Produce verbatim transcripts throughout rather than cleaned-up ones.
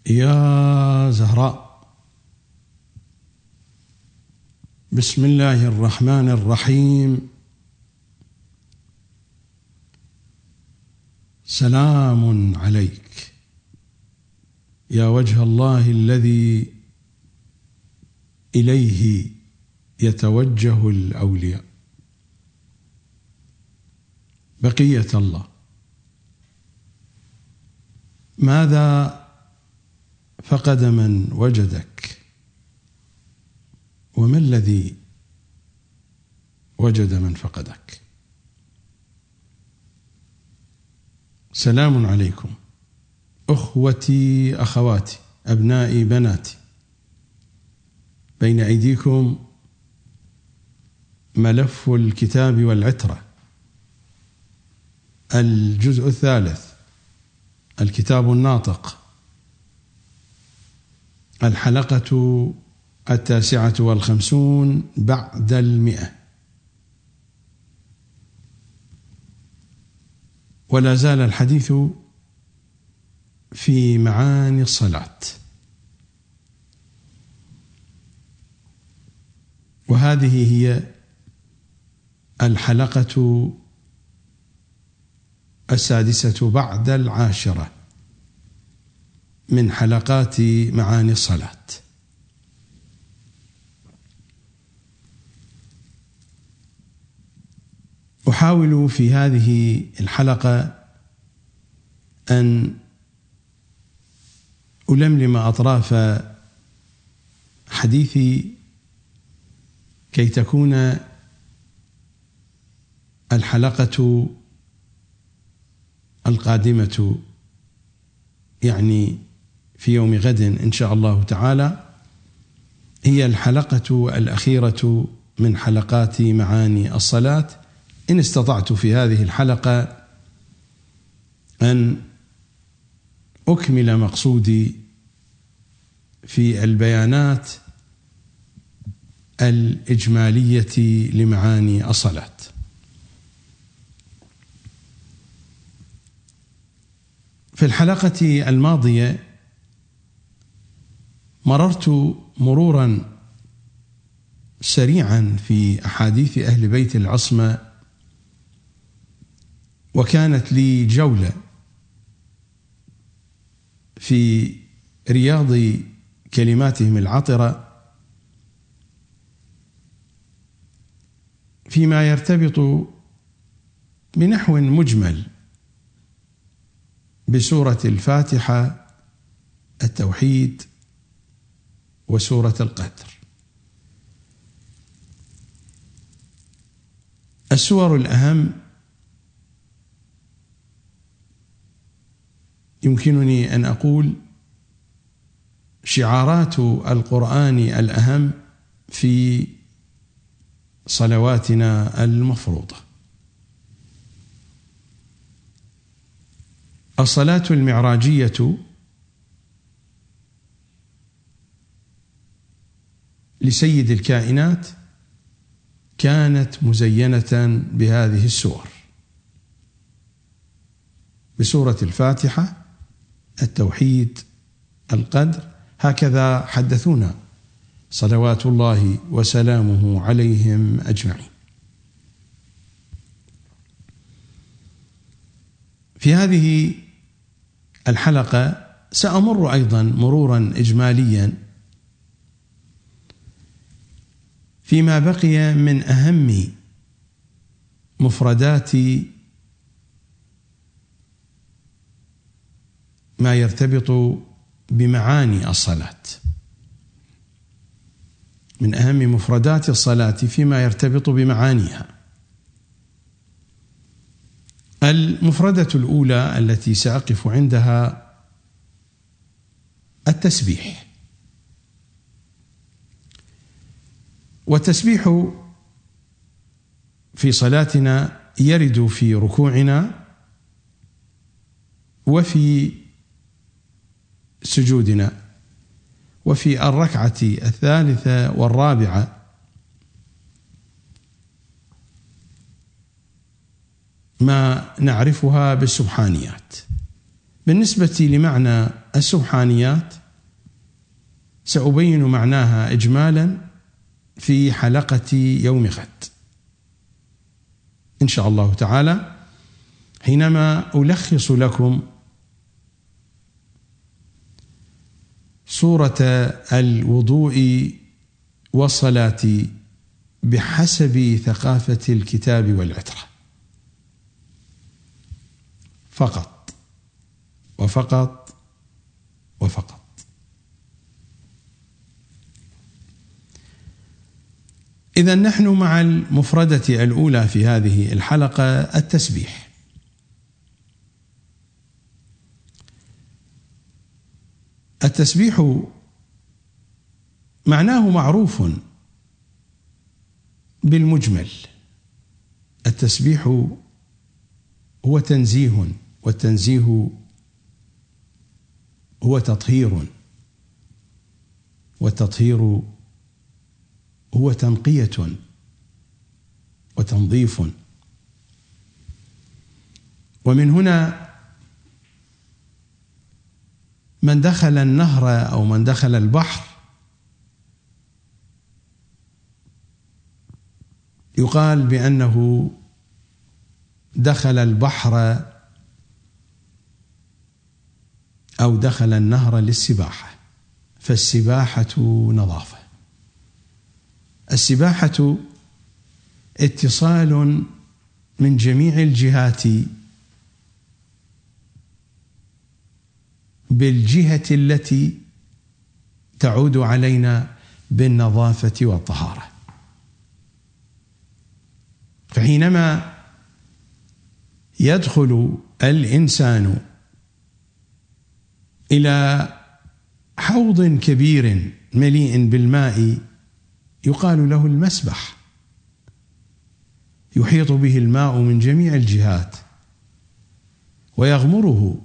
يا زهراء، بسم الله الرحمن الرحيم. سلام عليك يا وجه الله الذي إليه يتوجه الأولياء. بقية الله، ماذا فقد من وجدك؟ وما الذي وجد من فقدك؟ سلام عليكم أخوتي أخواتي أبنائي بناتي. بين أيديكم ملف الكتاب والعترة، الجزء الثالث، الكتاب الناطق، الحلقة التاسعة والخمسون بعد المئة. ولا زال الحديث في معاني الصلاة، وهذه هي الحلقة السادسة بعد العاشرة من حلقات معاني الصلاة. أحاول في هذه الحلقة أن ألملم أطراف حديثي كي تكون الحلقة القادمة، يعني في يوم غد إن شاء الله تعالى، هي الحلقة الأخيرة من حلقات معاني الصلاة، إن استطعت في هذه الحلقة أن أكمل مقصودي في البيانات الإجمالية لمعاني الصلاة. في الحلقة الماضية مررت مرورا سريعا في أحاديث أهل بيت العصمة، وكانت لي جولة في رياض كلماتهم العطرة فيما يرتبط بنحو مجمل بسورة الفاتحة، التوحيد، وسورة القدر. السور الأهم يمكنني أن أقول شعارات القرآن الأهم في صلواتنا المفروضة. الصلاة المعراجية لسيد الكائنات كانت مزينة بهذه السور، بسورة الفاتحة، التوحيد، القدر، هكذا حدثونا صلوات الله وسلامه عليهم أجمعين. في هذه الحلقة سأمر أيضا مرورا إجماليا فيما بقي من أهم مفردات ما يرتبط بمعاني الصلاة، من أهم مفردات الصلاة فيما يرتبط بمعانيها. المفردة الأولى التي سأقف عندها التسبيح. والتسبيح في صلاتنا يرد في ركوعنا وفي سجودنا، وفي الركعة الثالثة والرابعة، ما نعرفها بالسبحانيات. بالنسبة لمعنى السبحانيات سأبين معناها إجمالا في حلقة يوم غد إن شاء الله تعالى، حينما ألخص لكم صورة الوضوء والصلاة بحسب ثقافة الكتاب والعترة فقط وفقط وفقط. إذن نحن مع المفردة الأولى في هذه الحلقة التسبيح. التسبيح معناه معروف بالمجمل. التسبيح هو تنزيه، والتنزيه هو تطهير، والتطهير هو تنقية وتنظيف. ومن هنا من دخل النهر أو من دخل البحر يقال بأنه دخل البحر أو دخل النهر للسباحة، فالسباحة نظافة. السباحة اتصال من جميع الجهات بالجهة التي تعود علينا بالنظافة والطهارة. فحينما يدخل الإنسان إلى حوض كبير مليء بالماء يقال له المسبح، يحيط به الماء من جميع الجهات ويغمره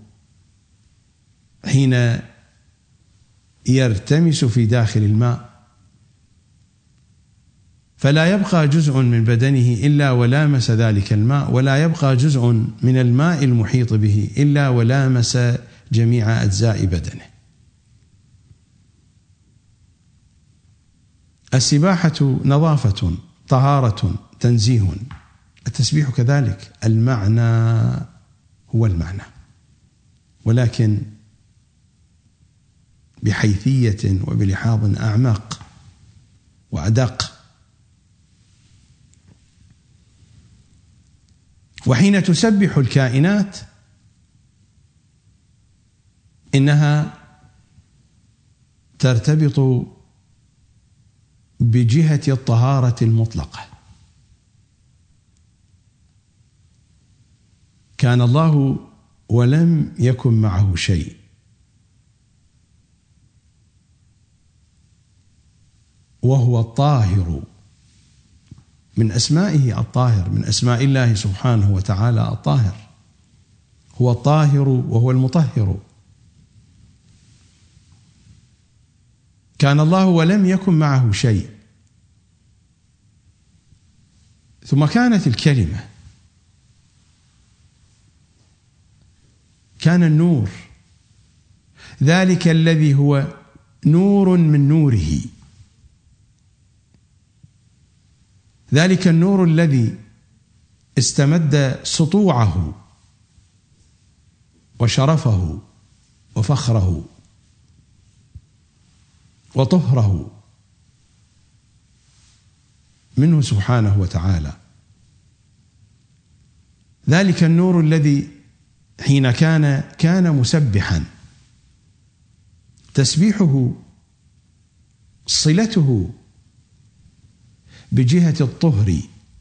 حين يرتمس في داخل الماء، فلا يبقى جزء من بدنه إلا ولامس ذلك الماء، ولا يبقى جزء من الماء المحيط به إلا ولامس جميع أجزاء بدنه. السباحة نظافة، طهارة، تنزيه. التسبيح كذلك، المعنى هو المعنى، ولكن بحيثية وبلحاظ أعمق وأدق. وحين تسبح الكائنات إنها ترتبط بجهة الطهارة المطلقة. كان الله ولم يكن معه شيء، وهو الطاهر، من أسمائه الطاهر، من أسماء الله سبحانه وتعالى الطاهر. هو الطاهر وهو المطهر. كان الله ولم يكن معه شيء، ثم كانت الكلمة، كان النور، ذلك الذي هو نور من نوره، ذلك النور الذي استمد سطوعه وشرفه وفخره وطهره منه سبحانه وتعالى. ذلك النور الذي حين كان كان مسبحا، تسبيحه صلته بجهة الطهر،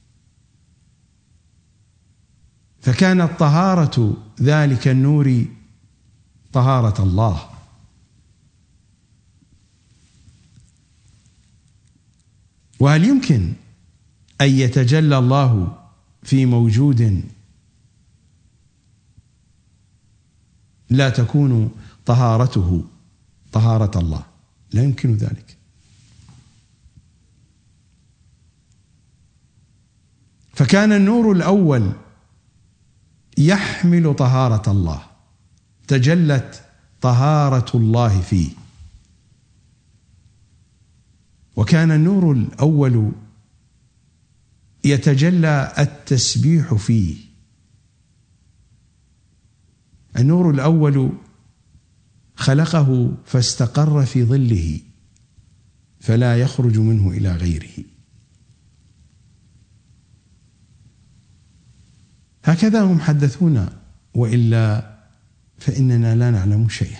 فكانت طهارة ذلك النور طهارة الله. وهل يمكن أن يتجلى الله في موجود لا تكون طهارته طهارة الله؟ لا يمكن ذلك. فكان النور الأول يحمل طهارة الله، تجلت طهارة الله فيه. وكان النور الأول يتجلى التسبيح فيه. النور الأول خلقه فاستقر في ظله فلا يخرج منه إلى غيره. هكذا هم حدثونا، وإلا فإننا لا نعلم شيئا.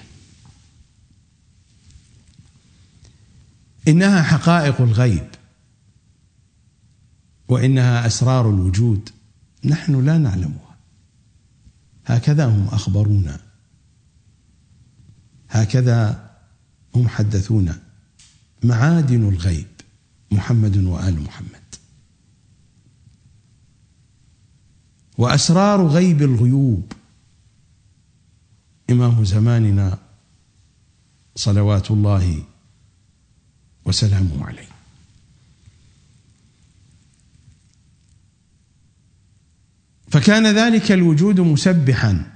إنها حقائق الغيب، وإنها أسرار الوجود نحن لا نعلمها. هكذا هم أخبرونا، هكذا هم حدثونا. معادن الغيب محمد وآل محمد. وأسرار غيب الغيوب إمام زماننا صلوات الله وسلامه عليه. فكان ذلك الوجود مسبحا،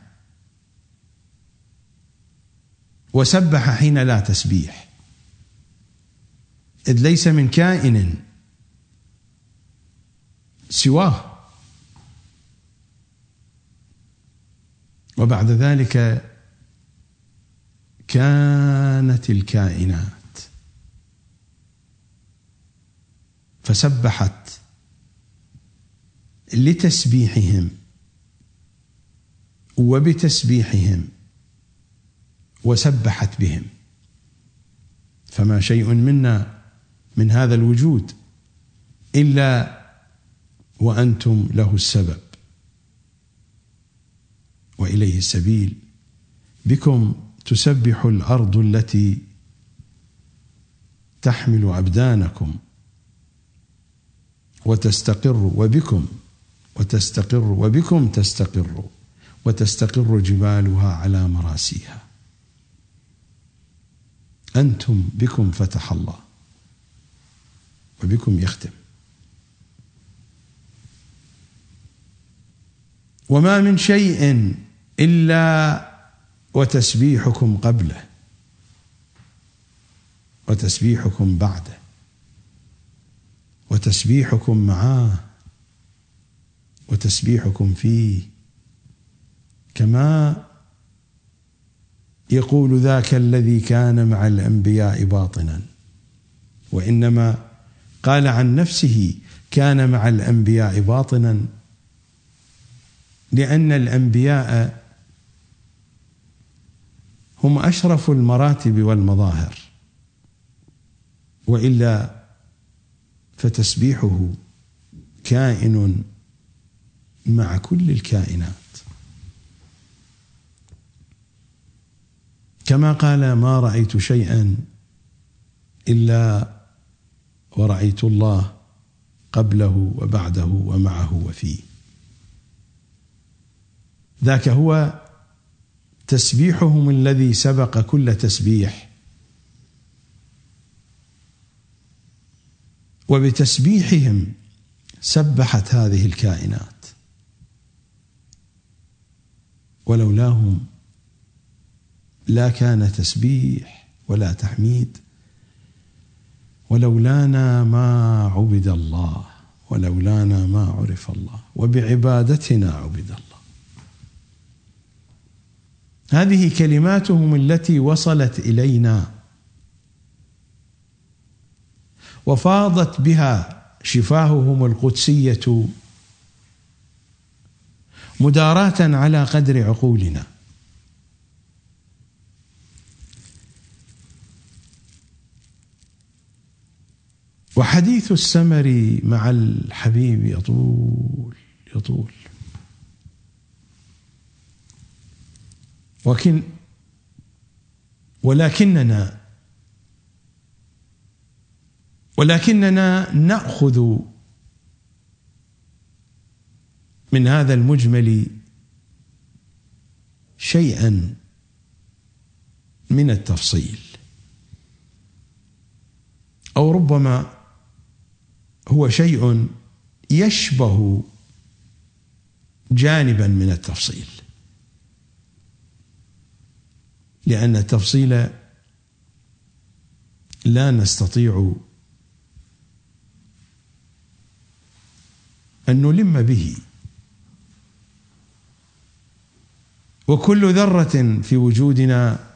وسبح حين لا تسبيح، إذ ليس من كائن سواه. وبعد ذلك كانت الكائنات فسبحت لتسبيحهم وبتسبيحهم وسبحت بهم. فما شيء منا من هذا الوجود إلا وأنتم له السبب وإليه السبيل. بكم تسبح الأرض التي تحمل أبدانكم وتستقر، وبكم وتستقر وبكم تستقر وتستقر جبالها على مراسيها. أنتم بكم فتح الله وبكم يختم. وما من شيء إلا وتسبيحكم قبله وتسبيحكم بعده وتسبيحكم معاه وتسبيحكم فيه، كما يقول ذاك الذي كان مع الأنبياء باطنا، وإنما قال عن نفسه كان مع الأنبياء باطنا لأن الأنبياء هم أشرف المراتب والمظاهر، وإلا فتسبيحه كائن مع كل الكائنات. كما قال ما رأيت شيئا إلا ورأيت الله قبله وبعده ومعه وفيه. ذاك هو تسبيحهم الذي سبق كل تسبيح، وبتسبيحهم سبحت هذه الكائنات، ولولاهم لا كان تسبيح ولا تحميد، ولولانا ما عبد الله، ولولانا ما عرف الله، وبعبادتنا عبد الله. هذه كلماتهم التي وصلت إلينا وفاضت بها شفاههم القدسية مداراة على قدر عقولنا. وحديث السمر مع الحبيب يطول يطول، ولكن ولكننا ولكننا نأخذ من هذا المجمل شيئا من التفصيل، أو ربما هو شيء يشبه جانبا من التفصيل. لأن التفصيل لا نستطيع أن نلم به، وكل ذرة في وجودنا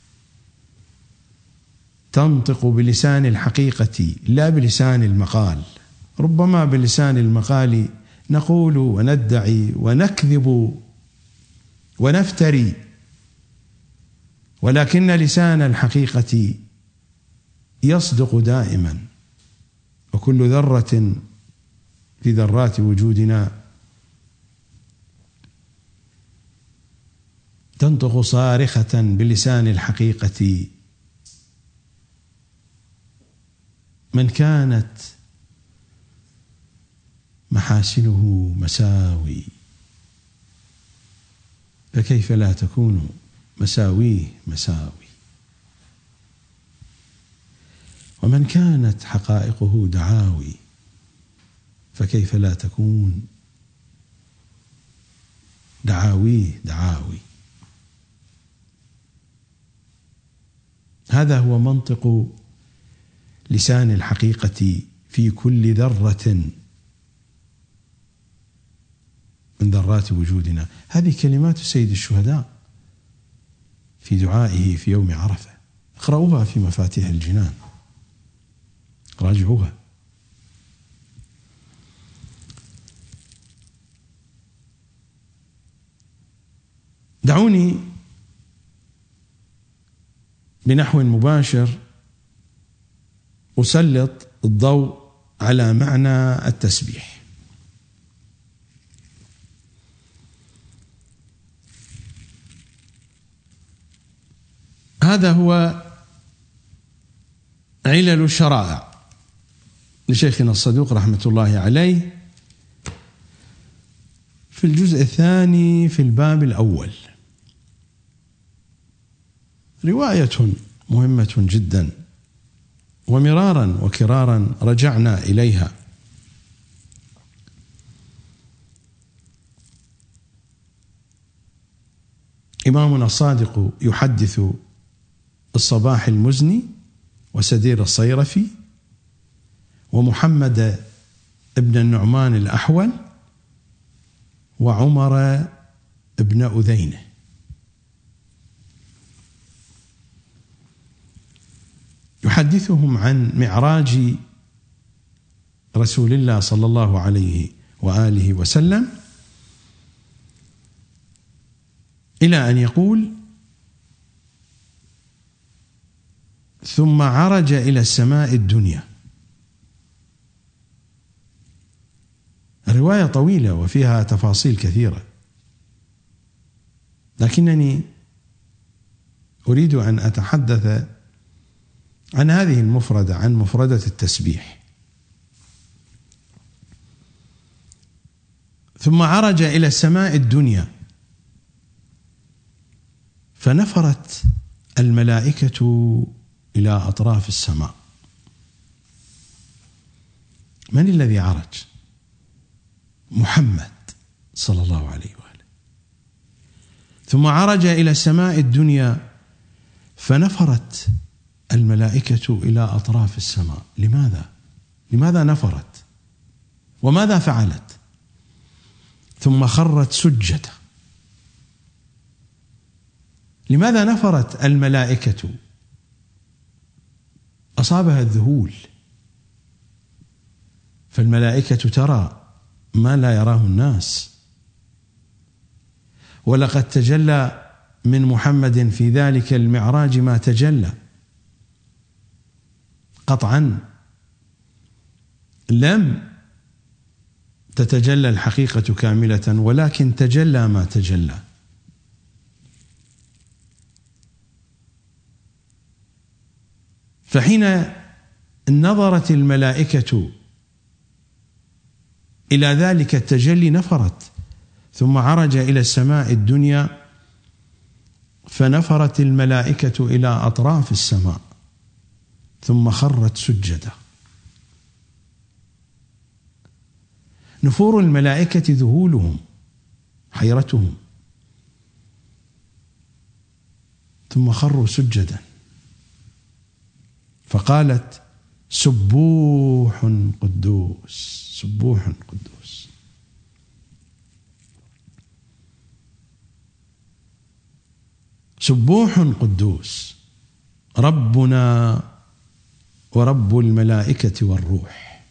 تنطق بلسان الحقيقة لا بلسان المقال. ربما بلسان المقال نقول وندعي ونكذب ونفتري، ولكن لسان الحقيقة يصدق دائما. وكل ذرة في ذرات وجودنا تنطق صارخة بلسان الحقيقة. من كانت محاسنه مساوي فكيف لا تكون مساويه مساوي، ومن كانت حقائقه دعاوي فكيف لا تكون دعاويه دعاوي. هذا هو منطق لسان الحقيقة في كل ذرة من ذرات وجودنا. هذه كلمات سيد الشهداء في دعائه في يوم عرفة. اقرأوها في مفاتيح الجنان، راجعوها. دعوني بنحو مباشر أسلط الضوء على معنى التسبيح. هذا هو علل الشرائع لشيخنا الصدوق رحمة الله عليه في الجزء الثاني في الباب الأول. رواية مهمة جدا ومرارا وكرارا رجعنا إليها. إمامنا الصادق يحدث الصباح المزني وسدير الصيرفي ومحمد ابن النعمان الأحول وعمر ابن أذينه. يحدثهم عن معراج رسول الله صلى الله عليه وآله وسلم إلى أن يقول: ثم عرج إلى السماء الدنيا. الرواية طويلة وفيها تفاصيل كثيرة، لكنني أريد أن أتحدث عن هذه المفردة، عن مفردة التسبيح. ثم عرج إلى السماء الدنيا فنفرت الملائكة إلى أطراف السماء. من الذي عرج؟ محمد صلى الله عليه وآله. ثم عرج إلى السماء الدنيا فنفرت الملائكة إلى أطراف السماء. لماذا؟ لماذا نفرت؟ وماذا فعلت؟ ثم خرت سجدة. لماذا نفرت الملائكة؟ أصابها الذهول، فالملائكة ترى ما لا يراه الناس، ولقد تجلى من محمد في ذلك المعراج ما تجلى. قطعا لم تتجلى الحقيقة كاملة، ولكن تجلى ما تجلى. فحين نظرت الملائكة إلى ذلك التجلي نفرت. ثم عرج إلى السماء الدنيا فنفرت الملائكة إلى أطراف السماء ثم خرت سجدا. نفور الملائكة ذهولهم، حيرتهم. ثم خروا سجدا، فقالت سبوح قدوس سبوح قدوس. سبوح قدوس ربنا ورب الملائكة والروح.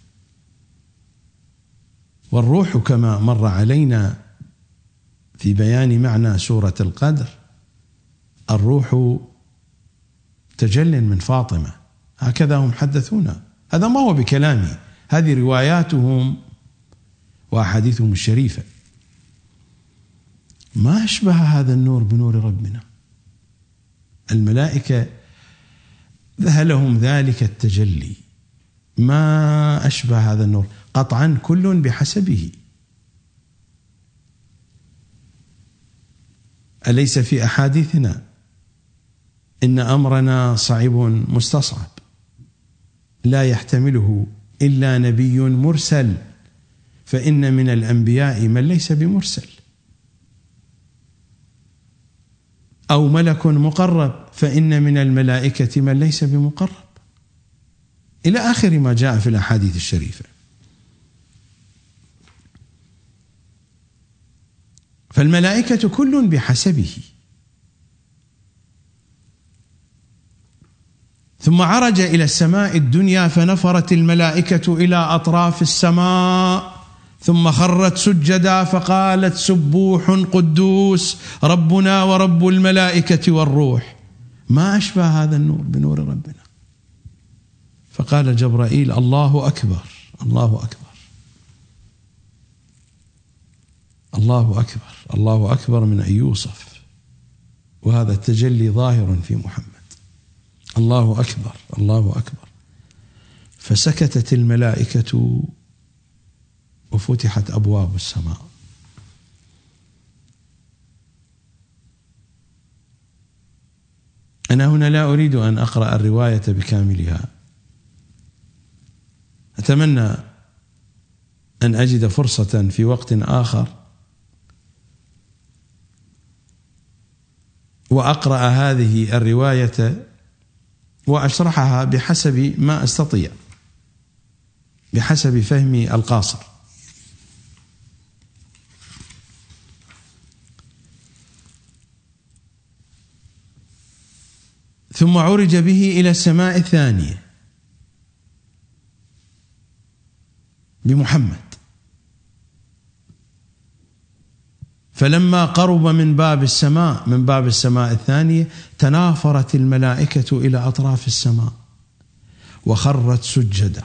والروح كما مر علينا في بيان معنى سورة القدر، الروح تجل من فاطمة، هكذا هم حدثونا، هذا ما هو بكلامي، هذه رواياتهم وأحاديثهم الشريفة. ما أشبه هذا النور بنور ربنا. الملائكة ذهلهم ذلك التجلي، ما أشبه هذا النور قطعا، كل بحسبه. أليس في أحاديثنا إن أمرنا صعب مستصعب لا يحتمله إلا نبي مرسل، فإن من الأنبياء من ليس بمرسل، أو ملك مقرب، فإن من الملائكة من ليس بمقرب، إلى آخر ما جاء في الأحاديث الشريفة. فالملائكة كل بحسبه. ثم عرج إلى السماء الدنيا فنفرت الملائكة إلى أطراف السماء، ثم خرت سجدا فقالت سبوح قدوس ربنا ورب الملائكة والروح. ما أشبه هذا النور بنور ربنا. فقال جبرائيل الله أكبر الله أكبر الله أكبر الله أكبر من أن يوصف، وهذا التجلي ظاهر في محمد. الله أكبر الله أكبر. فسكتت الملائكة وفتحت أبواب السماء. أنا هنا لا أريد أن أقرأ الرواية بكاملها، أتمنى أن أجد فرصة في وقت آخر وأقرأ هذه الرواية وأشرحها بحسب ما أستطيع، بحسب فهمي القاصر. ثم عرج به إلى السماء الثانية بمحمد، فلما قرب من باب السماء من باب السماء الثانية تنافرت الملائكة إلى أطراف السماء وخرت سجدا.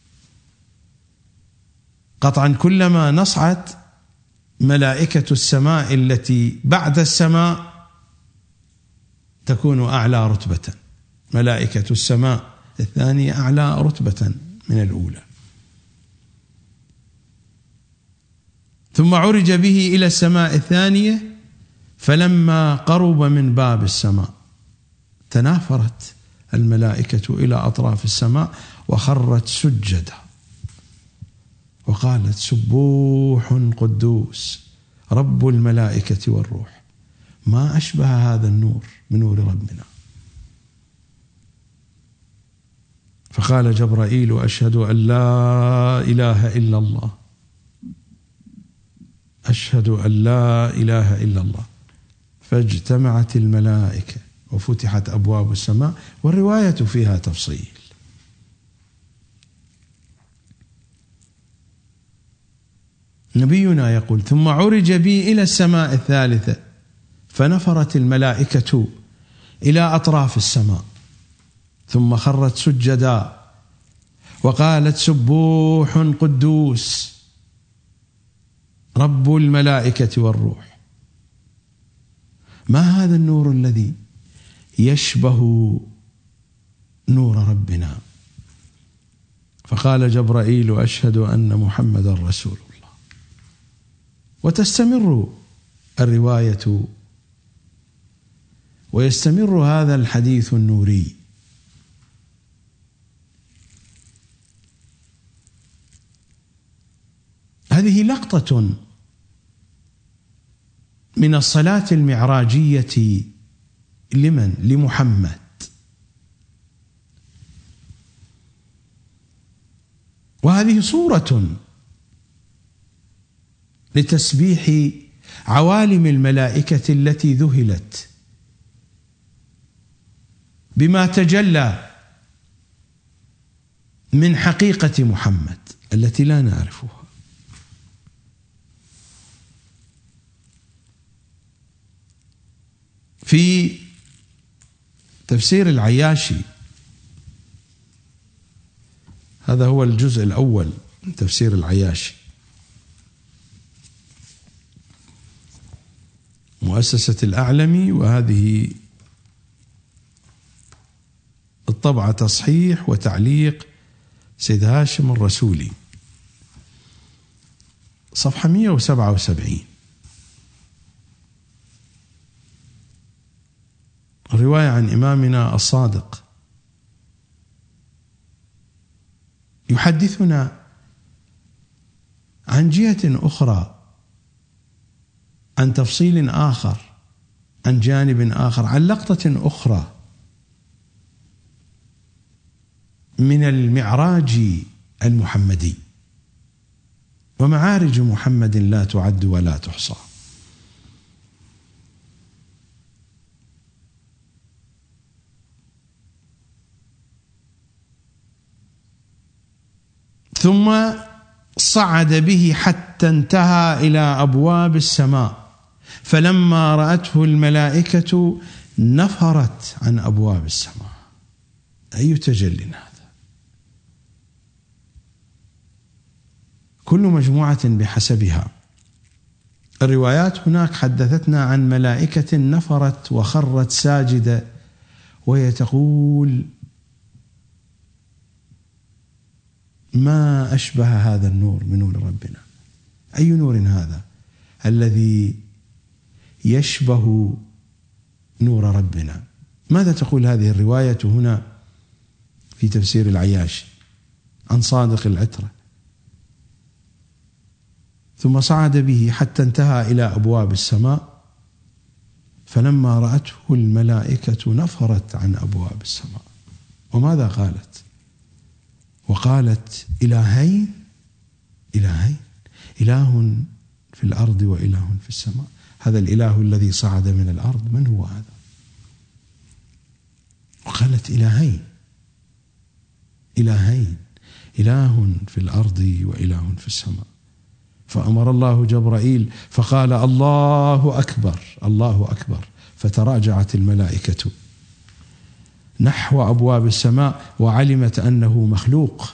قطعا كلما نصعد ملائكة السماء التي بعد السماء تكون أعلى رتبة، ملائكة السماء الثانية أعلى رتبة من الأولى. ثم عرج به إلى السماء الثانية فلما قرب من باب السماء تنافرت الملائكة إلى أطراف السماء وخرت سجدا وقالت سبوح قدوس رب الملائكة والروح. ما أشبه هذا النور بنور ربنا. فقال جبرائيل أشهد أن لا إله إلا الله أشهد أن لا إله إلا الله. فاجتمعت الملائكة وفتحت أبواب السماء، والرواية فيها تفصيل. نبينا يقول ثم عرج بي إلى السماء الثالثة فنفرت الملائكة إلى أطراف السماء ثم خرت سجدا وقالت سبوح قدوس رب الملائكة والروح. ما هذا النور الذي يشبه نور ربنا؟ فقال جبرائيل أشهد أن محمدا رسول الله. وتستمر الرواية ويستمر هذا الحديث النوري. هذه لقطة من الصلاة المعراجية لمن؟ لمحمد. وهذه صورة لتسبيح عوالم الملائكة التي ذهلت بما تجلى من حقيقة محمد التي لا نعرفها. في تفسير العياشي، هذا هو الجزء الأول من تفسير العياشي، مؤسسة الأعلمي، وهذه الطبعة تصحيح وتعليق سيد هاشم الرسولي، صفحة مئة وسبعة وسبعين. رواية عن إمامنا الصادق يحدثنا عن جهة أخرى، عن تفصيل آخر، عن جانب آخر، عن لقطة أخرى من المعراج المحمدي. ومعارج محمد لا تعد ولا تحصى. ثم صعد به حتى انتهى إلى أبواب السماء، فلما رأته الملائكة نفرت عن أبواب السماء. أي تجل هذا! كل مجموعة بحسبها. الروايات هناك حدثتنا عن ملائكة نفرت وخرت ساجدة، وهي تقول: ما أشبه هذا النور من نور ربنا. أي نور هذا الذي يشبه نور ربنا؟ ماذا تقول هذه الرواية هنا في تفسير العياشي عن صادق العترة؟ ثم صعد به حتى انتهى إلى أبواب السماء، فلما رأته الملائكة نفرت عن أبواب السماء. وماذا قالت؟ وقالت: إلهين إلهين، إله في الأرض وإله في السماء. هذا الإله الذي صعد من الأرض من هو هذا؟ وقالت: إلهين إلهين، إله في الأرض وإله في السماء. فأمر الله جبرائيل فقال: الله أكبر الله أكبر، فتراجعت الملائكة نحو أبواب السماء وعلمت أنه مخلوق.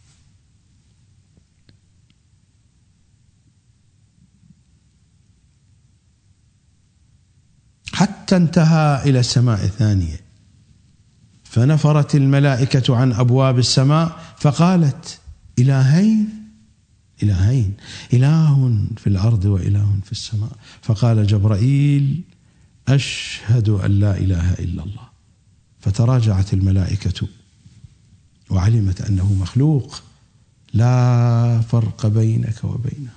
حتى انتهى إلى السماء الثانية، فنفرت الملائكة عن أبواب السماء فقالت: إلهين إلهين، إله في الأرض وإله في السماء. فقال جبرائيل: أشهد أن لا إله إلا الله. فتراجعت الملائكة وعلمت أنه مخلوق لا فرق بينك وبينه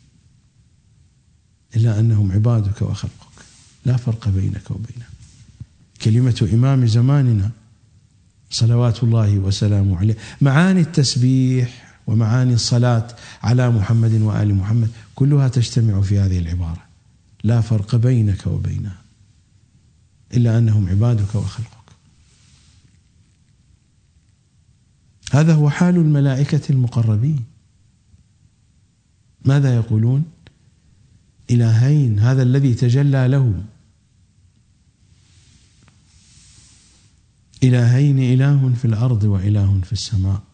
إلا أنهم عبادك وخلقك، لا فرق بينك وبينه. كلمة إمام زماننا صلوات الله وسلامه عليه، معاني التسبيح ومعاني الصلاة على محمد وآل محمد كلها تجتمع في هذه العبارة: لا فرق بينك وبينه إلا أنهم عبادك وخلقك. هذا هو حال الملائكة المقربين. ماذا يقولون؟ إلهين، هذا الذي تجلى له. إلهين، إله في الأرض وإله في السماء.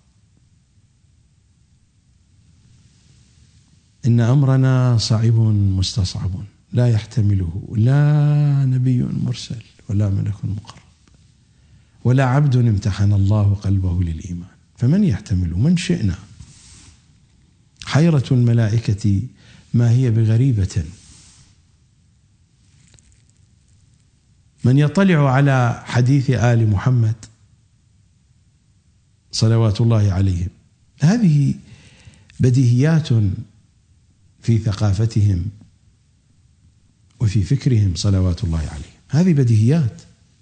إن أمرنا صعب مستصعب لا يحتمله لا نبي مرسل ولا ملك مقرب ولا عبد امتحن الله قلبه للإيمان، فمن يحتمله؟ من شئنا. حيرة الملائكة ما هي بغريبة. من يطلع على حديث آل محمد صلوات الله عليهم، هذه بديهيات في ثقافتهم وفي فكرهم صلوات الله عليهم، هذه بديهيات.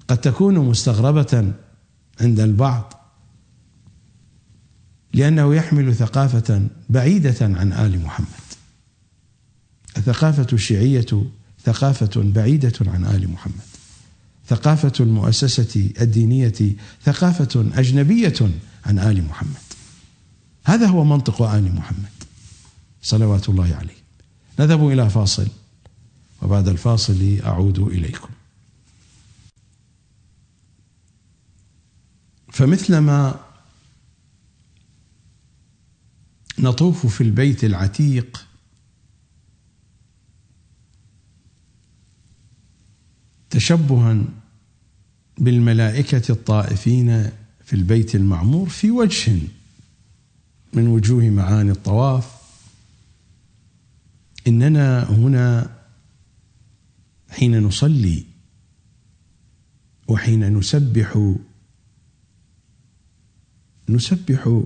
قد تكون مستغربة عند البعض لأنه يحمل ثقافة بعيدة عن آل محمد. الثقافة الشيعية ثقافة بعيدة عن آل محمد، ثقافة المؤسسة الدينية ثقافة أجنبية عن آل محمد. هذا هو منطق آل محمد صلوات الله عليه. نذهب إلى فاصل، وبعد الفاصل أعود إليكم. فمثلما نطوف في البيت العتيق تشبها بالملائكة الطائفين في البيت المعمور في وجه من وجوه معاني الطواف، إننا هنا حين نصلي وحين نسبح نسبح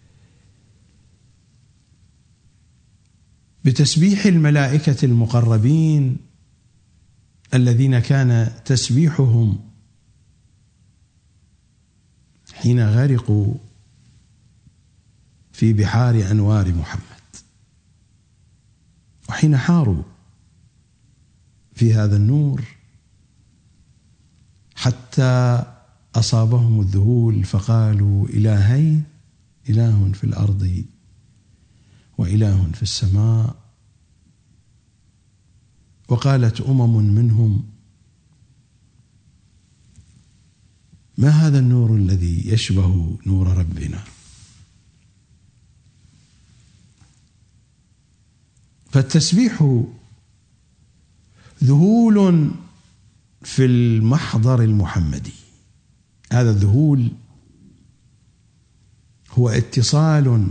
بتسبيح الملائكة المقربين الذين كان تسبيحهم حين غرقوا في بحار أنوار محمد، وحين حاروا في هذا النور حتى أصابهم الذهول فقالوا إلهين، إله في الأرض وإله في السماء. وقالت أمم منهم ما هذا النور الذي يشبه نور ربنا؟ فالتسبيح ذهول في المحضر المحمدي. هذا الذهول هو اتصال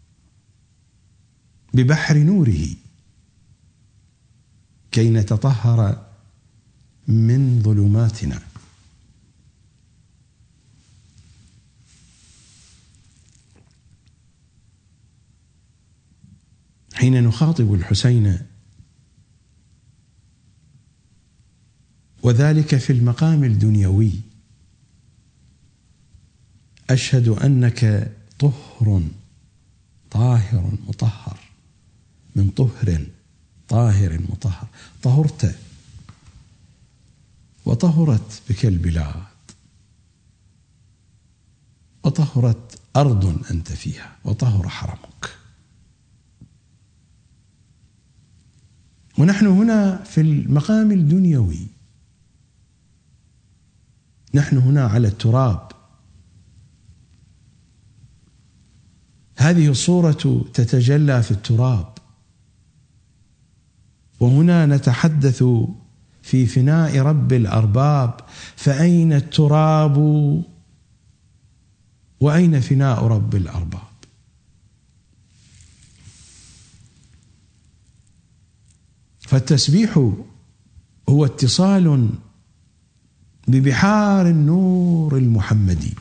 ببحر نوره كي نتطهر من ظلماتنا. حين نخاطب الحسين وذلك في المقام الدنيوي أشهد أنك طهر طاهر مطهر، من طهر طاهر مطهر، طهرت وطهرت بك البلاد وطهرت أرض أنت فيها وطهر حرمك. ونحن هنا في المقام الدنيوي، نحن هنا على التراب. هذه الصورة تتجلى في التراب، وهنا نتحدث في فناء رب الأرباب. فأين التراب وأين فناء رب الأرباب؟ فالتسبيح هو اتصال ببحار النور المحمدي.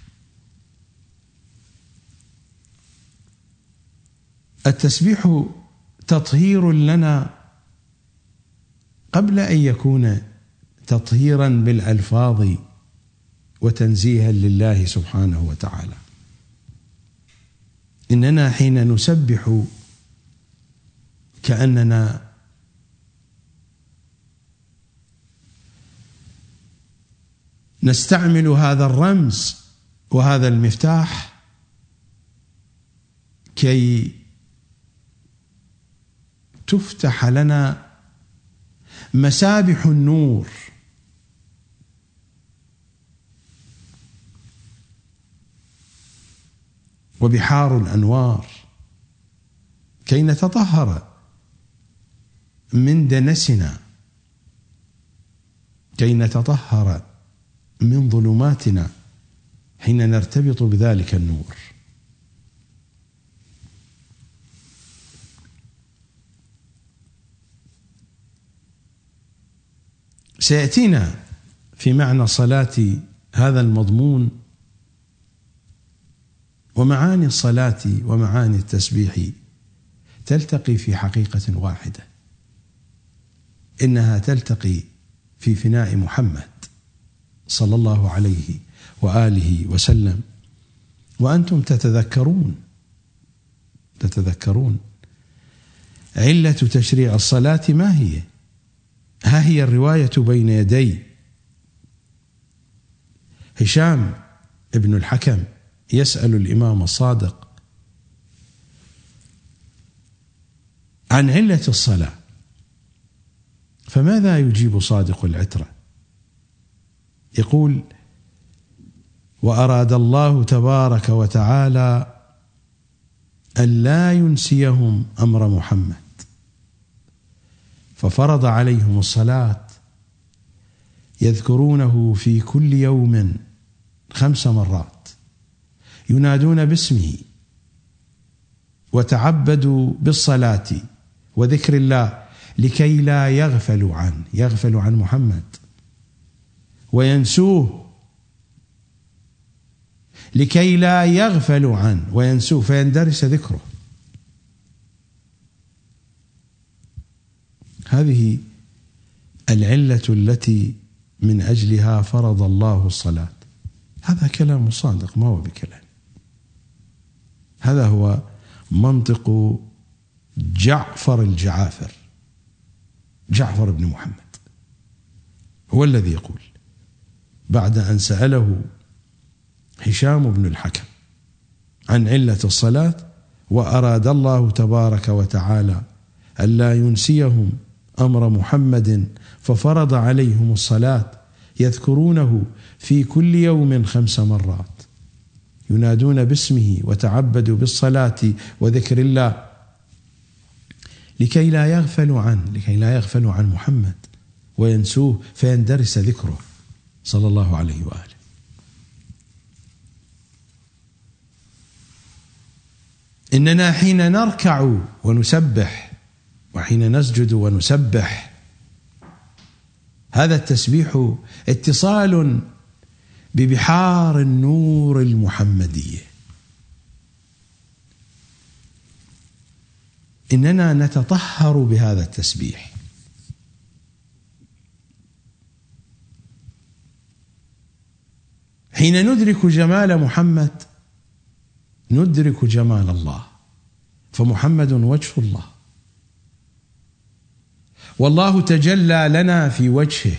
التسبيح تطهير لنا قبل أن يكون تطهيرا بالألفاظ وتنزيها لله سبحانه وتعالى. إننا حين نسبح كأننا نستعمل هذا الرمز وهذا المفتاح كي تفتح لنا مسابح النور وبحار الأنوار كي نتطهر من دنسنا، كي نتطهر من ظلماتنا حين نرتبط بذلك النور. سيأتينا في معنى الصلاة هذا المضمون، ومعاني الصلاة ومعاني التسبيح تلتقي في حقيقة واحدة، إنها تلتقي في فناء محمد صلى الله عليه وآله وسلم وأنتم تتذكرون تتذكرون علة تشريع الصلاة ما هي؟ ها هي الرواية بين يدي. هشام ابن الحكم يسأل الإمام الصادق عن علة الصلاة، فماذا يجيب صادق العترة؟ يقول: وأراد الله تبارك وتعالى أن لا ينسيهم أمر محمد ففرض عليهم الصلاة يذكرونه في كل يوم خمس مرات، ينادون باسمه وتعبدوا بالصلاة وذكر الله لكي لا يغفلوا عنه، يغفلوا عن محمد وينسوه، لكي لا يغفلوا عنه وينسوه فيندرس ذكره. هذه العلة التي من أجلها فرض الله الصلاة. هذا كلام صادق ما هو بكلام، هذا هو منطق جعفر الجعافر، جعفر بن محمد هو الذي يقول بعد أن سأله هشام بن الحكم عن علة الصلاة: وأراد الله تبارك وتعالى ألا ينسيهم أمر محمد ففرض عليهم الصلاة يذكرونه في كل يوم خمس مرات، ينادون باسمه وتعبدوا بالصلاة وذكر الله لكي لا يغفلوا عنه، لكي لا يغفلوا عن محمد وينسوه فيندرس ذكره صلى الله عليه وآله. إننا حين نركع ونسبح وحين نسجد ونسبح، هذا التسبيح اتصال ببحار النور المحمدية. إننا نتطهر بهذا التسبيح. حين ندرك جمال محمد ندرك جمال الله، فمحمد وجه الله، والله تجلى لنا في وجهه.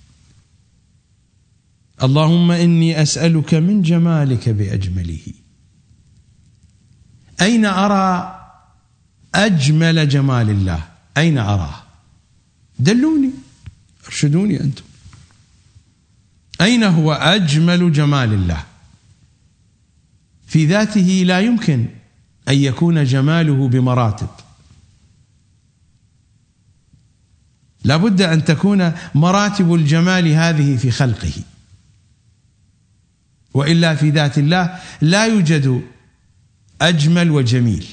اللهم إني أسألك من جمالك بأجمله. أين أرى أجمل جمال الله؟ أين أراه؟ دلوني، ارشدوني أنتم. أين هو أجمل جمال الله؟ في ذاته لا يمكن أن يكون جماله بمراتب، لا بد أن تكون مراتب الجمال هذه في خلقه، وإلا في ذات الله لا يوجد أجمل وجميل.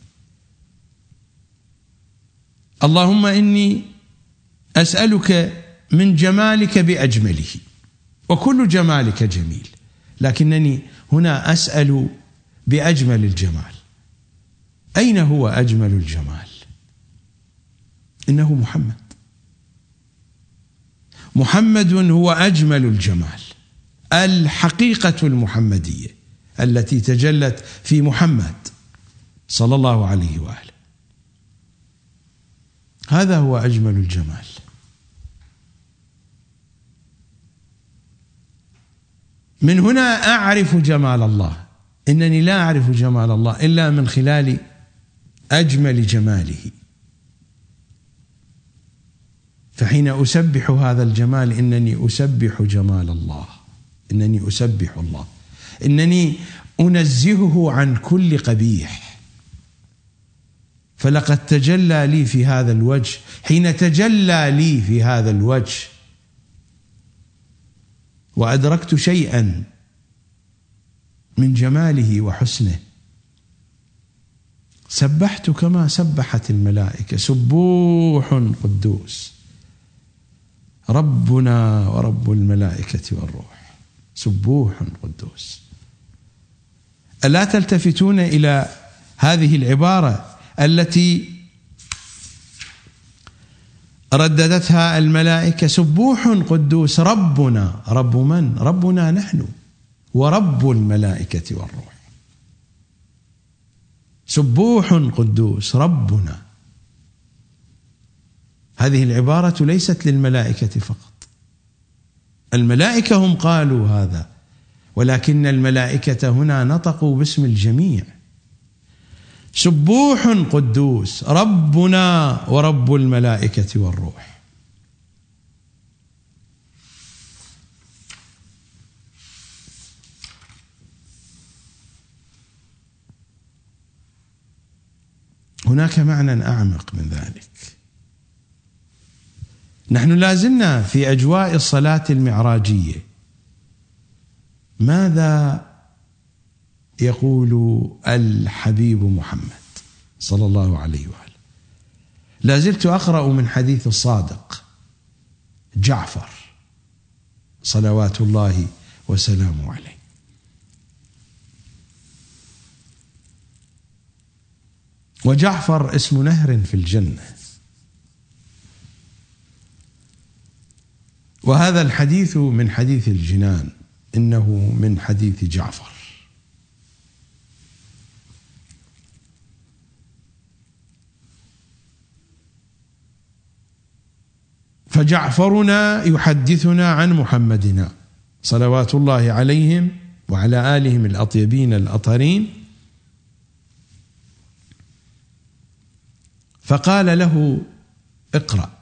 اللهم إني أسألك من جمالك بأجمله، وكل جمالك جميل، لكنني هنا أسأل بأجمل الجمال. أين هو أجمل الجمال؟ إنه محمد. محمد هو أجمل الجمال، الحقيقة المحمدية التي تجلت في محمد صلى الله عليه وآله. هذا هو أجمل الجمال. من هنا أعرف جمال الله. إنني لا أعرف جمال الله إلا من خلال أجمل جماله. فحين أسبح هذا الجمال إنني أسبح جمال الله، إنني أسبح الله، إنني أنزهه عن كل قبيح. فلقد تجلى لي في هذا الوجه، حين تجلى لي في هذا الوجه وأدركت شيئا من جماله وحسنه، سبحت كما سبحت الملائكة: سبوح قدوس ربنا ورب الملائكة والروح، سبوح قدوس. ألا تلتفتون إلى هذه العبارة التي رددتها الملائكة: سبوح قدوس ربنا. رب من؟ ربنا نحن ورب الملائكة والروح. سبوح قدوس ربنا. هذه العبارة ليست للملائكة فقط، الملائكة هم قالوا هذا، ولكن الملائكة هنا نطقوا باسم الجميع. سبوح قدوس ربنا ورب الملائكة والروح. هناك معنى أعمق من ذلك. نحن لازلنا في أجواء الصلاة المعراجية. ماذا يقول الحبيب محمد صلى الله عليه وآله؟ لازلت أقرأ من حديث الصادق جعفر صلوات الله وسلامه عليه. وجعفر اسم نهر في الجنة، وهذا الحديث من حديث الجنان، إنه من حديث جعفر. فجعفرنا يحدثنا عن محمدنا صلوات الله عليهم وعلى آلهم الأطيبين الأطهرين. فقال له: اقرأ.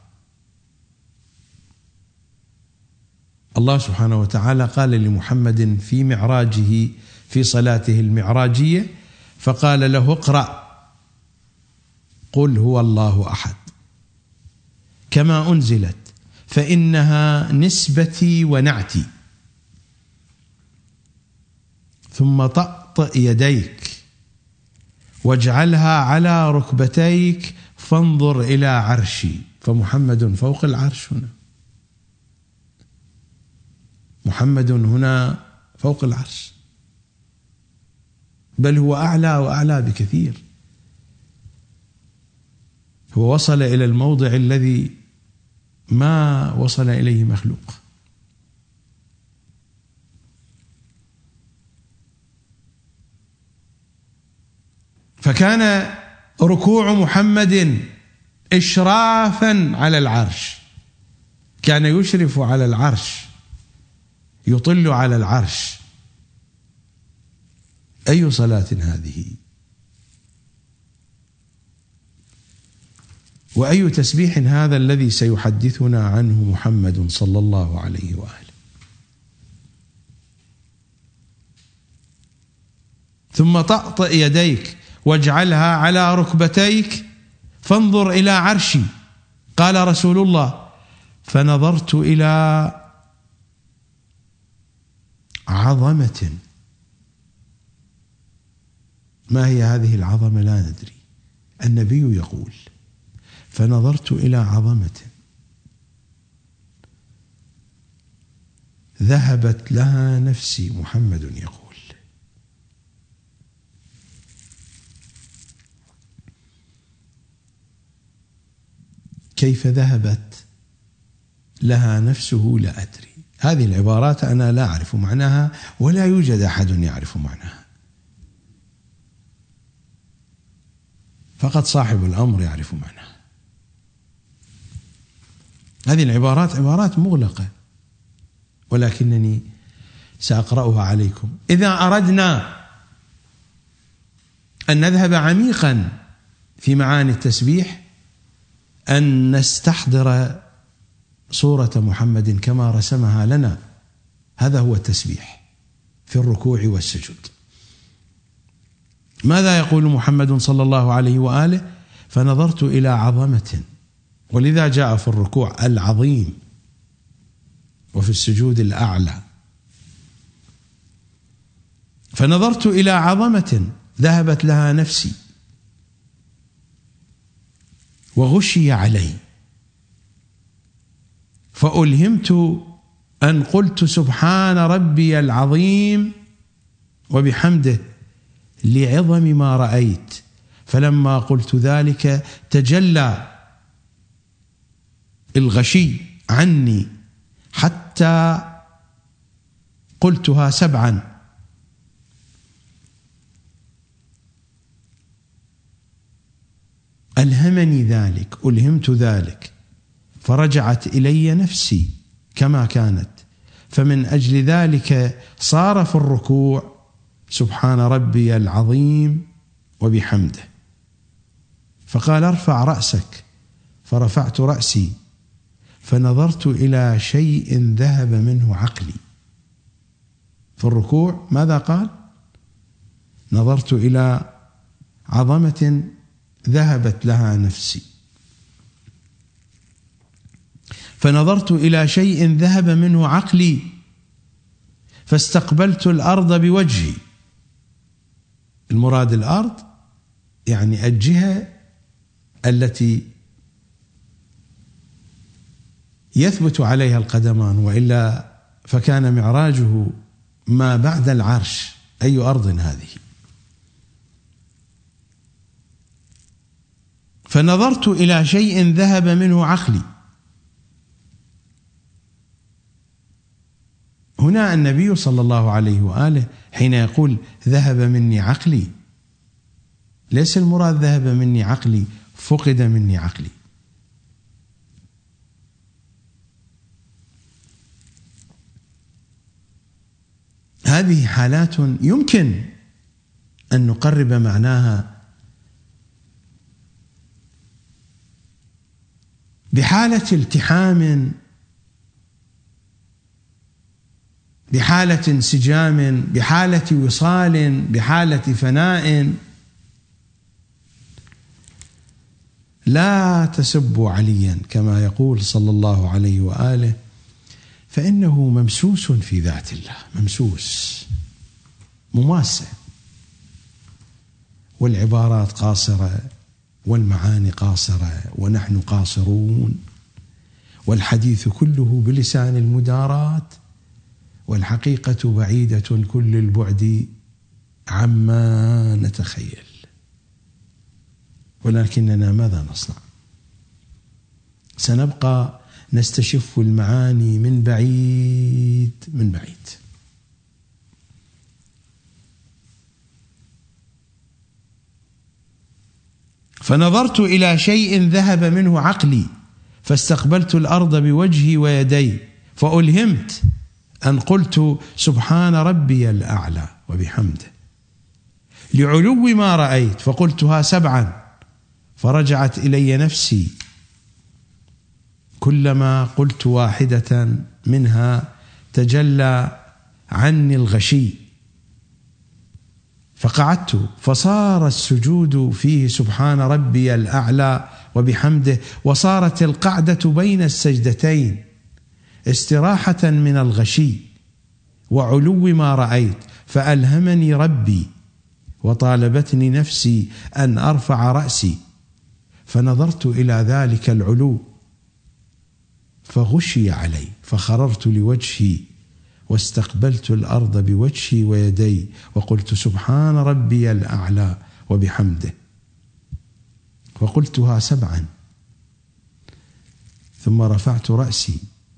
الله سبحانه وتعالى قال لمحمد في معراجه في صلاته المعراجية، فقال له: اقرأ قل هو الله أحد كما أنزلت، فإنها نسبتي ونعتي. ثم طأطئ يديك واجعلها على ركبتيك فانظر إلى عرشي. فمحمد فوق العرش هنا، محمد هنا فوق العرش، بل هو أعلى وأعلى بكثير. هو وصل إلى الموضع الذي ما وصل إليه مخلوق. فكان ركوع محمد إشرافا على العرش، كان يشرف على العرش، يطل على العرش. أي صلاة هذه؟ وأي تسبيح هذا الذي سيحدثنا عنه محمد صلى الله عليه وآله. ثم طأطئ يديك واجعلها على ركبتيك فانظر إلى عرشي. قال رسول الله: فنظرت إلى عظمة. ما هي هذه العظمة؟ لا ندري. النبي يقول: فنظرت إلى عظمة ذهبت لها نفسي. محمد يقول. كيف ذهبت لها نفسه لا أدري. هذه العبارات أنا لا أعرف معناها، ولا يوجد أحد يعرف معناها، فقط صاحب الأمر يعرف معناها. هذه العبارات عبارات مغلقة، ولكنني سأقرأها عليكم. إذا أردنا أن نذهب عميقا في معاني التسبيح، أن نستحضر صورة محمد كما رسمها لنا. هذا هو التسبيح في الركوع والسجود. ماذا يقول محمد صلى الله عليه وآله؟ فنظرت إلى عظمة، ولذا جاء في الركوع العظيم وفي السجود الأعلى. فنظرت إلى عظمة ذهبت لها نفسي وغشي علي، فألهمت أن قلت سبحان ربي العظيم وبحمده لعظم ما رأيت. فلما قلت ذلك تجلى الغشي عني حتى قلتها سبعا. ألهمني ذلك، ألهمت ذلك، فرجعت إلي نفسي كما كانت، فمن أجل ذلك صار في الركوع سبحان ربي العظيم وبحمده. فقال ارفع رأسك، فرفعت رأسي فنظرت إلى شيء ذهب منه عقلي. في الركوع ماذا قال؟ نظرت إلى عظمة ذهبت لها نفسي، فنظرت إلى شيء ذهب منه عقلي فاستقبلت الأرض بوجهي. المراد الأرض يعني الجهة التي يثبت عليها القدمان، وإلا فكان معراجه ما بعد العرش. أي أرض هذه؟ فنظرت إلى شيء ذهب منه عقلي. هنا النبي صلى الله عليه وآله حين يقول ذهب مني عقلي، ليس المراد ذهب مني عقلي فقد مني عقلي. هذه حالات يمكن أن نقرب معناها بحالة التحام، بحالة انسجام، بحالة وصال، بحالة فناء. لا تسبوا عليا كما يقول صلى الله عليه وآله، فإنه ممسوس في ذات الله، ممسوس مماسة، والعبارات قاصرة والمعاني قاصرة ونحن قاصرون، والحديث كله بلسان المدارات، والحقيقة بعيدة كل البعد عما نتخيل. ولكننا ماذا نصنع؟ سنبقى نستشف المعاني من بعيد من بعيد. فنظرت إلى شيء ذهب منه عقلي فاستقبلت الأرض بوجهي ويدي، فألهمت أن قلت سبحان ربي الأعلى وبحمده لعلو ما رأيت، فقلتها سبعا فرجعت إلي نفسي، كلما قلت واحدة منها تجلى عني الغشي، فقعدت فصار السجود فيه سبحان ربي الأعلى وبحمده، وصارت القعدة بين السجدتين استراحة من الغشي وعلو ما رأيت، فألهمني ربي وطالبتني نفسي أن أرفع رأسي، فنظرت إلى ذلك العلو فغشي علي، فخررت لوجهي واستقبلت الأرض بوجهي ويدي، وقلت سبحان ربي الأعلى وبحمده، فقلتها سبعا، ثم رفعت رأسي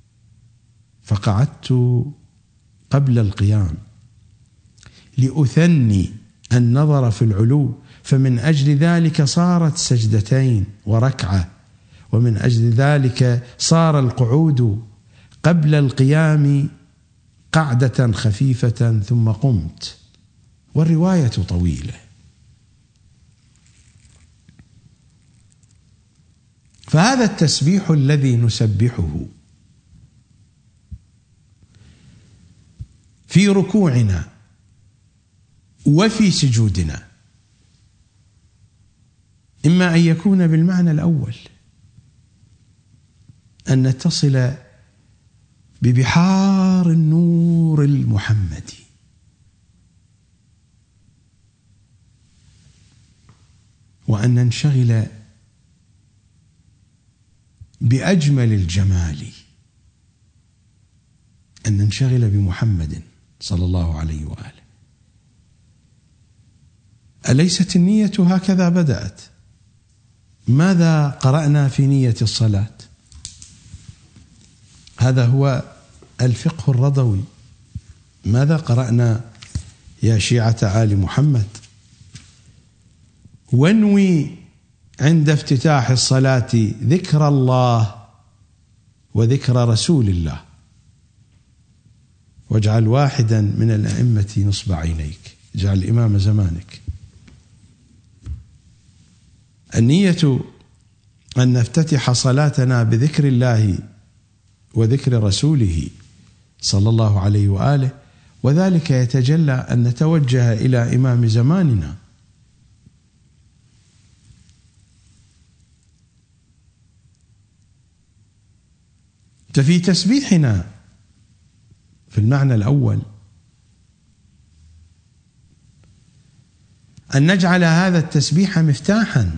فقعدت قبل القيام لأثني النظر في العلو، فمن أجل ذلك صارت سجدتين وركعة، ومن أجل ذلك صار القعود قبل القيام قعدة خفيفة ثم قمت. والرواية طويلة. فهذا التسبيح الذي نسبحه في ركوعنا وفي سجودنا إما أن يكون بالمعنى الأول، أن نتصل ببحار النور المحمدي، وأن ننشغل بأجمل الجمال، أن ننشغل بمحمد صلى الله عليه وآله. أليست النية هكذا بدأت؟ ماذا قرأنا في نية الصلاة؟ هذا هو الفقه الرضوي. ماذا قرأنا يا شيعة آل محمد؟ وانوي عند افتتاح الصلاة ذكر الله وذكر رسول الله، واجعل واحدا من الأئمة نصب عينيك، اجعل إمام زمانك. النية أن نفتتح صلاتنا بذكر الله وذكر رسوله صلى الله عليه وآله، وذلك يتجلى أن نتوجه إلى إمام زماننا. ففي تسبيحنا في المعنى الأول أن نجعل هذا التسبيح مفتاحا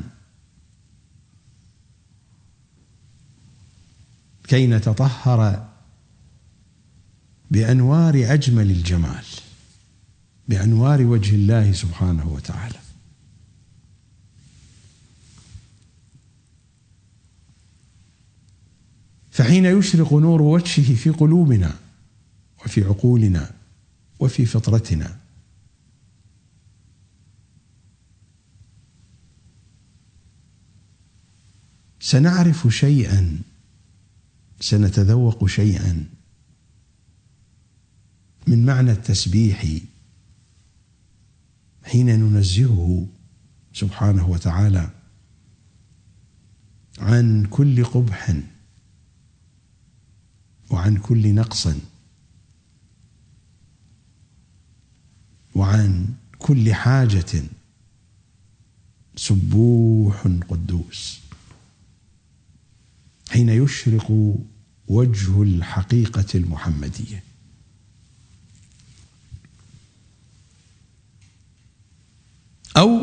كي نتطهر بأنوار أجمل الجمال، بأنوار وجه الله سبحانه وتعالى. فحين يشرق نور وجهه في قلوبنا وفي عقولنا وفي فطرتنا، سنعرف شيئا، سنتذوق شيئا من معنى التسبيح حين ننزهه سبحانه وتعالى عن كل قبح وعن كل نقص وعن كل حاجة. سبوح قدوس، حين يشرق وجه الحقيقة المحمدية. أو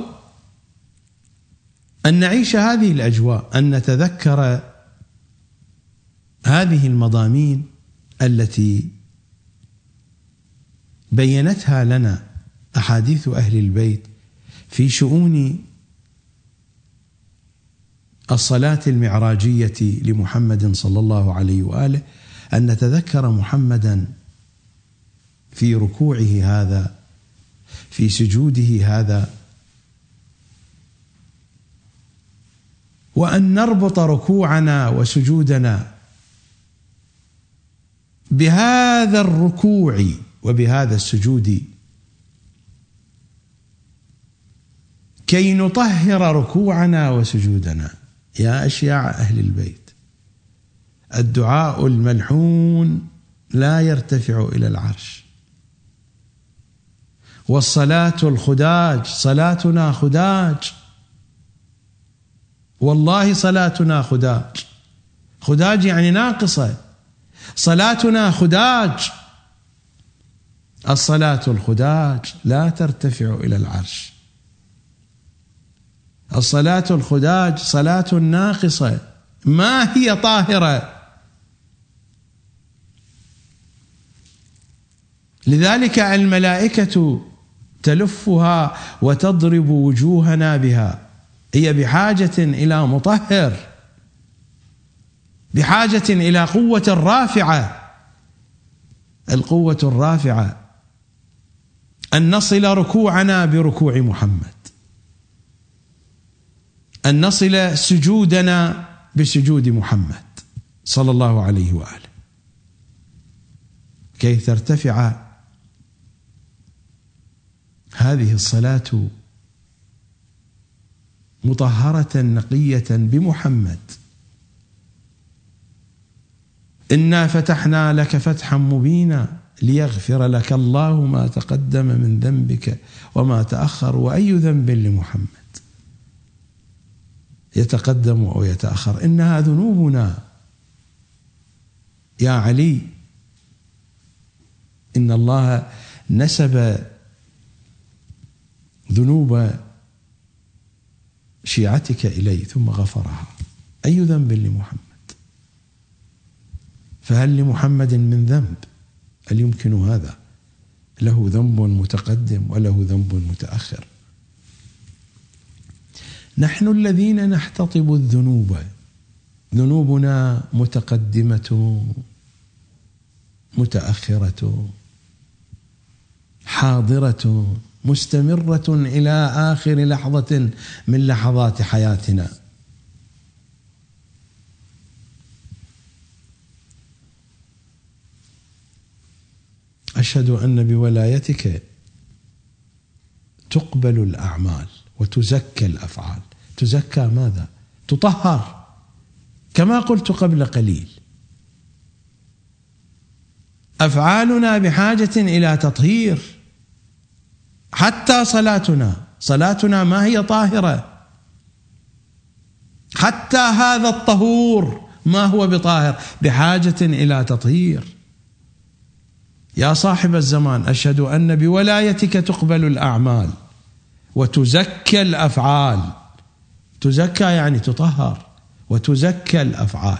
أن نعيش هذه الأجواء، أن نتذكر هذه المضامين التي بينتها لنا أحاديث أهل البيت في شؤون الصلاة المعراجية لمحمد صلى الله عليه وآله، أن نتذكر محمدا في ركوعه هذا، في سجوده هذا، وأن نربط ركوعنا وسجودنا بهذا الركوع وبهذا السجود كي نطهر ركوعنا وسجودنا. يا أشياع أهل البيت، الدعاء الملحون لا يرتفع إلى العرش، والصلاة الخداج، صلاتنا خداج، والله صلاتنا خداج. خداج يعني ناقصة، صلاتنا خداج. الصلاة الخداج لا ترتفع إلى العرش، الصلاة الخداج صلاة ناقصة ما هي طاهرة. لذلك الملائكة تلفها وتضرب وجوهنا بها. هي بحاجة إلى مطهر، بحاجة إلى قوة رافعة. القوة الرافعة أن نصل ركوعنا بركوع محمد، أن نصل سجودنا بسجود محمد صلى الله عليه وآله، كي ترتفع هذه الصلاة مطهرة نقية بمحمد. إنا فتحنا لك فتحا مبينا ليغفر لك الله ما تقدم من ذنبك وما تأخر. وأي ذنب لمحمد يتقدم أو يتأخر؟ إنها ذنوبنا يا علي. إن الله نسب ذنوب شيعتك إليه ثم غفرها. أي ذنب لمحمد؟ فهل لمحمد من ذنب؟ هل يمكن هذا؟ له ذنب متقدم وله ذنب متأخر. نحن الذين نحتطب الذنوب، ذنوبنا متقدمة متأخرة حاضرة مستمرة إلى آخر لحظة من لحظات حياتنا. أشهد أن بولايتك تقبل الأعمال وتزكى الأفعال. تزكى ماذا؟ تطهر، كما قلت قبل قليل. أفعالنا بحاجة إلى تطهير، حتى صلاتنا صلاتنا ما هي طاهرة، حتى هذا الطهور ما هو بطاهر، بحاجة إلى تطهير. يا صاحب الزمان، أشهد أن بولايتك تقبل الأعمال وتزكى الأفعال. تزكى يعني تطهر، وتزكى الأفعال،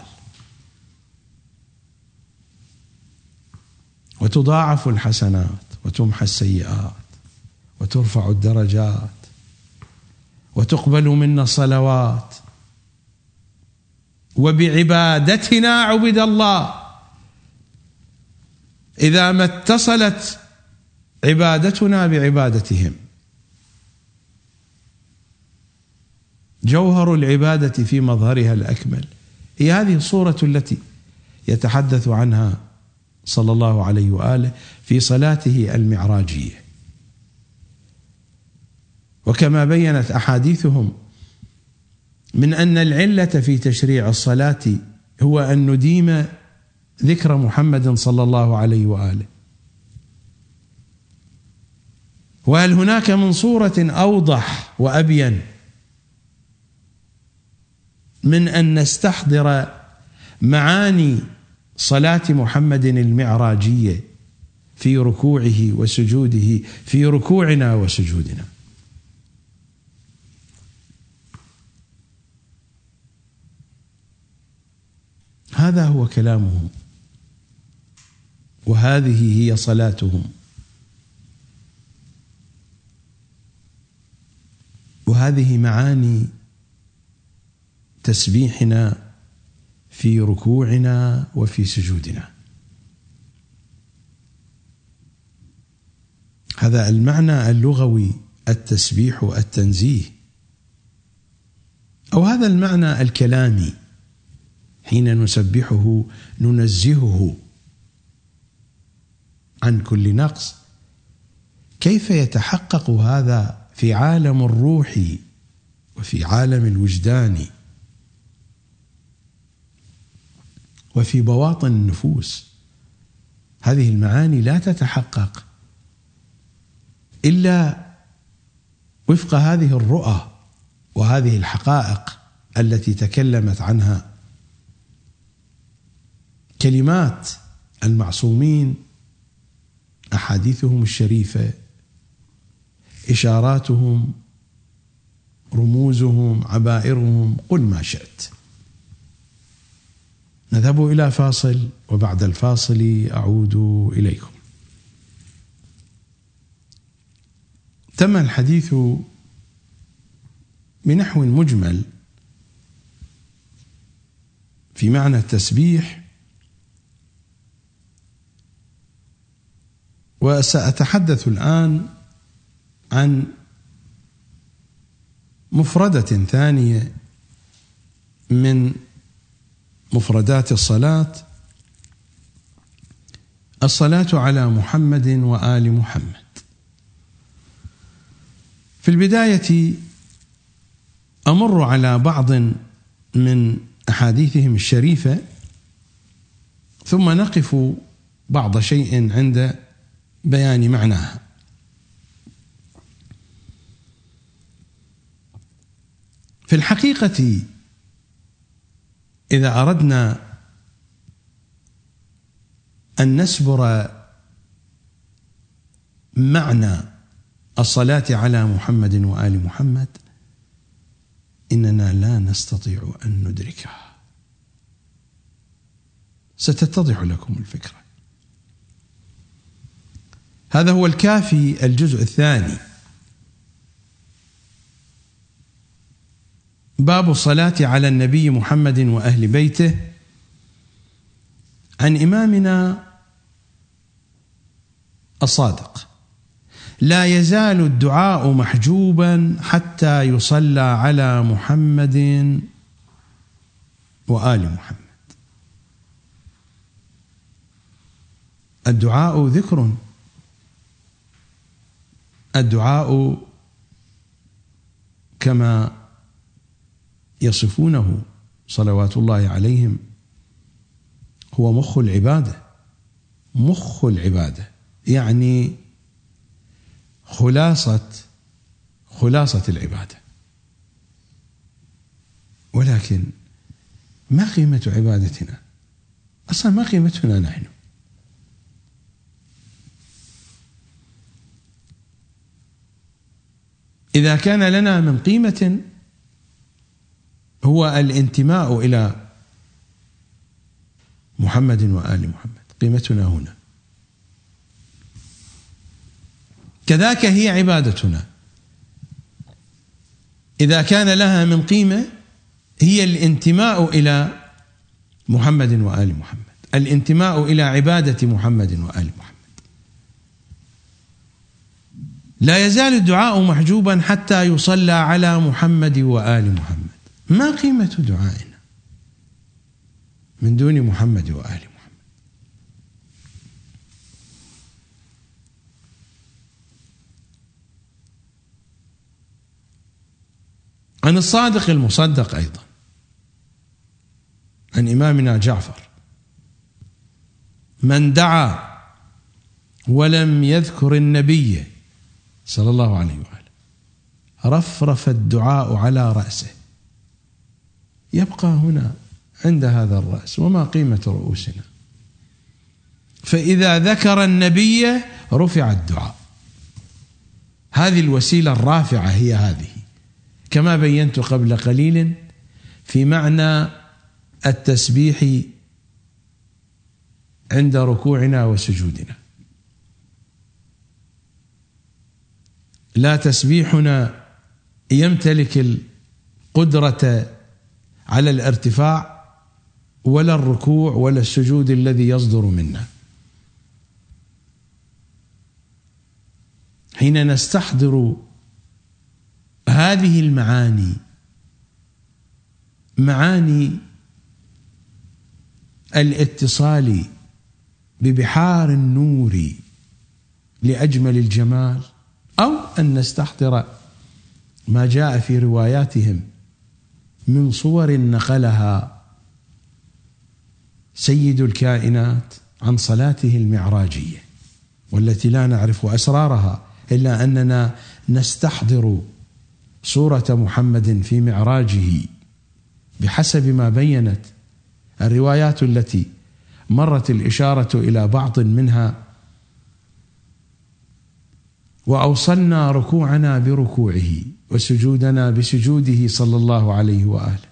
وتضاعف الحسنات وتمحى السيئات وترفع الدرجات وتقبل منا الصلوات. وبعبادتنا عبد الله. إذا ما اتصلت عبادتنا بعبادتهم، جوهر العبادة في مظهرها الأكمل، هي هذه الصورة التي يتحدث عنها صلى الله عليه وآله في صلاته المعراجية. وكما بينت أحاديثهم من أن العلة في تشريع الصلاة هو أن نديم ذكر محمد صلى الله عليه وآله. وهل هناك من صورة أوضح وأبين من أن نستحضر معاني صلاة محمد المعراجية في ركوعه وسجوده، في ركوعنا وسجودنا؟ هذا هو كلامهم، وهذه هي صلاتهم، وهذه معاني تسبيحنا في ركوعنا وفي سجودنا. هذا المعنى اللغوي، التسبيح التنزيه، أو هذا المعنى الكلامي، حين نسبحه ننزهه عن كل نقص. كيف يتحقق هذا في عالم الروح وفي عالم الوجدان وفي بواطن النفوس؟ هذه المعاني لا تتحقق إلا وفق هذه الرؤى وهذه الحقائق التي تكلمت عنها كلمات المعصومين، أحاديثهم الشريفة، إشاراتهم، رموزهم، عبائرهم، قل ما شئت. نذهب إلى فاصل، وبعد الفاصل أعود إليكم. تم الحديث بنحو مجمل في معنى التسبيح، وسأتحدث الآن عن مفردة ثانية من مفردات الصلاة، الصلاة على محمد وآل محمد. في البداية أمر على بعض من أحاديثهم الشريفة، ثم نقف بعض شيء عند بيان معناها. في الحقيقة إذا أردنا أن نسبر معنى الصلاة على محمد وآل محمد، إننا لا نستطيع أن ندركها. ستتضح لكم الفكرة. هذا هو الكافي الجزء الثاني، باب الصلاة على النبي محمد وأهل بيته، عن إمامنا الصادق: لا يزال الدعاء محجوبا حتى يصلى على محمد وآل محمد. الدعاء ذكر، الدعاء كما يصفونه صلوات الله عليهم هو مخ العبادة. مخ العبادة يعني خلاصة خلاصة العبادة. ولكن ما قيمة عبادتنا؟ أصلا ما قيمتنا نحن؟ إذا كان لنا من قيمة هو الانتماء إلى محمد وآل محمد، قيمتنا هنا. كذاك هي عبادتنا إذا كان لها من قيمة هي الانتماء إلى محمد وآل محمد، الانتماء إلى عبادة محمد وآل محمد. لا يزال الدعاء محجوبا حتى يصلى على محمد وآل محمد. ما قيمة دعائنا من دون محمد وآل محمد؟ عن الصادق المصدق أيضا، عن إمامنا جعفر: من دعا ولم يذكر النبي صلى الله عليه وآله رفرف الدعاء على رأسه. يبقى هنا عند هذا الرأس، وما قيمة رؤوسنا؟ فإذا ذكر النبي رفع الدعاء. هذه الوسيلة الرافعة هي هذه، كما بينت قبل قليل في معنى التسبيح عند ركوعنا وسجودنا. لا تسبيحنا يمتلك القدرة على الارتفاع ولا الركوع ولا السجود الذي يصدر منا. حين نستحضر هذه المعاني، معاني الاتصال ببحار النور لأجمل الجمال، أو أن نستحضر ما جاء في رواياتهم من صور نقلها سيد الكائنات عن صلاته المعراجية، والتي لا نعرف أسرارها إلا أننا نستحضر صورة محمد في معراجه بحسب ما بينت الروايات التي مرت الإشارة إلى بعض منها. وأوصلنا ركوعنا بركوعه وسجودنا بسجوده صلى الله عليه وآله.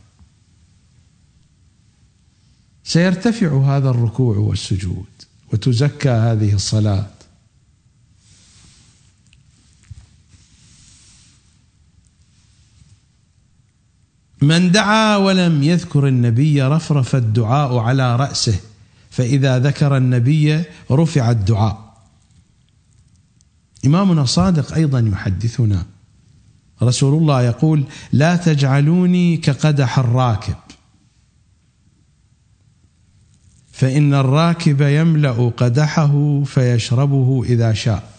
سيرتفع هذا الركوع والسجود وتزكى هذه الصلاة. من دعا ولم يذكر النبي رفرف الدعاء على رأسه، فإذا ذكر النبي رفع الدعاء. إمامنا الصادق أيضا يحدثنا: رسول الله يقول: لا تجعلوني كقدح الراكب، فإن الراكب يملأ قدحه فيشربه إذا شاء.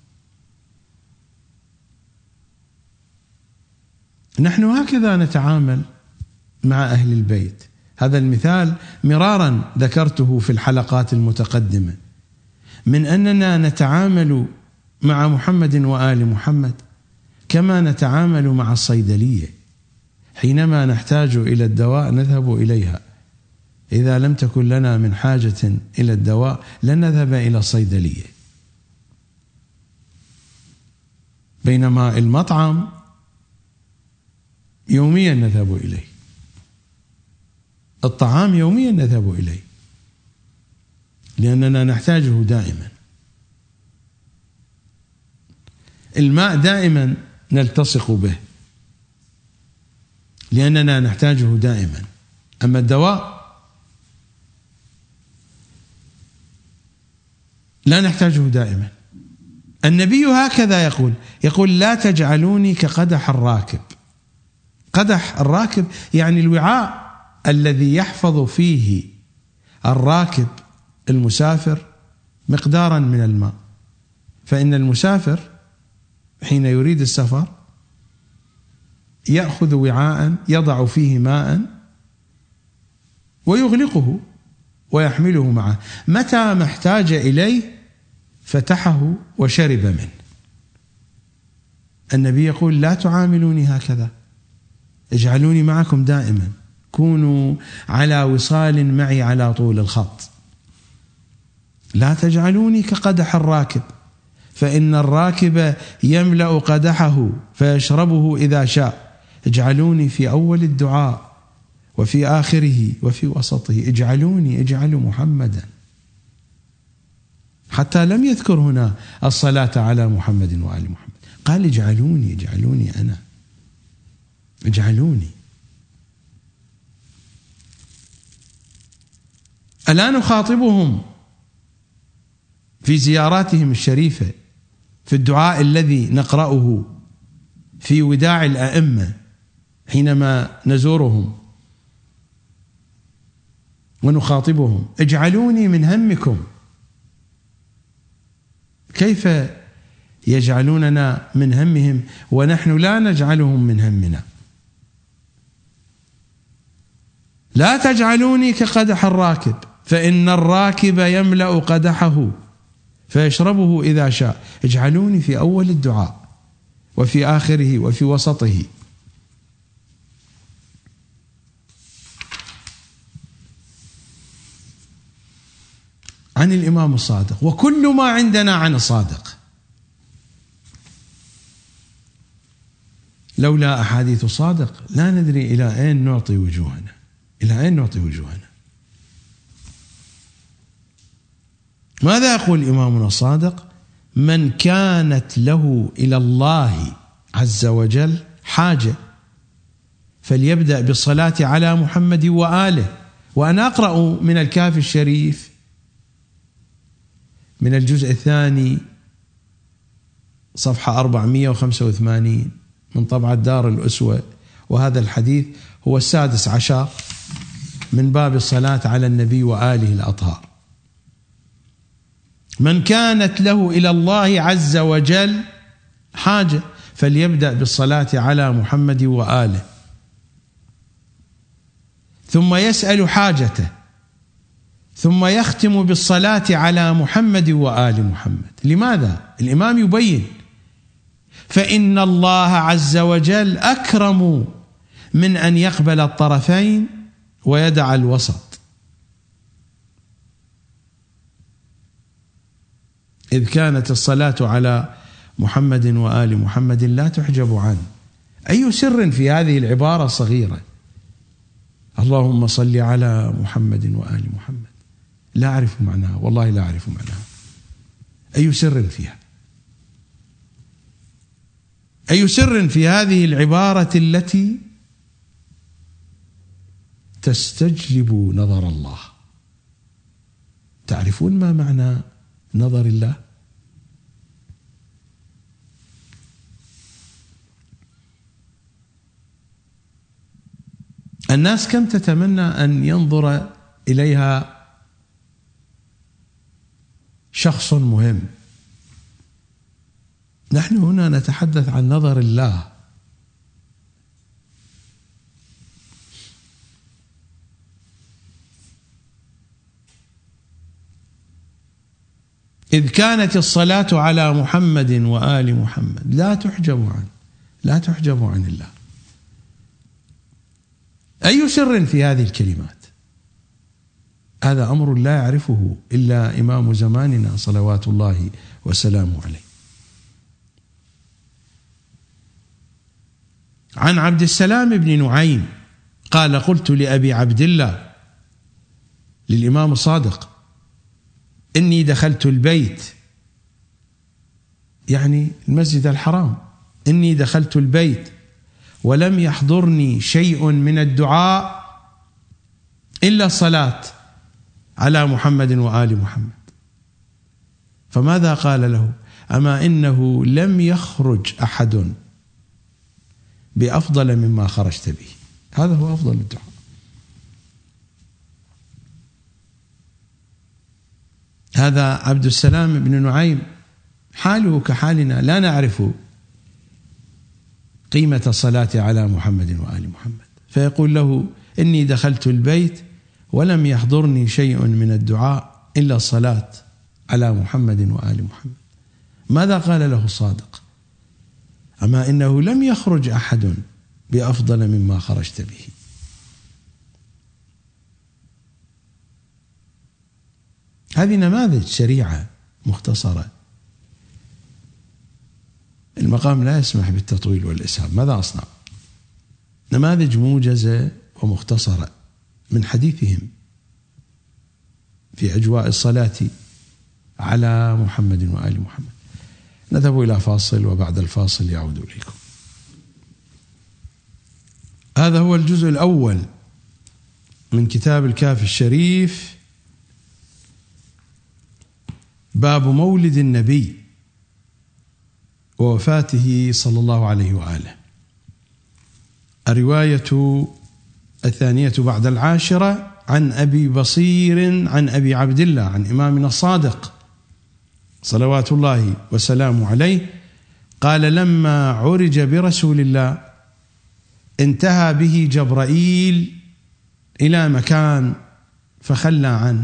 نحن هكذا نتعامل مع أهل البيت. هذا المثال مرارا ذكرته في الحلقات المتقدمة، من أننا نتعامل مع محمد وآل محمد كما نتعامل مع الصيدلية. حينما نحتاج إلى الدواء نذهب إليها، إذا لم تكن لنا من حاجة إلى الدواء لن نذهب إلى الصيدلية. بينما المطعم يوميا نذهب إليه، الطعام يوميا نذهب إليه، لأننا نحتاجه دائما. الماء دائما نلتصق به لأننا نحتاجه دائما. أما الدواء لا نحتاجه دائما، النبي هكذا يقول يقول لا تجعلوني كقدح الراكب. قدح الراكب يعني الوعاء الذي يحفظ فيه الراكب المسافر مقدارا من الماء. فإن المسافر حين يريد السفر يأخذ وعاء يضع فيه ماء ويغلقه ويحمله معه، متى ما احتاج إليه فتحه وشرب منه. النبي يقول لا تعاملوني هكذا، اجعلوني معكم دائما، كونوا على وصال معي على طول الخط. لا تجعلوني كقدح الراكب، فإن الراكب يملأ قدحه فيشربه إذا شاء. اجعلوني في أول الدعاء وفي آخره وفي وسطه، اجعلوني اجعلوا محمدا، حتى لم يذكر هنا الصلاة على محمد وآل محمد، قال اجعلوني اجعلوني أنا، اجعلوني. ألا نخاطبهم في زياراتهم الشريفة، في الدعاء الذي نقرأه في وداع الأئمة حينما نزورهم ونخاطبهم، اجعلوني من همكم. كيف يجعلوننا من همهم ونحن لا نجعلهم من همنا؟ لا تجعلوني كقدح الراكب، فإن الراكب يملأ قدحه فيشربه إذا شاء. اجعلوني في أول الدعاء وفي آخره وفي وسطه. عن الإمام الصادق، وكل ما عندنا عن الصادق، لولا أحاديث الصادق لا ندري إلى أين نعطي وجوهنا، إلى أين نعطي وجوهنا. ماذا يقول إمامنا الصادق؟ من كانت له إلى الله عز وجل حاجة فليبدأ بالصلاة على محمد وآله. وأنا أقرأ من الكافي الشريف من الجزء الثاني صفحة أربعمائة وخمسة وثمانين من طبعة دار الأسوة، وهذا الحديث هو السادس عشر من باب الصلاة على النبي وآله الأطهار. من كانت له إلى الله عز وجل حاجة فليبدأ بالصلاة على محمد وآله، ثم يسأل حاجته، ثم يختم بالصلاة على محمد وآل محمد. لماذا؟ الإمام يبين: فإن الله عز وجل أكرم من أن يقبل الطرفين ويدع الوسط، إذ كانت الصلاة على محمد وآل محمد لا تحجب عنه. أي سر في هذه العبارة الصغيرة، اللهم صل على محمد وآل محمد؟ لا أعرف معناها، والله لا أعرف معناها. أي سر فيها؟ أي سر في هذه العبارة التي تستجلب نظر الله؟ تعرفون ما معنى نظر الله؟ الناس كم تتمنى أن ينظر إليها شخص مهم. نحن هنا نتحدث عن نظر الله. إذ كانت الصلاة على محمد وآل محمد لا تحجب عنه، لا تحجب عن الله. أي سر في هذه الكلمات؟ هذا أمر لا يعرفه إلا إمام زماننا صلوات الله وسلامه عليه. عن عبد السلام بن نعيم قال: قلت لأبي عبد الله، للإمام الصادق، إني دخلت البيت، يعني المسجد الحرام، إني دخلت البيت ولم يحضرني شيء من الدعاء إلا الصلاة على محمد وآل محمد. فماذا قال له؟ أما إنه لم يخرج أحد بأفضل مما خرجت به. هذا هو أفضل الدعاء. هذا عبد السلام بن نعيم حاله كحالنا، لا نعرف قيمة الصلاة على محمد وآل محمد، فيقول له: إني دخلت البيت ولم يحضرني شيء من الدعاء إلا الصلاة على محمد وآل محمد. ماذا قال له الصادق؟ أما إنه لم يخرج أحد بأفضل مما خرجت به. هذه نماذج شريعة مختصرة. المقام لا يسمح بالتطويل والإسهاب، ماذا أصنع؟ نماذج موجزة ومختصرة من حديثهم في أجواء الصلاة على محمد وآل محمد. نذهب إلى فاصل وبعد الفاصل يعود إليكم. هذا هو الجزء الأول من كتاب الكافي الشريف، باب مولد النبي ووفاته صلى الله عليه وآله. الرواية الثانية بعد العاشرة عن أبي بصير عن أبي عبد الله عن إمامنا الصادق صلوات الله وسلامه عليه قال: لما عرج برسول الله انتهى به جبرائيل إلى مكان فخلى عنه.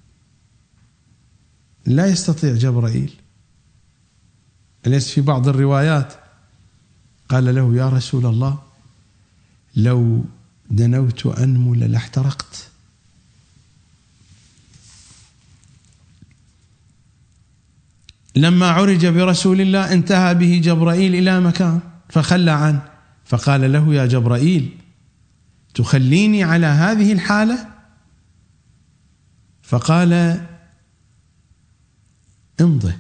لا يستطيع جبرائيل. أليس في بعض الروايات قال له: يا رسول الله لو دنوت أنمل لاحترقت. لما عرج برسول الله انتهى به جبرائيل إلى مكان فخلى عنه، فقال له: يا جبرائيل تخليني على هذه الحالة؟ فقال: امضه،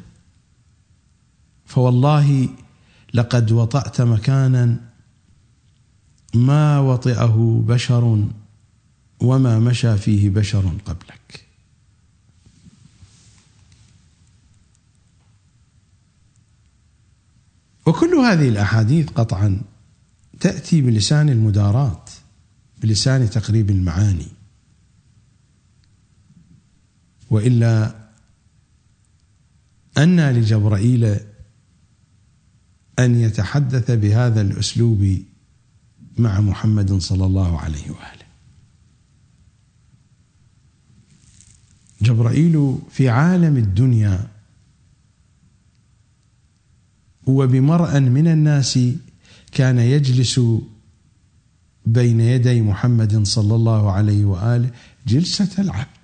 فوالله لقد وطأت مكانا ما وطئه بشر وما مشى فيه بشر قبلك. وكل هذه الأحاديث قطعا تأتي بلسان المداراة، بلسان تقريب المعاني، وإلا أن لجبرائيل أن يتحدث بهذا الأسلوب مع محمد صلى الله عليه وآله. جبرائيل في عالم الدنيا هو بمرأ من الناس كان يجلس بين يدي محمد صلى الله عليه وآله جلسة العبد.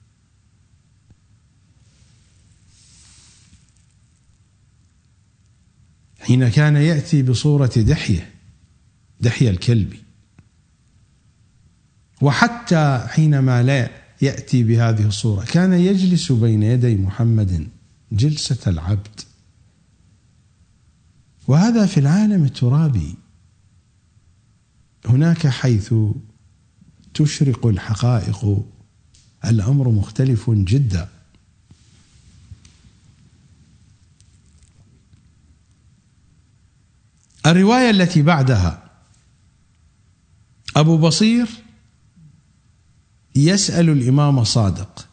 حين كان يأتي بصورة دحية دحية الكلب، وحتى حينما لا يأتي بهذه الصورة كان يجلس بين يدي محمد جلسة العبد. وهذا في العالم الترابي. هناك حيث تشرق الحقائق الأمر مختلف جدا. الرواية التي بعدها أبو بصير يسأل الإمام صادق: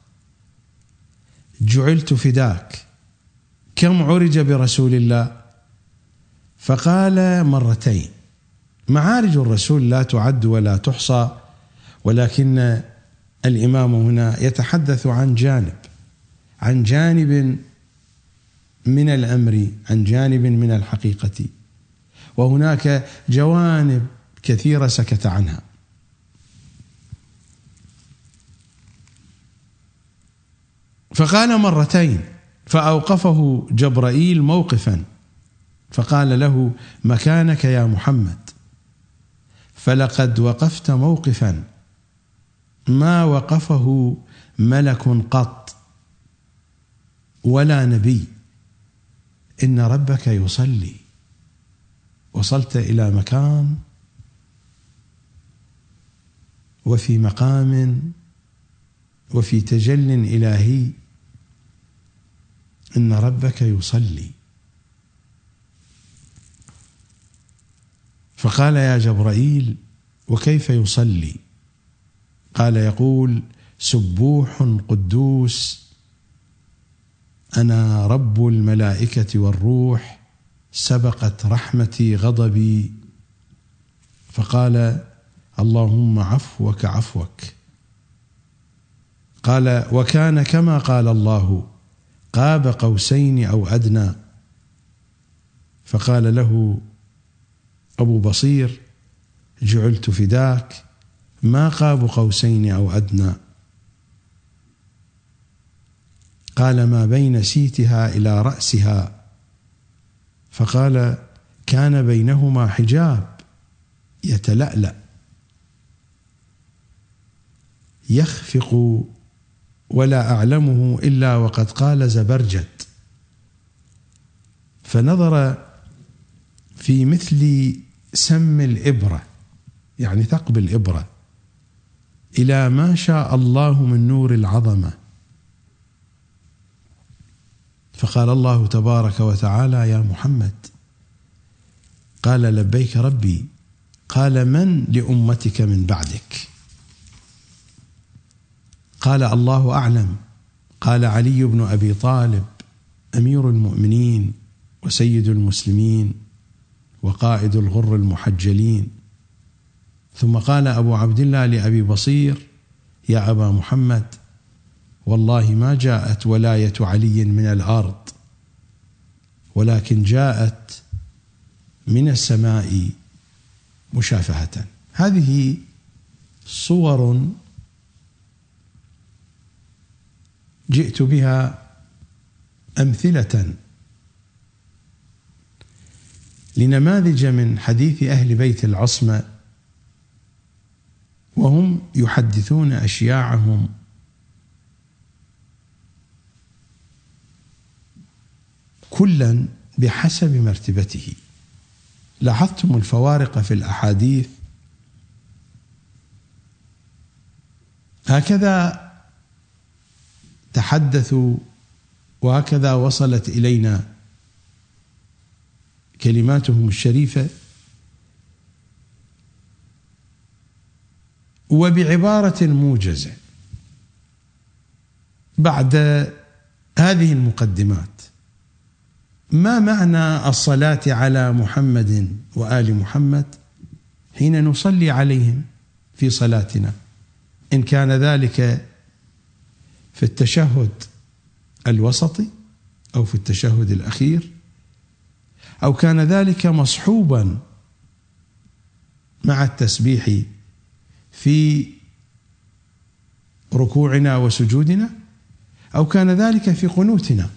جعلت فداك، كم عرج برسول الله؟ فقال: مرتين. معارج الرسول لا تعد ولا تحصى، ولكن الإمام هنا يتحدث عن جانب عن جانب من الأمر، عن جانب من الحقيقة، وهناك جوانب كثيرة سكت عنها. فقال مرتين، فأوقفه جبرائيل موقفا فقال له: مكانك يا محمد، فلقد وقفت موقفا ما وقفه ملك قط ولا نبي، إن ربك يصلي. وصلت إلى مكان وفي مقام وفي تجل إلهي، إن ربك يصلي. فقال يا جبرائيل وكيف يصلي؟ قال يقول سبوح قدوس أنا رب الملائكة والروح سبقت رحمتي غضبي. فقال اللهم عفوك عفوك. قال وكان كما قال الله قاب قوسين أو أدنى. فقال له أبو بصير جعلت فداك ما قاب قوسين أو أدنى. قال ما بين سيتها إلى رأسها. فقال كان بينهما حجاب يتلألأ يخفق ولا أعلمه إلا وقد قال زبرجد. فنظر في مثل سم الإبرة يعني ثقب الإبرة إلى ما شاء الله من نور العظمة. فقال الله تبارك وتعالى يا محمد. قال لبيك ربي. قال من لأمتك من بعدك؟ قال الله أعلم. قال علي بن أبي طالب أمير المؤمنين وسيد المسلمين وقائد الغر المحجلين. ثم قال أبو عبد الله لأبي بصير يا أبا محمد والله ما جاءت ولاية علي من الأرض ولكن جاءت من السماء مشافهة. هذه صور جئت بها أمثلة لنماذج من حديث أهل بيت العصمة وهم يحدثون أشياعهم كلا بحسب مرتبته. لاحظتم الفوارق في الأحاديث؟ هكذا تحدثوا وهكذا وصلت إلينا كلماتهم الشريفة وبعبارة موجزة. بعد هذه المقدمات ما معنى الصلاة على محمد وآل محمد حين نصلي عليهم في صلاتنا؟ إن كان ذلك في التشهد الوسطي أو في التشهد الأخير أو كان ذلك مصحوبا مع التسبيح في ركوعنا وسجودنا أو كان ذلك في قنوتنا.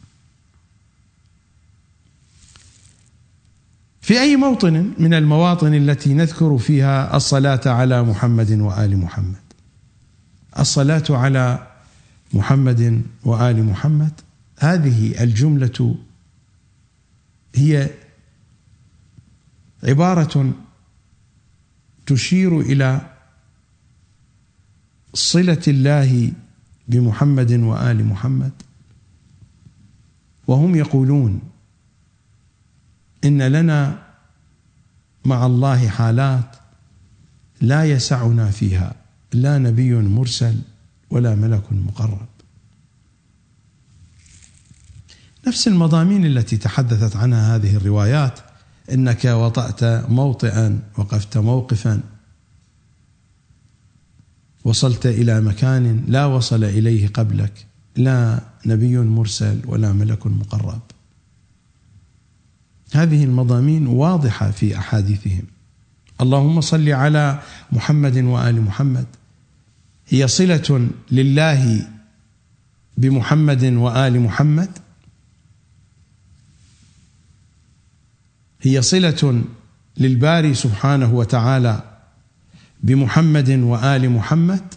في أي موطن من المواطن التي نذكر فيها الصلاة على محمد وآل محمد؟ الصلاة على محمد وآل محمد هذه الجملة هي عبارة تشير إلى صلة الله بمحمد وآل محمد. وهم يقولون إن لنا مع الله حالات لا يسعنا فيها لا نبي مرسل ولا ملك مقرب. نفس المضامين التي تحدثت عنها هذه الروايات: إنك وطأت موطئا وقفت موقفا وصلت إلى مكان لا وصل إليه قبلك لا نبي مرسل ولا ملك مقرب. هذه المضامين واضحة في أحاديثهم. اللهم صل على محمد وآل محمد هي صلة لله بمحمد وآل محمد، هي صلة للباري سبحانه وتعالى بمحمد وآل محمد.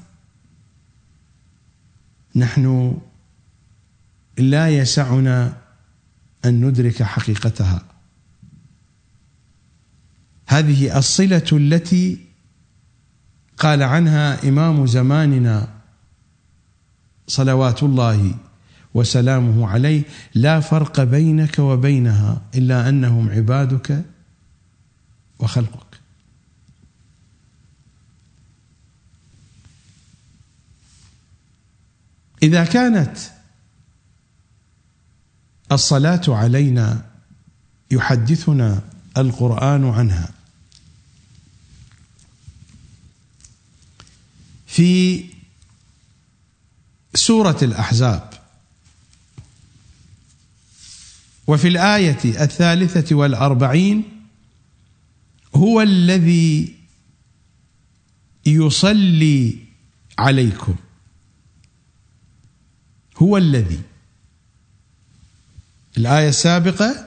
نحن لا يسعنا أن ندرك حقيقتها. هذه الصلة التي قال عنها إمام زماننا صلوات الله وسلامه عليه: لا فرق بينك وبينها إلا أنهم عبادك وخلقك. إذا كانت الصلاة علينا يحدثنا القرآن عنها في سورة الأحزاب وفي الآية الثالثة والأربعين: هو الذي يصلي عليكم. هو الذي. الآية السابقة: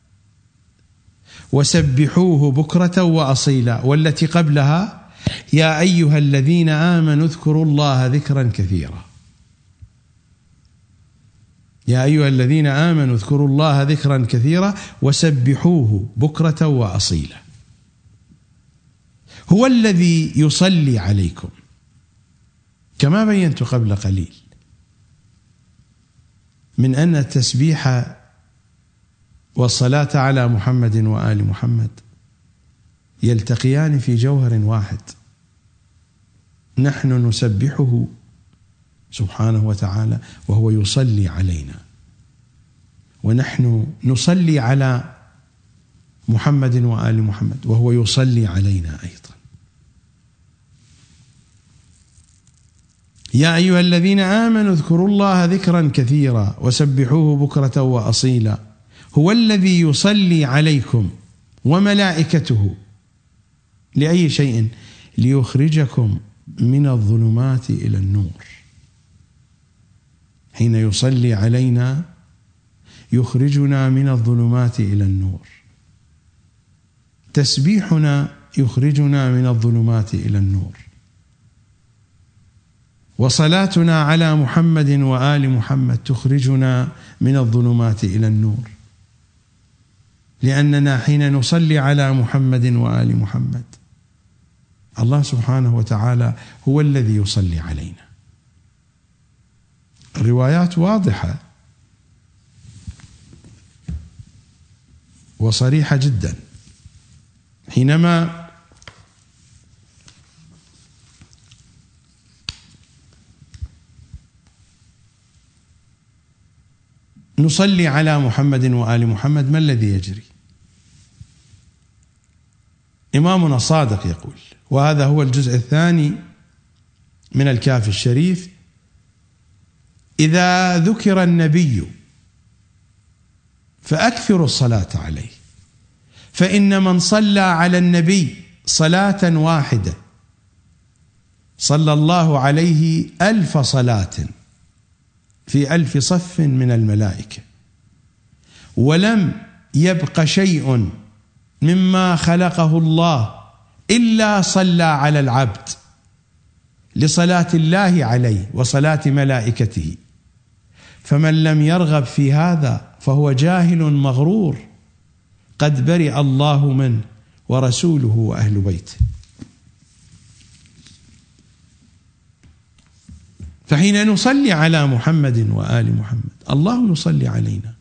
وسبحوه بكرة وأصيلا، والتي قبلها: يا أيها الذين آمنوا اذكروا الله ذكرا كثيرا. يا أيها الذين آمنوا اذكروا الله ذكرا كثيرا وسبحوه بكرة وأصيلا. هو الذي يصلي عليكم، كما بينت قبل قليل من أن التسبيح والصلاة على محمد وآل محمد يلتقيان في جوهر واحد. نحن نسبحه سبحانه وتعالى وهو يصلي علينا، ونحن نصلي على محمد وآل محمد وهو يصلي علينا أيضا. يا أيها الذين آمنوا اذكروا الله ذكرا كثيرا وسبحوه بكرة وأصيلا. هو الذي يصلي عليكم وملائكته لأي شيء؟ ليخرجكم من الظلمات إلى النور. حين يصلي علينا يخرجنا من الظلمات إلى النور. تسبيحنا يخرجنا من الظلمات إلى النور، وصلاتنا على محمد وآل محمد تخرجنا من الظلمات إلى النور، لأننا حين نصلي على محمد وآل محمد الله سبحانه وتعالى هو الذي يصلي علينا. الروايات واضحة وصريحة جدا. حينما نصلي على محمد وآل محمد ما الذي يجري؟ إمامنا الصادق يقول، وهذا هو الجزء الثاني من الكافي الشريف: إذا ذكر النبي فأكثروا الصلاة عليه، فإن من صلى على النبي صلاة واحدة صلى الله عليه ألف صلاة في ألف صف من الملائكة، ولم يبق شيء مما خلقه الله إلا صلى على العبد لصلاة الله عليه وصلاة ملائكته. فمن لم يرغب في هذا فهو جاهل مغرور، قد برئ الله منه ورسوله وأهل بيته. فحين نصلي على محمد وآل محمد الله يصلي علينا،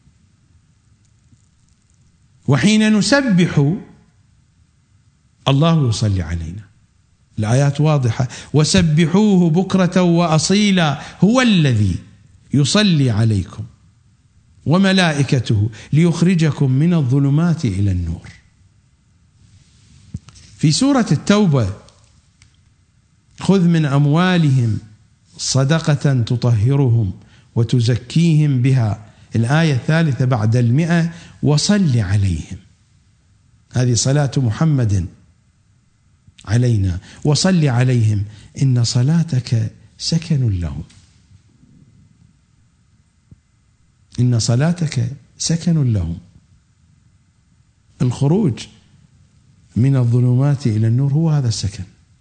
وحين نسبح الله يصلي علينا. الآيات واضحة: وسبحوه بكرة وأصيلا هو الذي يصلي عليكم وملائكته ليخرجكم من الظلمات إلى النور. في سورة التوبة: خذ من أموالهم صدقة تطهرهم وتزكيهم بها، الآية الثالثة بعد المئة: وصل عليهم. هذه صلاة محمد علينا، وصل عليهم إن صلاتك سكن لهم. إن صلاتك سكن لهم. الخروج من الظلمات إلى النور هو هذا السكن.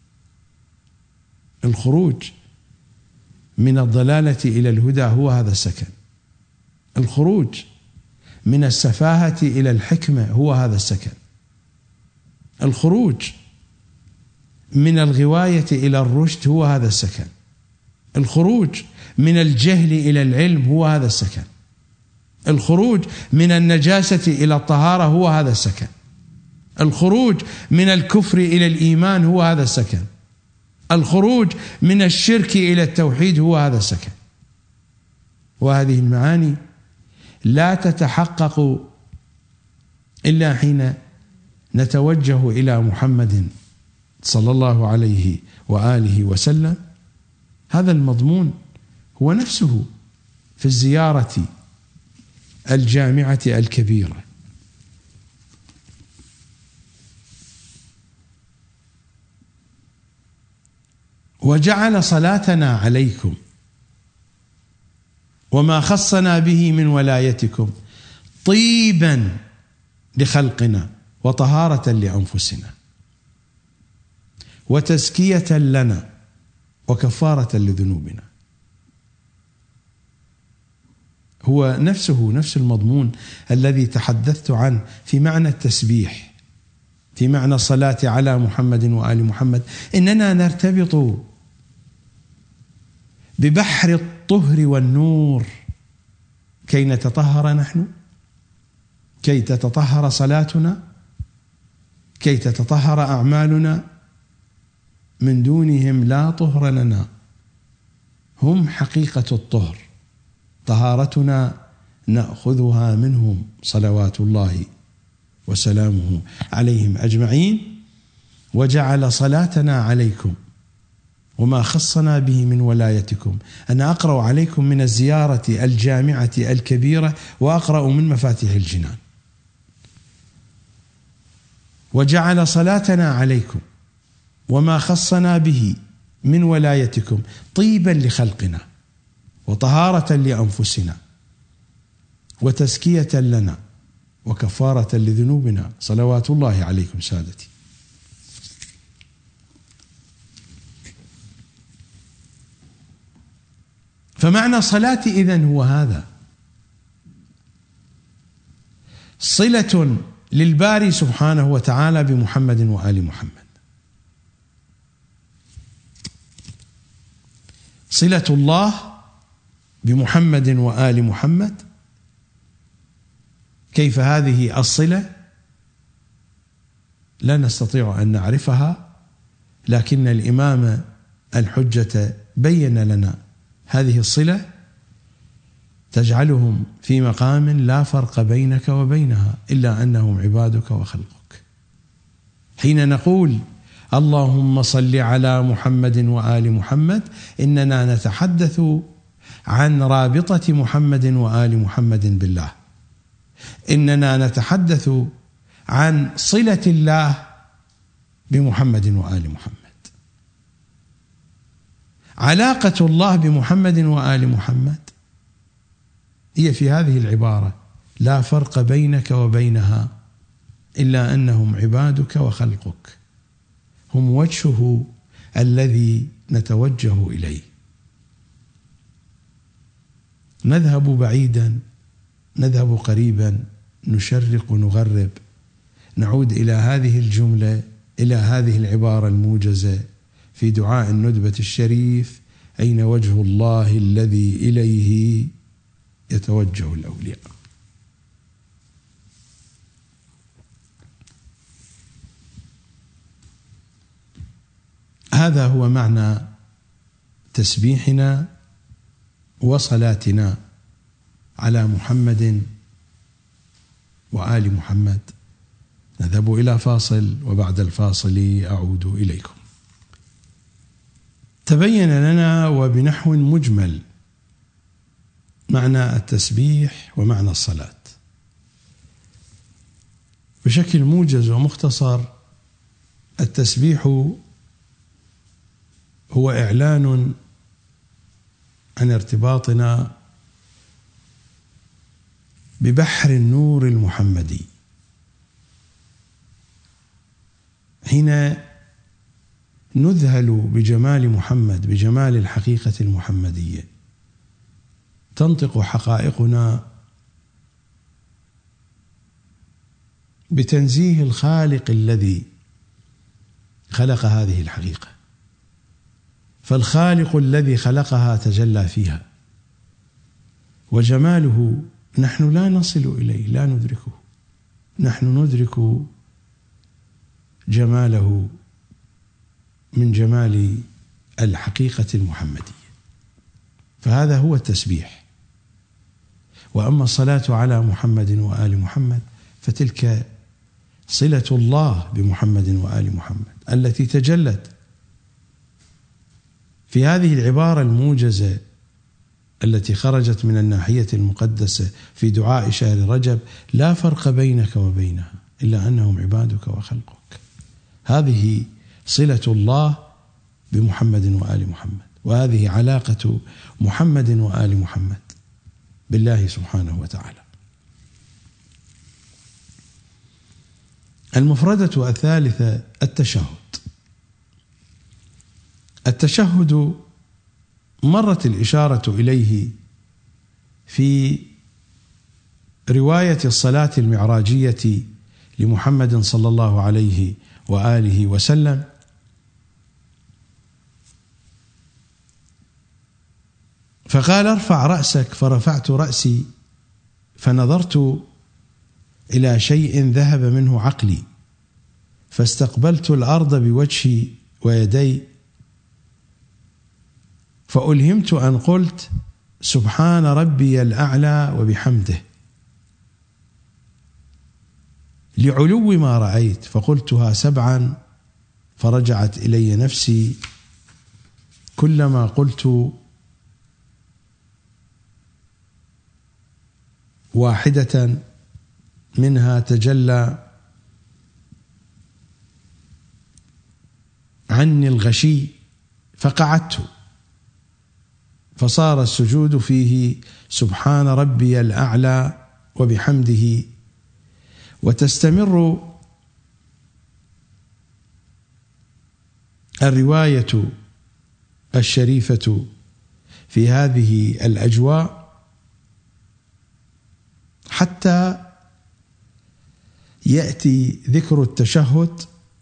الخروج من الضلالة إلى الهدى هو هذا السكن. الخروج من السفاهة إلى الحكمة هو هذا السكن. الخروج من الغواية إلى الرشد هو هذا السكن. الخروج من الجهل إلى العلم هو هذا السكن. الخروج من النجاسة إلى الطهارة هو هذا السكن. الخروج من الكفر إلى الإيمان هو هذا السكن، الخروج من الشرك إلى التوحيد هو هذا السكن. وهذه المعاني لا تتحقق إلا حين نتوجه إلى محمد صلى الله عليه وآله وسلم. هذا المضمون هو نفسه في الزيارة الجامعة الكبيرة. وجعل صلاتنا عليكم وما خصنا به من ولايتكم طيبا لخلقنا وطهارة لأنفسنا وتزكية لنا وكفارة لذنوبنا. هو نفسه نفس المضمون الذي تحدثت عنه في معنى التسبيح، في معنى الصلاة على محمد وآل محمد. إننا نرتبط ببحر الطهر والنور كي نتطهر نحن، كي تتطهر صلاتنا، كي تتطهر أعمالنا. من دونهم لا طهر لنا، هم حقيقة الطهر، طهارتنا نأخذها منهم صلوات الله وسلامه عليهم أجمعين. وجعل صلاتنا عليكم وما خصنا به من ولايتكم. أنا أقرأ عليكم من الزيارة الجامعة الكبيرة وأقرأ من مفاتيح الجنان. وجعل صلاتنا عليكم وما خصنا به من ولايتكم طيبا لخلقنا وطهارة لأنفسنا وتزكية لنا وكفارة لذنوبنا صلوات الله عليكم سادتي. فمعنى صلاتي إذن هو هذا، صلة للباري سبحانه وتعالى بمحمد وآل محمد، صلة الله بمحمد وآل محمد. كيف هذه الصلة؟ لا نستطيع أن نعرفها، لكن الإمام الحجة بين لنا هذه الصلة تجعلهم في مقام لا فرق بينك وبينها إلا أنهم عبادك وخلقك. حين نقول اللهم صل على محمد وآل محمد، إننا نتحدث عن رابطة محمد وآل محمد بالله، إننا نتحدث عن صلة الله بمحمد وآل محمد. علاقة الله بمحمد وآل محمد هي في هذه العبارة: لا فرق بينك وبينها إلا أنهم عبادك وخلقك، هم وجهه الذي نتوجه إليه. نذهب بعيدا، نذهب قريبا، نشرق نغرب، نعود إلى هذه الجملة، إلى هذه العبارة الموجزة في دعاء الندبة الشريف: أين وجه الله الذي إليه يتوجه الأولياء. هذا هو معنى تسبيحنا وصلاتنا على محمد وآل محمد. نذهب إلى فاصل، وبعد الفاصل أعود إليكم. تبين لنا وبنحو مجمل معنى التسبيح ومعنى الصلاة. بشكل موجز ومختصر، التسبيح هو إعلان عن ارتباطنا ببحر النور المحمدي. حين نذهل بجمال محمد، بجمال الحقيقة المحمدية، تنطق حقائقنا بتنزيه الخالق الذي خلق هذه الحقيقة. فالخالق الذي خلقها تجلى فيها، وجماله نحن لا نصل إليه، لا ندركه. نحن ندرك جماله من جمال الحقيقة المحمدية. فهذا هو التسبيح. وأما الصلاة على محمد وآل محمد فتلك صلة الله بمحمد وآل محمد التي تجلت في هذه العبارة الموجزة التي خرجت من الناحية المقدسة في دعاء شهر رجب: لا فرق بينك وبينها إلا أنهم عبادك وخلقك. هذه صلة الله بمحمد وآل محمد، وهذه علاقة محمد وآل محمد بالله سبحانه وتعالى. المفردة الثالثة التشهد. التشهد مرت الإشارة إليه في رواية الصلاة المعراجية لمحمد صلى الله عليه وآله وسلم، فقال: ارفع رأسك، فرفعت رأسي فنظرت إلى شيء ذهب منه عقلي، فاستقبلت الأرض بوجهي ويدي، فألهمت أن قلت: سبحان ربي الأعلى وبحمده، لعلو ما رأيت، فقلتها سبعا، فرجعت إلي نفسي، كلما قلت واحدة منها تجلى عني الغشي فقعدت، فصار السجود فيه سبحان ربي الأعلى وبحمده. وتستمر الرواية الشريفة في هذه الأجواء حتى يأتي ذكر التشهد،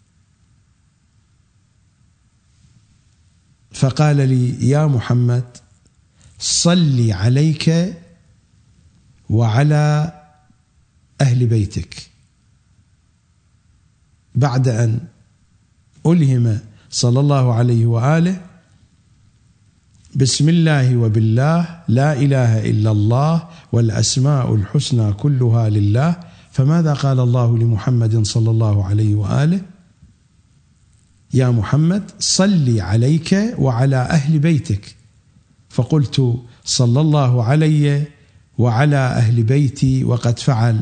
فقال لي: يا محمد صل عليك وعلى أهل بيتك، بعد أن ألهم صلى الله عليه وآله بسم الله وبالله لا إله إلا الله والأسماء الحسنى كلها لله. فماذا قال الله لمحمد صلى الله عليه وآله؟ يا محمد صل عليك وعلى أهل بيتك، فقلت صلى الله علي وعلى أهل بيتي وقد فعل،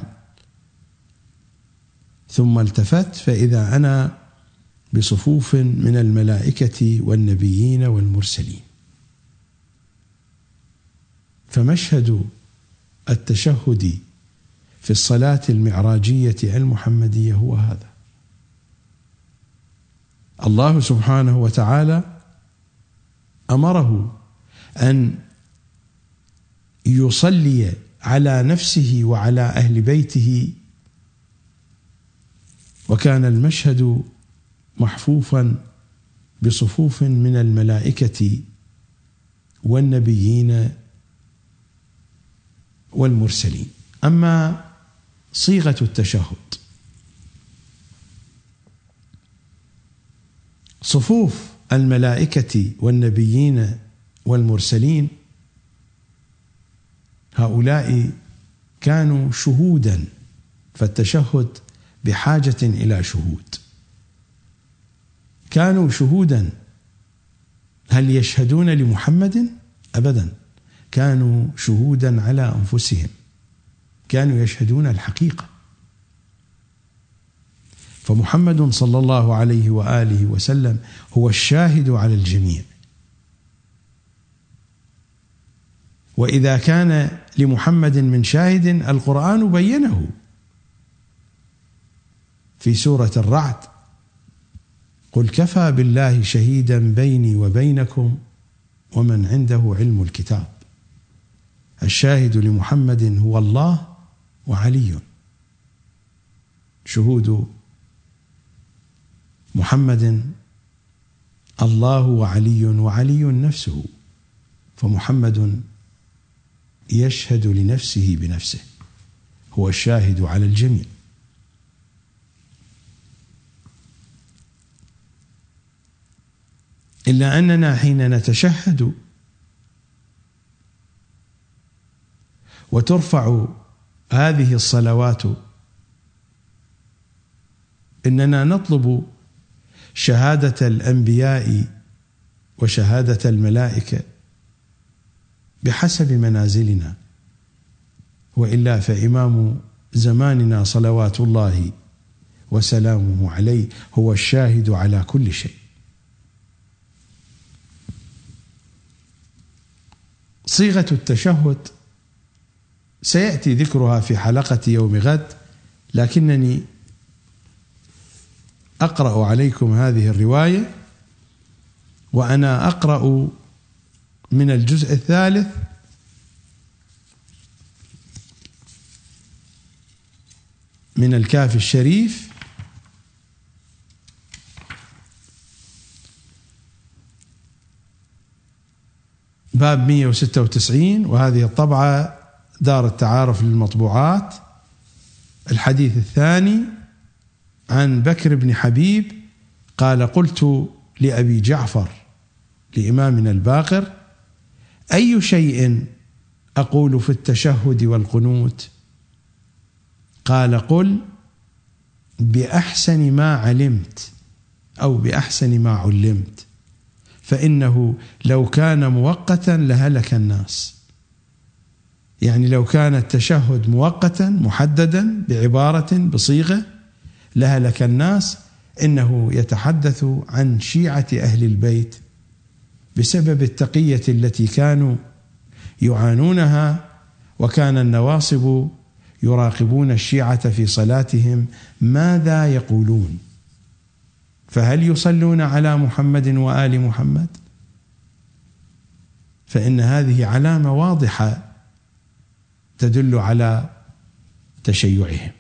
ثم التفت فإذا أنا بصفوف من الملائكة والنبيين والمرسلين. فمشهد التشهد في الصلاة المعراجية المحمدية هو هذا. الله سبحانه وتعالى أمره أن يصلي على نفسه وعلى أهل بيته، وكان المشهد محفوفا بصفوف من الملائكة والنبيين والمرسلين. أما صيغة التشهد، صفوف الملائكة والنبيين والمرسلين هؤلاء كانوا شهودا، فالتشهد بحاجة إلى شهود. كانوا شهودا. هل يشهدون لمحمد؟ أبدا، كانوا شهودا على أنفسهم، كانوا يشهدون الحقيقة. فمحمد صلى الله عليه وآله وسلم هو الشاهد على الجميع. وإذا كان لمحمد من شاهد القرآن بينه في سورة الرعد: قل كفى بالله شهيدا بيني وبينكم ومن عنده علم الكتاب. الشاهد لمحمد هو الله وعلي. شهود محمد الله وعلي، وعلي نفسه، فمحمد يشهد لنفسه بنفسه، هو الشاهد على الجميع. إلا أننا حين نتشهد وترفع هذه الصلوات إننا نطلب شهادة الأنبياء وشهادة الملائكة بحسب منازلنا، وإلا فإمام زماننا صلوات الله وسلامه عليه هو الشاهد على كل شيء. صيغة التشهد سيأتي ذكرها في حلقة يوم غد، لكنني أقرأ عليكم هذه الرواية وأنا أقرأ من الجزء الثالث من الكافي الشريف، باب مئة وستة وتسعين، وهذه الطبعة دار التعارف للمطبوعات. الحديث الثاني عن بكر بن حبيب قال: قلت لأبي جعفر لإمامنا الباقر: أي شيء أقول في التشهد والقنوت؟ قال: قل بأحسن ما علمت أو بأحسن ما علمت، فإنه لو كان مؤقتا لهلك الناس. يعني لو كان التشهد مؤقتا محددا بعبارة بصيغة لهلك الناس. إنه يتحدث عن شيعة أهل البيت بسبب التقية التي كانوا يعانونها، وكان النواصب يراقبون الشيعة في صلاتهم ماذا يقولون، فهل يصلون على محمد وآل محمد؟ فإن هذه علامة واضحة تدل على تشيعهم.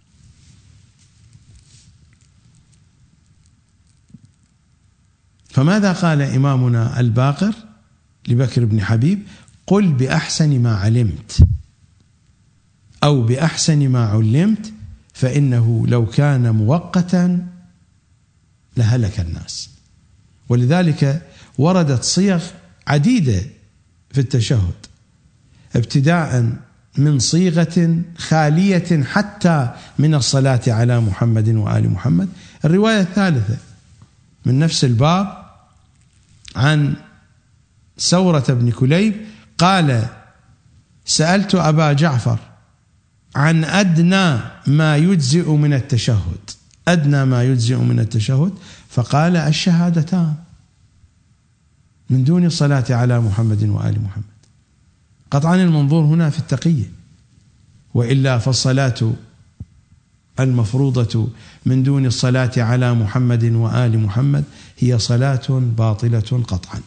فماذا قال إمامنا الباقر لبكر بن حبيب؟ قل بأحسن ما علمت أو بأحسن ما علمت، فإنه لو كان مؤقتا لهلك الناس. ولذلك وردت صيغ عديدة في التشهد، ابتداء من صيغة خالية حتى من الصلاة على محمد وآل محمد. الرواية الثالثة من نفس الباب عن سورة بن كليب قال: سألت أبا جعفر عن أدنى ما يجزئ من التشهد، أدنى ما يجزئ من التشهد، فقال: الشهادتان من دون الصلاة على محمد وآل محمد. قطعا المنظور هنا في التقية، وإلا فالصلاة المفروضة من دون الصلاة على محمد وآل محمد هي صلاة باطلة قطعا.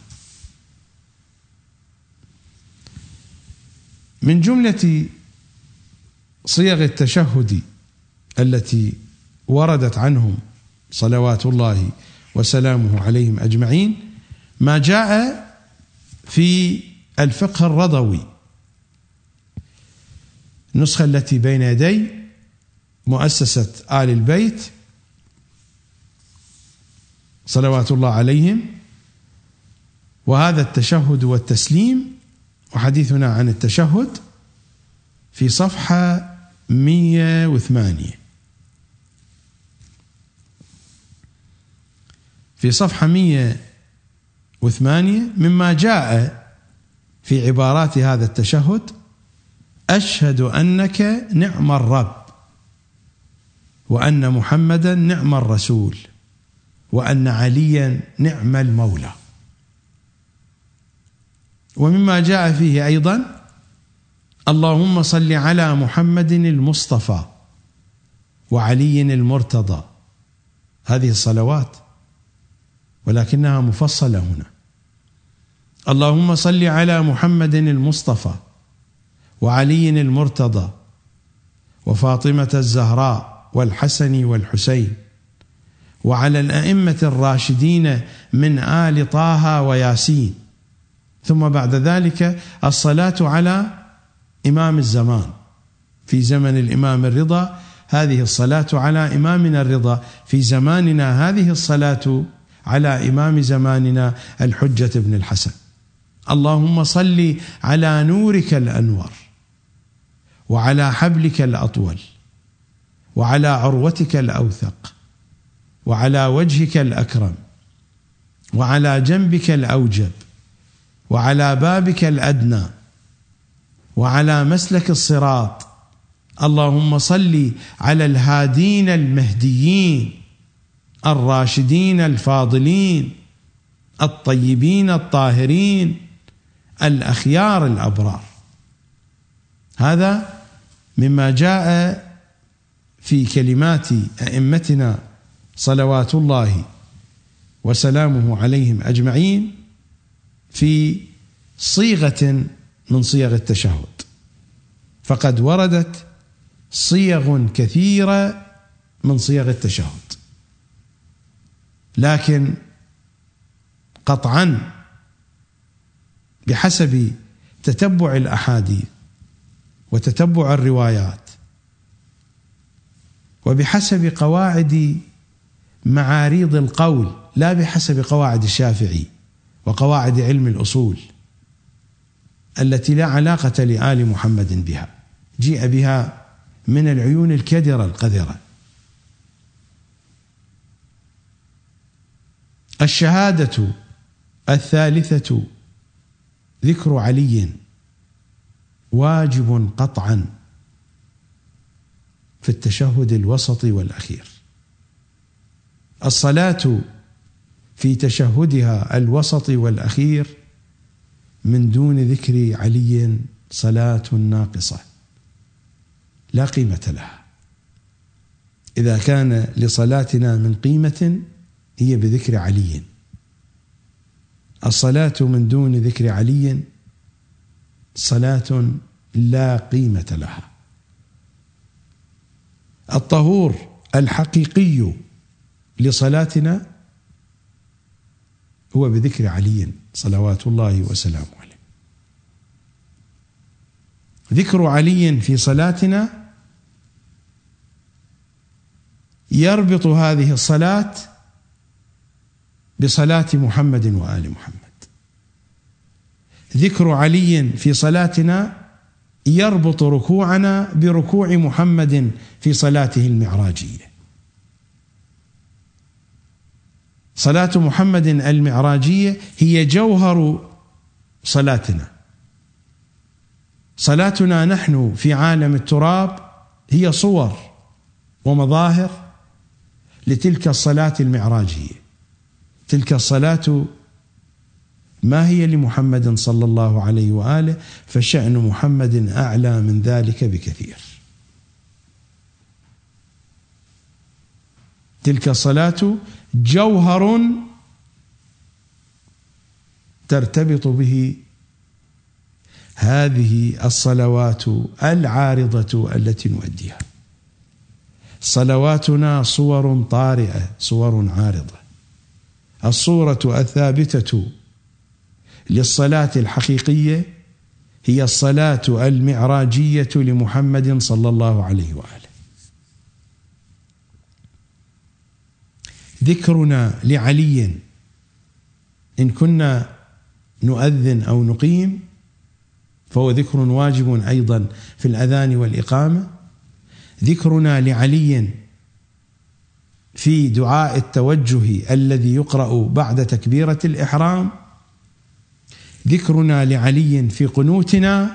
من جملة صيغ التشهد التي وردت عنهم صلوات الله وسلامه عليهم أجمعين ما جاء في الفقه الرضوي، النسخة التي بين يدي مؤسسة آل البيت صلوات الله عليهم. وهذا التشهد والتسليم، وحديثنا عن التشهد في صفحة مئة وثمانية، في صفحة مئة وثمانية مما جاء في عبارات هذا التشهد: أشهد أنك نعم الرب، وأن محمدا نعم الرسول، وأن عليا نعم المولى. ومما جاء فيه أيضا: اللهم صل على محمد المصطفى وعلي المرتضى. هذه الصلوات ولكنها مفصلة هنا: اللهم صل على محمد المصطفى وعلي المرتضى وفاطمة الزهراء والحسن والحسين وعلى الأئمة الراشدين من آل طه وياسين. ثم بعد ذلك الصلاة على إمام الزمان في زمن الإمام الرضا، هذه الصلاة على إمامنا الرضا في زماننا، هذه الصلاة على إمام زماننا الحجة بن الحسن. اللهم صل على نورك الأنور، وعلى حبلك الأطول، وعلى عروتك الأوثق، وعلى وجهك الأكرم، وعلى جنبك الأوجب، وعلى بابك الأدنى، وعلى مسلك الصراط. اللهم صل على الهادين المهديين الراشدين الفاضلين الطيبين الطاهرين الأخيار الأبرار. هذا مما جاء في كلمات أئمتنا صلوات الله وسلامه عليهم أجمعين في صيغة من صيغ التشهد، فقد وردت صيغ كثيرة من صيغ التشهد، لكن قطعا بحسب تتبع الأحاديث وتتبع الروايات وبحسب قواعد معاريض القول، لا بحسب قواعد الشافعي وقواعد علم الأصول التي لا علاقة لآل محمد بها، جيء بها من العيون الكدرة القذرة. الشهادة الثالثة ذكر علي واجب قطعا في التشهد الوسط والأخير. الصلاة في تشهدها الوسط والأخير من دون ذكر علي صلاة ناقصة لا قيمة لها. إذا كان لصلاتنا من قيمة هي بذكر علي. الصلاة من دون ذكر علي صلاة لا قيمة لها. الطهور الحقيقي لصلاتنا هو بذكر علي صلوات الله وسلامه عليه. ذكر علي في صلاتنا يربط هذه الصلاة بصلاة محمد وآل محمد. ذكر علي في صلاتنا يربط ركوعنا بركوع محمد في صلاته المعراجية. صلاة محمد المعراجية هي جوهر صلاتنا. صلاتنا نحن في عالم التراب هي صور ومظاهر لتلك الصلاة المعراجية. تلك الصلاة ما هي لمحمد صلى الله عليه وآله، فشأن محمد أعلى من ذلك بكثير. تلك الصلاة جوهر ترتبط به هذه الصلوات العارضة التي نؤديها. صلواتنا صور طارئة، صور عارضة. الصورة الثابتة للصلاة الحقيقية هي الصلاة المعراجية لمحمد صلى الله عليه وآله. ذكرنا لعلي إن كنا نؤذن أو نقيم فهو ذكر واجب أيضا في الأذان والإقامة. ذكرنا لعلي في دعاء التوجه الذي يقرأ بعد تكبيرة الإحرام. ذكرنا لعلي في قنوتنا.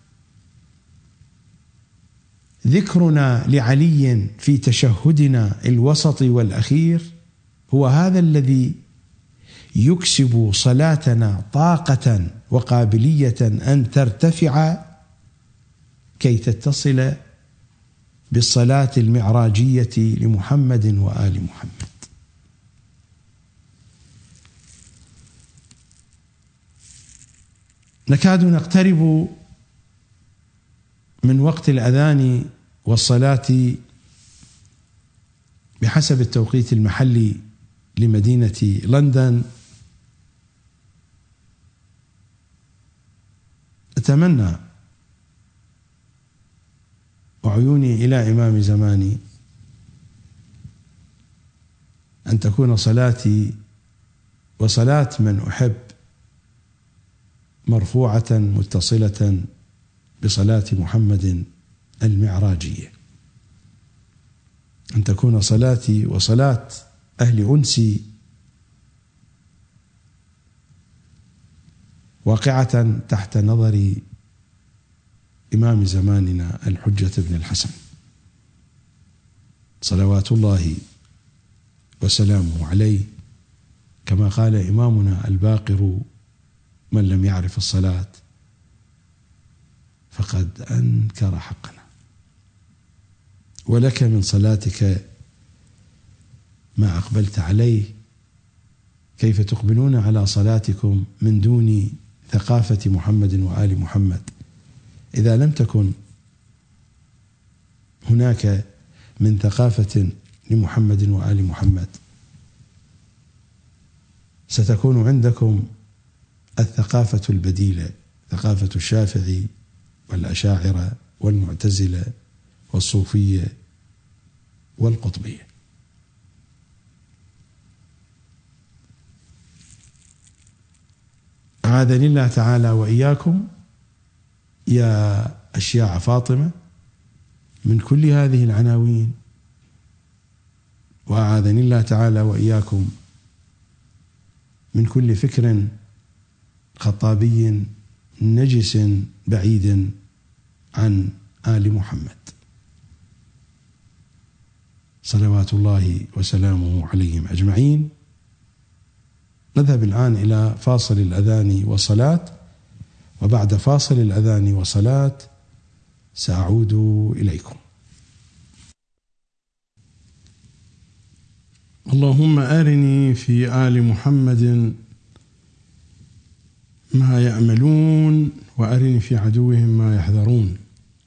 ذكرنا لعلي في تشهدنا الوسط والأخير هو هذا الذي يكسب صلاتنا طاقة وقابلية أن ترتفع كي تتصل بالصلاة المعراجية لمحمد وآل محمد. نكاد نقترب من وقت الأذان والصلاة بحسب التوقيت المحلي لمدينة لندن. أتمنى وعيوني إلى إمام زماني أن تكون صلاتي وصلاة من أحب مرفوعة متصلة بصلاة محمد المعراجية، أن تكون صلاتي وصلاة أهل أنسي واقعة تحت نظر إمام زماننا الحجة بن الحسن صلوات الله وسلامه عليه، كما قال إمامنا الباقر: من لم يعرف الصلاة فقد أنكر حقنا. ولك من صلاتك ما أقبلت عليه، كيف تقبلون على صلاتكم من دون ثقافة محمد وآل محمد إذا لم تكن هناك من ثقافة لمحمد وآل محمد؟ ستكون عندكم الثقافة البديلة، ثقافة الشافعي والأشاعرة والمعتزلة والصوفية والقطبية. أعاذني الله تعالى وإياكم يا أشياع فاطمة من كل هذه العناوين، وأعاذني الله تعالى وإياكم من كل فكر خطابي نجس بعيد عن آل محمد صلوات الله وسلامه عليهم أجمعين. نذهب الآن إلى فاصل الأذان والصلاة، وبعد فاصل الأذان والصلاة سأعود إليكم. اللهم أرني في آل محمد ما يأملون، وأرني في عدوهم ما يحذرون.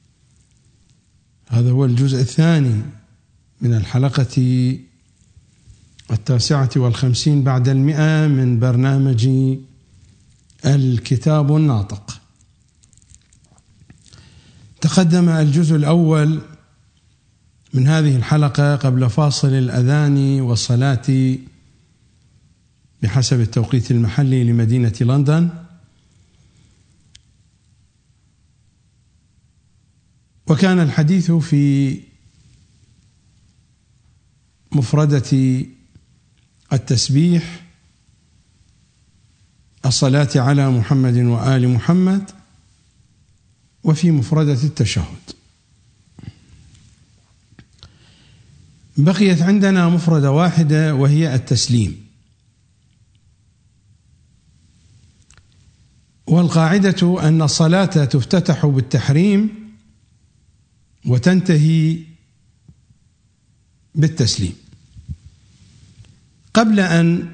هذا هو الجزء الثاني من الحلقة التاسعة والخمسين بعد المئة من برنامج الكتاب الناطق. تقدم الجزء الأول من هذه الحلقة قبل فاصل الأذان والصلاة بحسب التوقيت المحلي لمدينة لندن، وكان الحديث في مفردة التسبيح، الصلاة على محمد وآل محمد، وفي مفردة التشهد. بقيت عندنا مفردة واحدة وهي التسليم، والقاعدة أن الصلاة تفتتح بالتحريم وتنتهي بالتسليم. قبل أن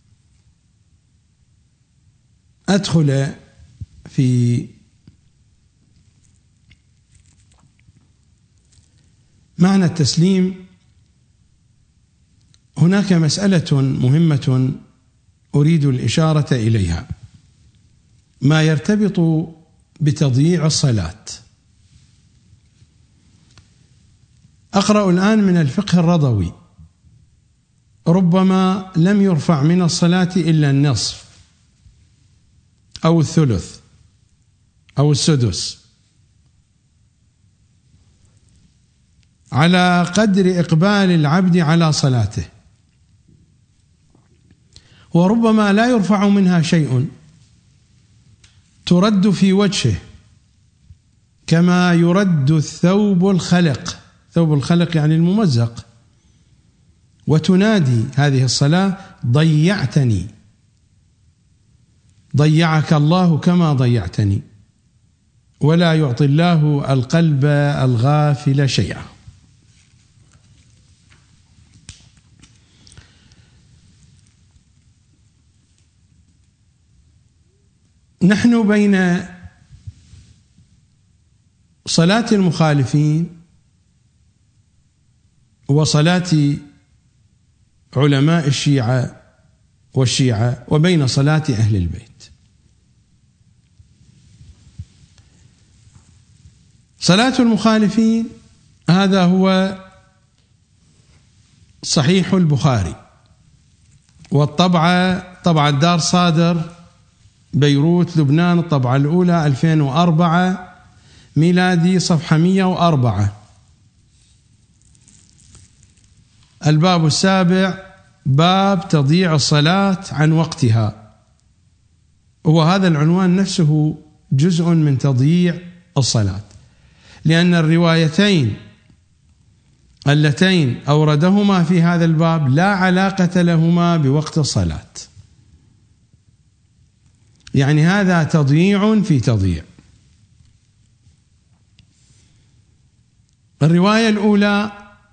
أدخل في معنى التسليم، هناك مسألة مهمة أريد الإشارة إليها، ما يرتبط بتضييع الصلاة. أقرأ الآن من الفقه الرضوي: ربما لم يرفع من الصلاة إلا النصف أو الثلث أو السدس على قدر إقبال العبد على صلاته، وربما لا يرفع منها شيء، ترد في وجهه كما يرد الثوب الخلق، ثوب الخلق يعني الممزق، وتنادي هذه الصلاة: ضيعتني، ضيعك الله كما ضيعتني. ولا يعطي الله القلب الغافل شيئا. نحن بين صلاة المخالفين وصلاة علماء الشيعة والشيعة، وبين صلاة أهل البيت. صلاة المخالفين هذا هو صحيح البخاري، والطبعة طبعا دار صادر بيروت لبنان، الطبعة الأولى ألفين وأربعة ميلادي، صفحة مئة وأربعة. الباب السابع، باب تضييع الصلاة عن وقتها، وهذا العنوان نفسه جزء من تضييع الصلاة، لأن الروايتين اللتين أوردهما في هذا الباب لا علاقة لهما بوقت الصلاة، يعني هذا تضييع في تضييع. الرواية الأولى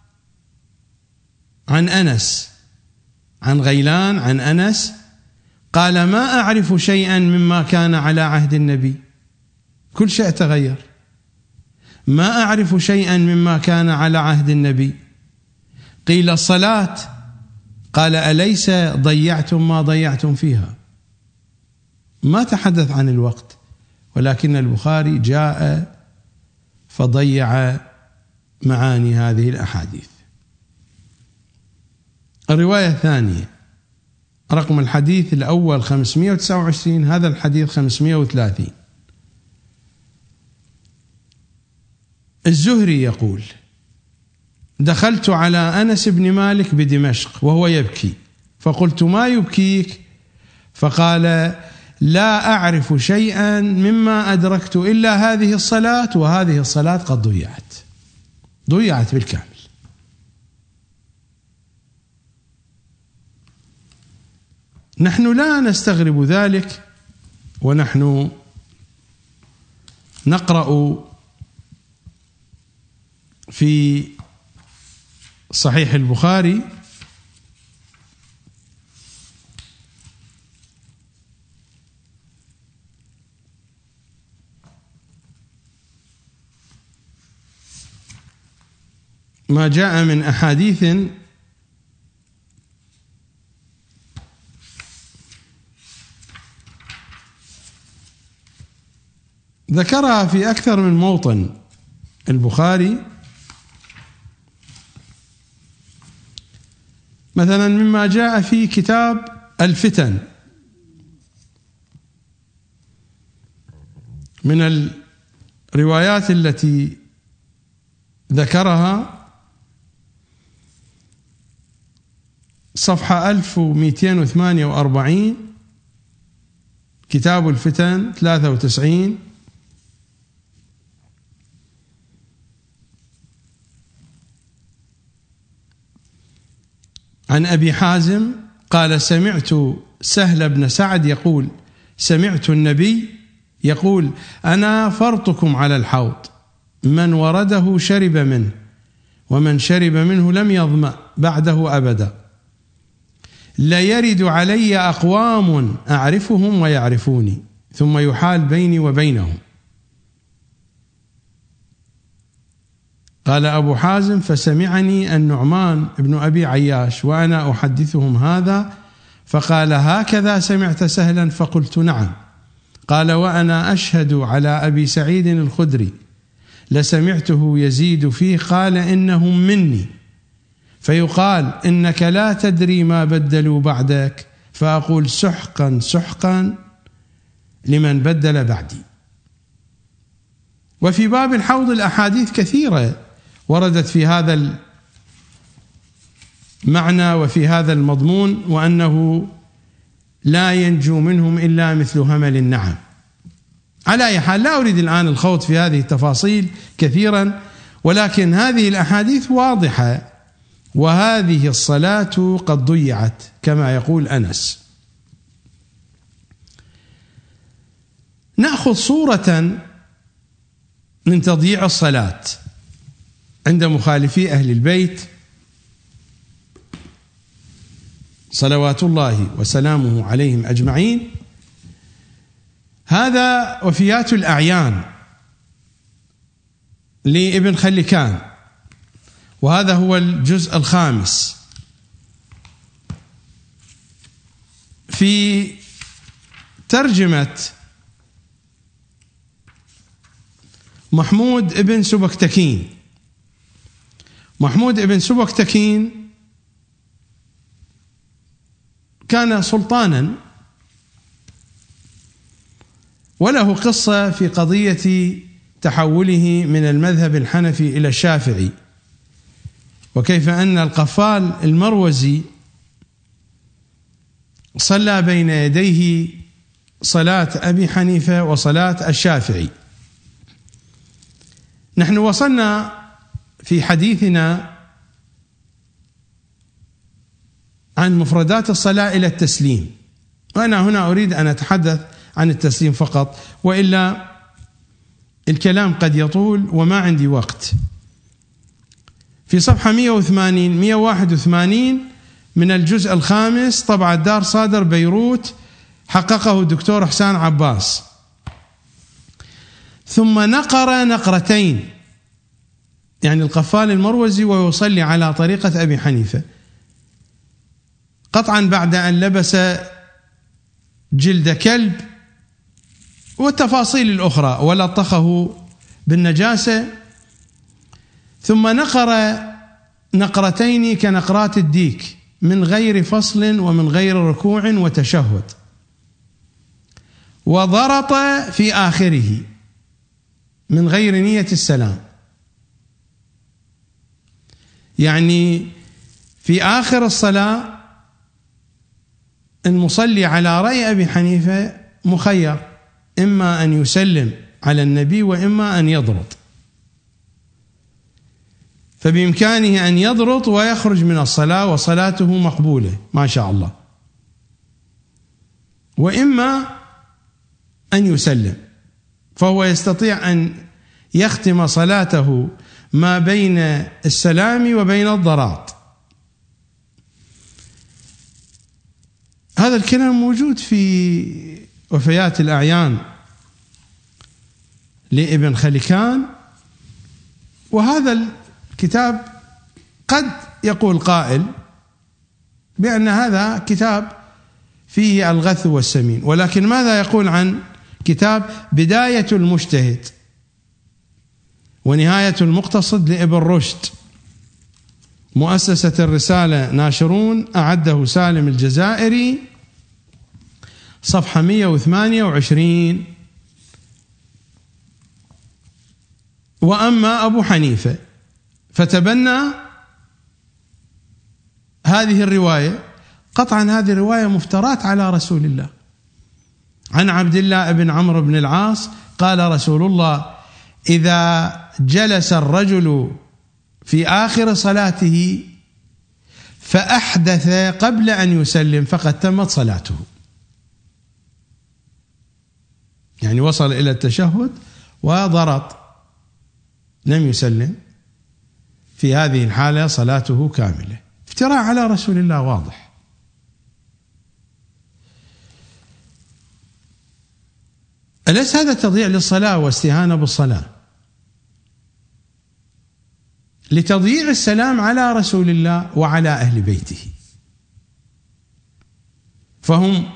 عن أنس، عن غيلان عن أنس قال: ما أعرف شيئا مما كان على عهد النبي، كل شيء تغير، ما أعرف شيئا مما كان على عهد النبي. قيل: الصلاة، قال: أليس ضيعتم ما ضيعتم فيها؟ ما تحدث عن الوقت، ولكن البخاري جاء فضيع معاني هذه الأحاديث. الرواية الثانية، رقم الحديث الأول خمسمئة وتسعة وعشرين، هذا الحديث خمسمئة وثلاثين. الزهري يقول: دخلت على أنس بن مالك بدمشق وهو يبكي، فقلت: ما يبكيك؟ فقال: لا أعرف شيئا مما أدركت إلا هذه الصلاة، وهذه الصلاة قد ضيعت، ضيعت بالكامل. نحن لا نستغرب ذلك، ونحن نقرأ في صحيح البخاري ما جاء من أحاديث ذكرها في أكثر من موطن البخاري، مثلا مما جاء في كتاب الفتن من الروايات التي ذكرها، صفحة ألف ومئتين وثمانية وأربعين، كتاب الفتن ثلاثة وتسعين. عن أبي حازم قال: سمعت سهل بن سعد يقول: سمعت النبي يقول: أنا فرطكم على الحوض، من ورده شرب منه، ومن شرب منه لم يظمأ بعده أبدا، لا يرد علي أقوام أعرفهم ويعرفوني، ثم يحال بيني وبينهم. قال أبو حازم: فسمعني النعمان بن أبي عياش وأنا أحدثهم هذا، فقال: هكذا سمعت سهلا؟ فقلت: نعم. قال: وأنا أشهد على أبي سعيد الخدري لسمعته يزيد فيه، قال: إنهم مني، فيقال: إنك لا تدري ما بدلوا بعدك، فأقول: سحقا سحقا لمن بدل بعدي. وفي باب الحوض الأحاديث كثيرة وردت في هذا المعنى وفي هذا المضمون، وأنه لا ينجو منهم إلا مثل همل النعم. على أي حال لا أريد الآن الخوض في هذه التفاصيل كثيرا، ولكن هذه الأحاديث واضحة، وهذه الصلاة قد ضيعت كما يقول أنس. نأخذ صورة من تضييع الصلاة عند مخالفي أهل البيت صلوات الله وسلامه عليهم أجمعين. هذا وفيات الأعيان لابن خلكان، وهذا هو الجزء الخامس. في ترجمة محمود ابن سبكتكين، محمود ابن سبكتكين كان سلطانا وله قصة في قضية تحوله من المذهب الحنفي إلى الشافعي، وكيف أن القفال المروزي صلى بين يديه صلاة أبي حنيفة وصلاة الشافعي. نحن وصلنا في حديثنا عن مفردات الصلاة إلى التسليم، وأنا هنا أريد أن أتحدث عن التسليم فقط، وإلا الكلام قد يطول وما عندي وقت. في صفحة مئة وثمانين مئة وواحد وثمانين من الجزء الخامس، طبعة دار صادر بيروت، حققه الدكتور حسان عباس. ثم نقر نقرتين، يعني القفال المروزي ويصلي على طريقة أبي حنيفة، قطعا بعد أن لبس جلد كلب والتفاصيل الأخرى ولطخه بالنجاسة، ثم نقر نقرتين كنقرات الديك من غير فصل ومن غير ركوع وتشهد، وضرط في آخره من غير نية السلام. يعني في آخر الصلاة المصلي على رأي أبي حنيفة مخير، إما أن يسلم على النبي وإما أن يضرط، فبإمكانه أن يضرط ويخرج من الصلاة وصلاته مقبولة ما شاء الله، وإما أن يسلم، فهو يستطيع أن يختم صلاته ما بين السلام وبين الضراط. هذا الكلام موجود في وفيات الأعيان لابن خلكان، وهذا الكتاب قد يقول قائل بأن هذا كتاب فيه الغث والسمين، ولكن ماذا يقول عن كتاب بداية المجتهد ونهاية المقتصد لابن رشد، مؤسسة الرسالة ناشرون، أعده سالم الجزائري، صفحة مئة وثمانية وعشرين. وأما أبو حنيفة فتبنى هذه الرواية، قطعا هذه الرواية مفترات على رسول الله. عن عبد الله بن عمرو بن العاص قال رسول الله: إذا جلس الرجل في آخر صلاته فأحدث قبل أن يسلم فقد تمت صلاته. يعني وصل إلى التشهد وضرط لم يسلم، في هذه الحالة صلاته كاملة. افتراء على رسول الله واضح. أليس هذا تضييع للصلاة واستهانة بالصلاة؟ لتضييع السلام على رسول الله وعلى أهل بيته، فهم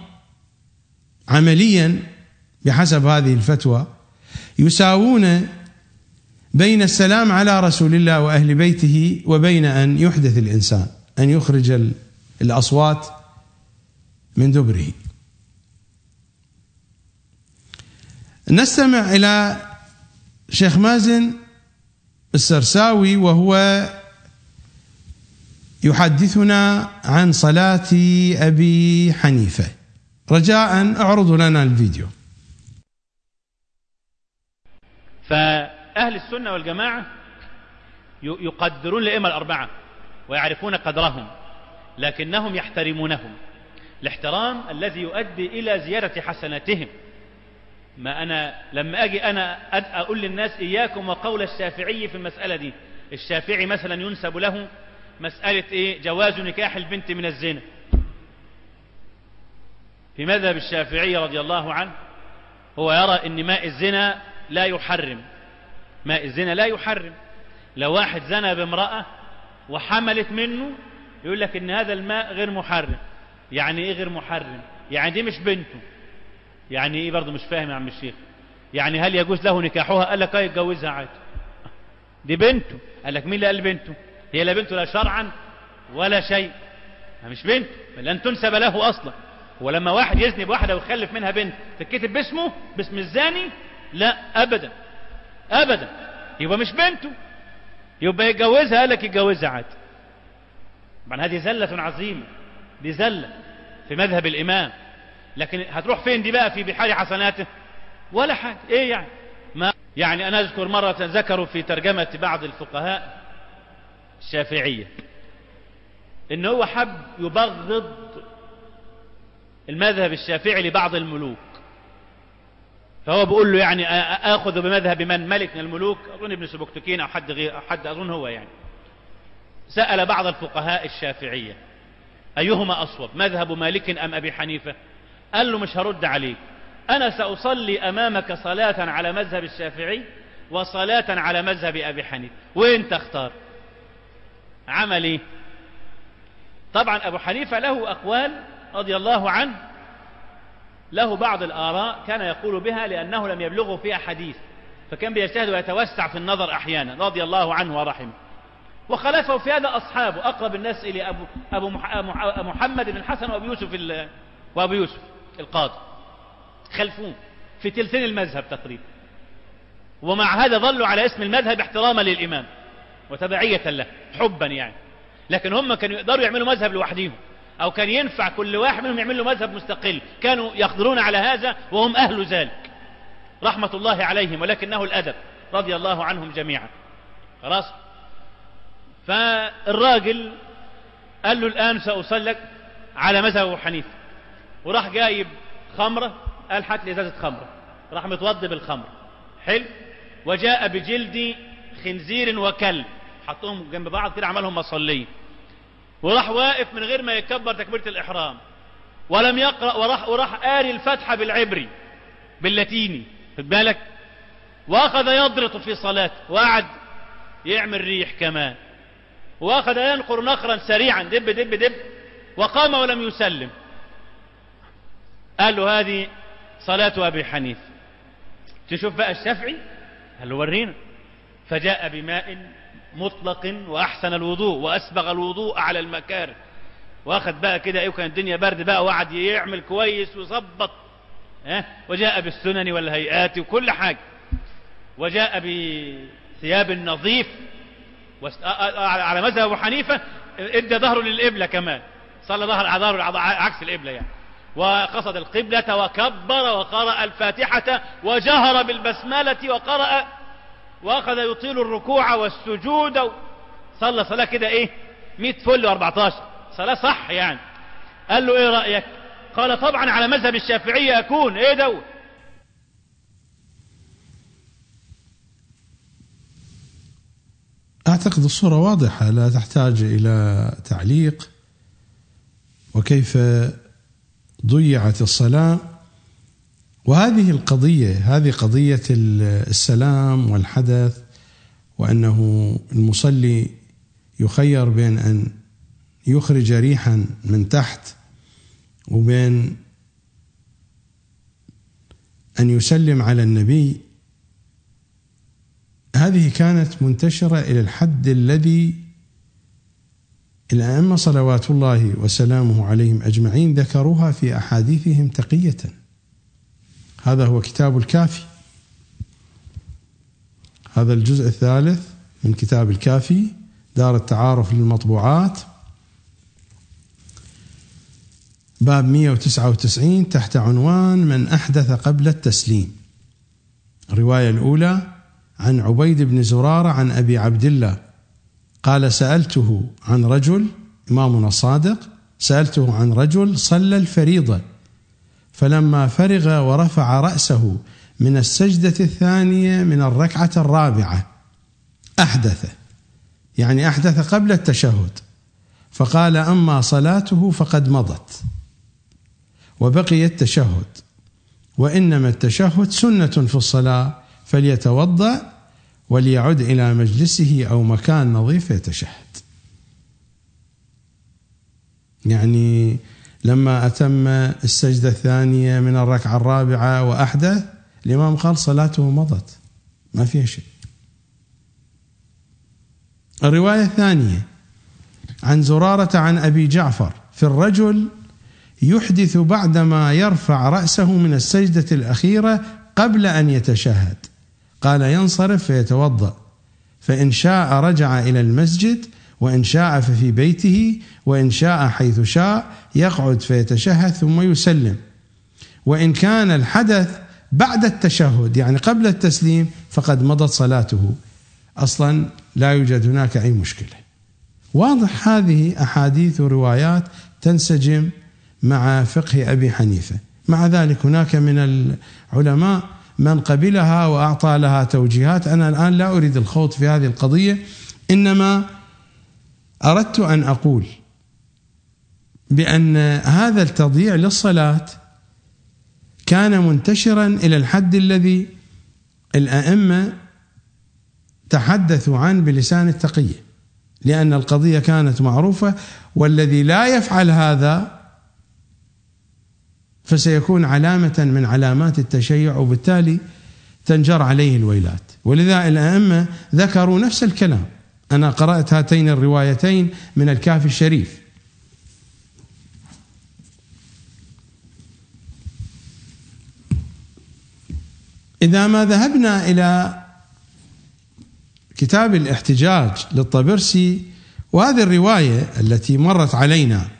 عمليا بحسب هذه الفتوى يساوون بين السلام على رسول الله وأهل بيته وبين أن يحدث الإنسان، أن يخرج الأصوات من دبره. نستمع إلى شيخ مازن السرساوي وهو يحدثنا عن صلاة أبي حنيفة. رجاء اعرضوا لنا الفيديو. فأهل السنة والجماعة يقدرون الأئمة الأربعة ويعرفون قدرهم، لكنهم يحترمونهم الاحترام الذي يؤدي إلى زيادة حسناتهم. ما أنا لما أجي أنا أقول للناس إياكم وقول الشافعي في المسألة دي، الشافعي مثلا ينسب له مسألة إيه؟ جواز نكاح البنت من الزنا. في مذهب الشافعي رضي الله عنه هو يرى أن ماء الزنا لا يحرم، ماء الزنا لا يحرم. لو واحد زنى بامرأة وحملت منه يقول لك ان هذا الماء غير محرم. يعني ايه غير محرم؟ يعني دي مش بنته. يعني ايه برضه مش فاهم يا عم الشيخ؟ يعني هل يجوز له نكاحها؟ قال لك اه يتجوزها عادي، دي بنته. قال لك مين اللي قال بنته؟ هي لا بنته لا شرعا ولا شيء، مش بنته، لن تنسب له اصلا. ولما واحد يزني بواحدة ويخلف منها بنت تتكتب باسمه باسم الزاني؟ لا أبدا أبدا، يبقى مش بنته، يبقى يتجوزها، قال لك يتجوزها عادي. طبعا هذه زلة عظيمة، دي زلة في مذهب الإمام، لكن هتروح فين دي بقى في بحار حسناته؟ ولا حاجة. ايه يعني؟ ما يعني انا اذكر مرة ذكروا في ترجمة بعض الفقهاء الشافعية ان هو حب يبغض المذهب الشافعي لبعض الملوك، فهو بيقول له يعني اخذ بمذهب من؟ ملك من الملوك، اظن ابن سبكتكين او حد غير، أو حد اظن هو يعني. سأل بعض الفقهاء الشافعية ايهما اصوب، مذهب مالك ام ابي حنيفة؟ قال له مش هرد عليك، أنا سأصلي أمامك صلاة على مذهب الشافعي وصلاة على مذهب أبي حنيفة، وين تختار؟ عمل إيه؟ طبعا أبو حنيفة له أقوال رضي الله عنه، له بعض الآراء كان يقول بها لأنه لم يبلغه فيها حديث، فكان بيجتهد ويتوسع في النظر أحيانا رضي الله عنه ورحمه. وخلفه في هذا أصحابه، أقرب الناس إلى أبو, أبو محمد بن الحسن وأبو يوسف, وأبو يوسف القاضي، خلفوه في تلتين المذهب تقريبا، ومع هذا ظلوا على اسم المذهب احتراما للإمام وتبعية له حبا يعني. لكن هم كانوا يقدروا يعملوا مذهب لوحدهم، أو كان ينفع كل واحد منهم يعمل له مذهب مستقل، كانوا يقدرون على هذا وهم أهل ذلك رحمة الله عليهم، ولكنه الأدب رضي الله عنهم جميعا. خلاص، فالراجل قال له الآن سأصلك على مذهب أبو حنيفة، وراح جايب خمرة، قال هات لي ازازه خمره، راح متوضي بالخمر حلو، وجاء بجلد خنزير وكلب، حطهم جنب بعض كده عملهم مصلين، وراح واقف من غير ما يكبر تكبيره الاحرام، ولم يقرا، وراح وراح قاري الفاتحه بالعبري باللاتيني، خد بالك، واخذ يضرط في صلاته، وقعد يعمل ريح كمان، واخذ ينقر نقرا سريعا دب دب دب، وقام ولم يسلم. قال له هذه صلاة أبي حنيفة. تشوف بقى الشافعي، قال له ورينا، فجاء بماء مطلق وأحسن الوضوء وأسبغ الوضوء على المكاره، واخد بقى كده ايه، وكان الدنيا برد بقى، وقعد يعمل كويس ويظبط، اه وجاء بالسنن والهيئات وكل حاجة، وجاء بثياب نظيف، على مذهب أبو حنيفة ادى ظهره للقبلة كمان، صلى ظهر على ظهره عكس القبلة يعني، وقصد القبلة وكبر وقرأ الفاتحة وجهر بالبسملة وقرأ، وأخذ يطيل الركوع والسجود، صلى صلاة كده ايه مئة فل واربعتاشر صلاة صح يعني. قال له ايه رأيك؟ قال طبعا على مذهب الشافعية أكون. ايه دو؟ أعتقد الصورة واضحة لا تحتاج إلى تعليق، وكيف ضيعت الصلاة. وهذه القضية، هذه قضية السلام والحدث، وأنه المصلي يخير بين أن يخرج ريحا من تحت وبين أن يسلم على النبي، هذه كانت منتشرة إلى الحد الذي الأئمة صلوات الله وسلامه عليهم أجمعين ذكروها في أحاديثهم تقية. هذا هو كتاب الكافي، هذا الجزء الثالث من كتاب الكافي، دار التعارف للمطبوعات، باب مئة وتسعة وتسعين، تحت عنوان من أحدث قبل التسليم. الرواية الأولى عن عبيد بن زرارة عن أبي عبد الله قال سألته عن رجل، إمامنا الصادق، سألته عن رجل صلى الفريضة، فلما فرغ ورفع رأسه من السجدة الثانية من الركعة الرابعة أحدث، يعني أحدث قبل التشهد، فقال أما صلاته فقد مضت وبقي التشهد، وإنما التشهد سنة في الصلاة، فليتوضأ وليعد إلى مجلسه أو مكان نظيف يتشهد. يعني لما أتم السجدة الثانية من الركعة الرابعة وأحدث، الإمام قال صلاته مضت ما فيها شيء. الرواية الثانية عن زرارة عن أبي جعفر في الرجل يحدث بعدما يرفع رأسه من السجدة الأخيرة قبل أن يتشهد. قال ينصرف فيتوضأ، فإن شاء رجع إلى المسجد، وإن شاء ففي بيته، وإن شاء حيث شاء يقعد فيتشهد ثم يسلم. وإن كان الحدث بعد التشهد يعني قبل التسليم فقد مضت صلاته، أصلا لا يوجد هناك أي مشكلة. واضح هذه أحاديث وروايات تنسجم مع فقه أبي حنيفة. مع ذلك هناك من العلماء من قبلها وأعطى لها توجيهات. أنا الآن لا أريد الخوض في هذه القضية، إنما أردت أن أقول بأن هذا التضييع للصلاة كان منتشرا إلى الحد الذي الأئمة تحدثوا عنه بلسان التقية، لأن القضية كانت معروفة، والذي لا يفعل هذا فسيكون علامة من علامات التشيع، وبالتالي تنجر عليه الويلات. ولذا الأئمة ذكروا نفس الكلام. أنا قرأت هاتين الروايتين من الكافي الشريف. إذا ما ذهبنا إلى كتاب الاحتجاج للطبرسي، وهذه الرواية التي مرت علينا،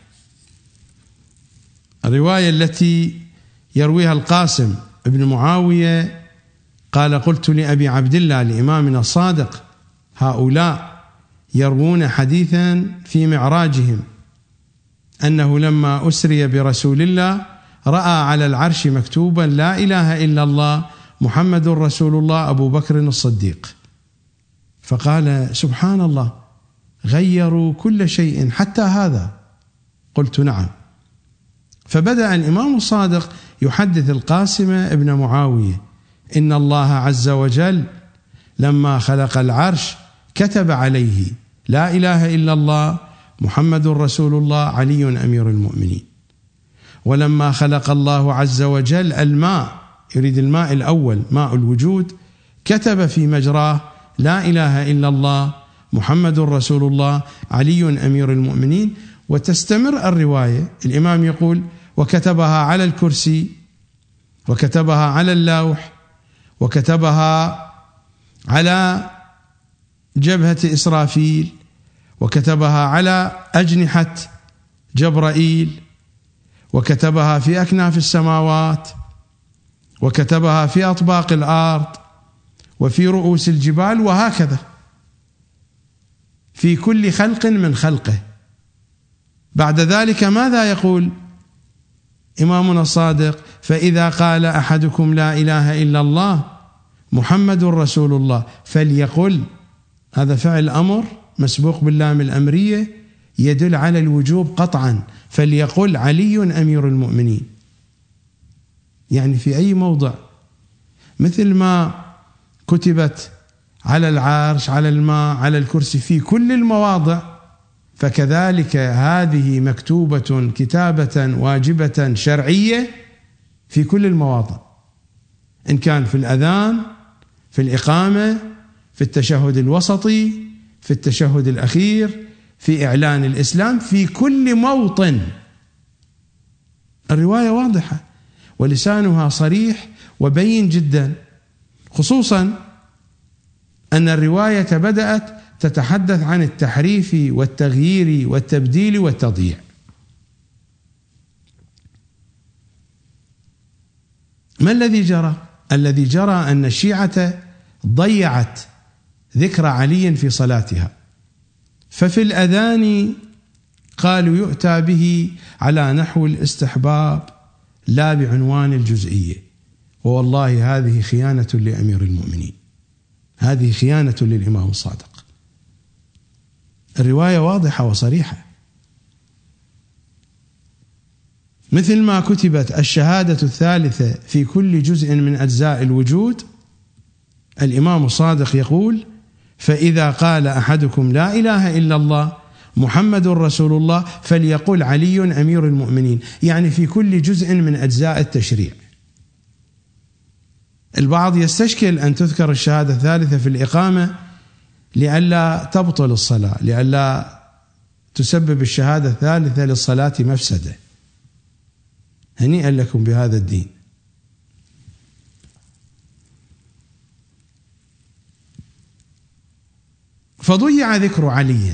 الرواية التي يرويها القاسم ابن معاوية قال قلت لأبي عبد الله لإمامنا الصادق هؤلاء يروون حديثا في معراجهم أنه لما أسري برسول الله رأى على العرش مكتوبا لا إله إلا الله محمد رسول الله أبو بكر الصديق، فقال سبحان الله غيروا كل شيء حتى هذا. قلت نعم. فبدأ الإمام الصادق يحدث القاسم ابن معاوية إن الله عز وجل لما خلق العرش كتب عليه لا إله إلا الله محمد رسول الله علي أمير المؤمنين، ولما خلق الله عز وجل الماء، يريد الماء الأول ماء الوجود، كتب في مجراه لا إله إلا الله محمد رسول الله علي أمير المؤمنين. وتستمر الرواية، الإمام يقول وكتبها على الكرسي، وكتبها على اللوح، وكتبها على جبهة إسرافيل، وكتبها على أجنحة جبرائيل، وكتبها في أكناف السماوات، وكتبها في أطباق الأرض، وفي رؤوس الجبال، وهكذا في كل خلق من خلقه. بعد ذلك ماذا يقول إمامنا الصادق؟ فإذا قال أحدكم لا إله إلا الله محمد رسول الله فليقل، هذا فعل أمر مسبوق باللام الأمرية يدل على الوجوب قطعا، فليقل علي أمير المؤمنين. يعني في أي موضع، مثل ما كتبت على العرش على الماء على الكرسي في كل المواضع، فكذلك هذه مكتوبة كتابة واجبة شرعية في كل المواضع، إن كان في الأذان، في الإقامة، في التشهد الوسطي، في التشهد الأخير، في إعلان الإسلام، في كل موطن. الرواية واضحة ولسانها صريح وبين جدا، خصوصا أن الرواية بدأت تتحدث عن التحريف والتغيير والتبديل والتضييع. ما الذي جرى؟ الذي جرى أن الشيعة ضيعت ذكر علي في صلاتها، ففي الأذان قالوا يؤتى به على نحو الاستحباب لا بعنوان الجزئية، ووالله هذه خيانة لأمير المؤمنين، هذه خيانة للإمام الصادق. الرواية واضحة وصريحة، مثل ما كتبت الشهادة الثالثة في كل جزء من أجزاء الوجود. الإمام الصادق يقول فإذا قال أحدكم لا إله إلا الله محمد رسول الله فليقل علي أمير المؤمنين، يعني في كل جزء من أجزاء التشريع. البعض يستشكل أن تذكر الشهادة الثالثة في الإقامة لئلا تبطل الصلاة، لئلا تسبب الشهادة الثالثة للصلاة مفسدة. هنيئا لكم بهذا الدين. فضيع ذكر علي،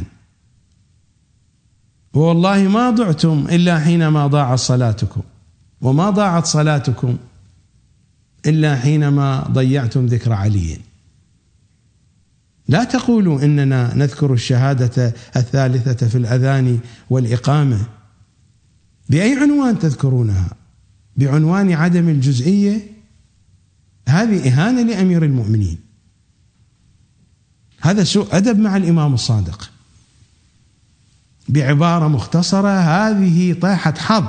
والله ما ضعتم إلا حينما ضاعت صلاتكم، وما ضاعت صلاتكم إلا حينما ضيعتم ذكر علي. لا تقولوا إننا نذكر الشهادة الثالثة في الأذان والإقامة. بأي عنوان تذكرونها؟ بعنوان عدم الجزئية؟ هذه إهانة لأمير المؤمنين، هذا سوء أدب مع الإمام الصادق. بعبارة مختصرة، هذه طيحة حظ.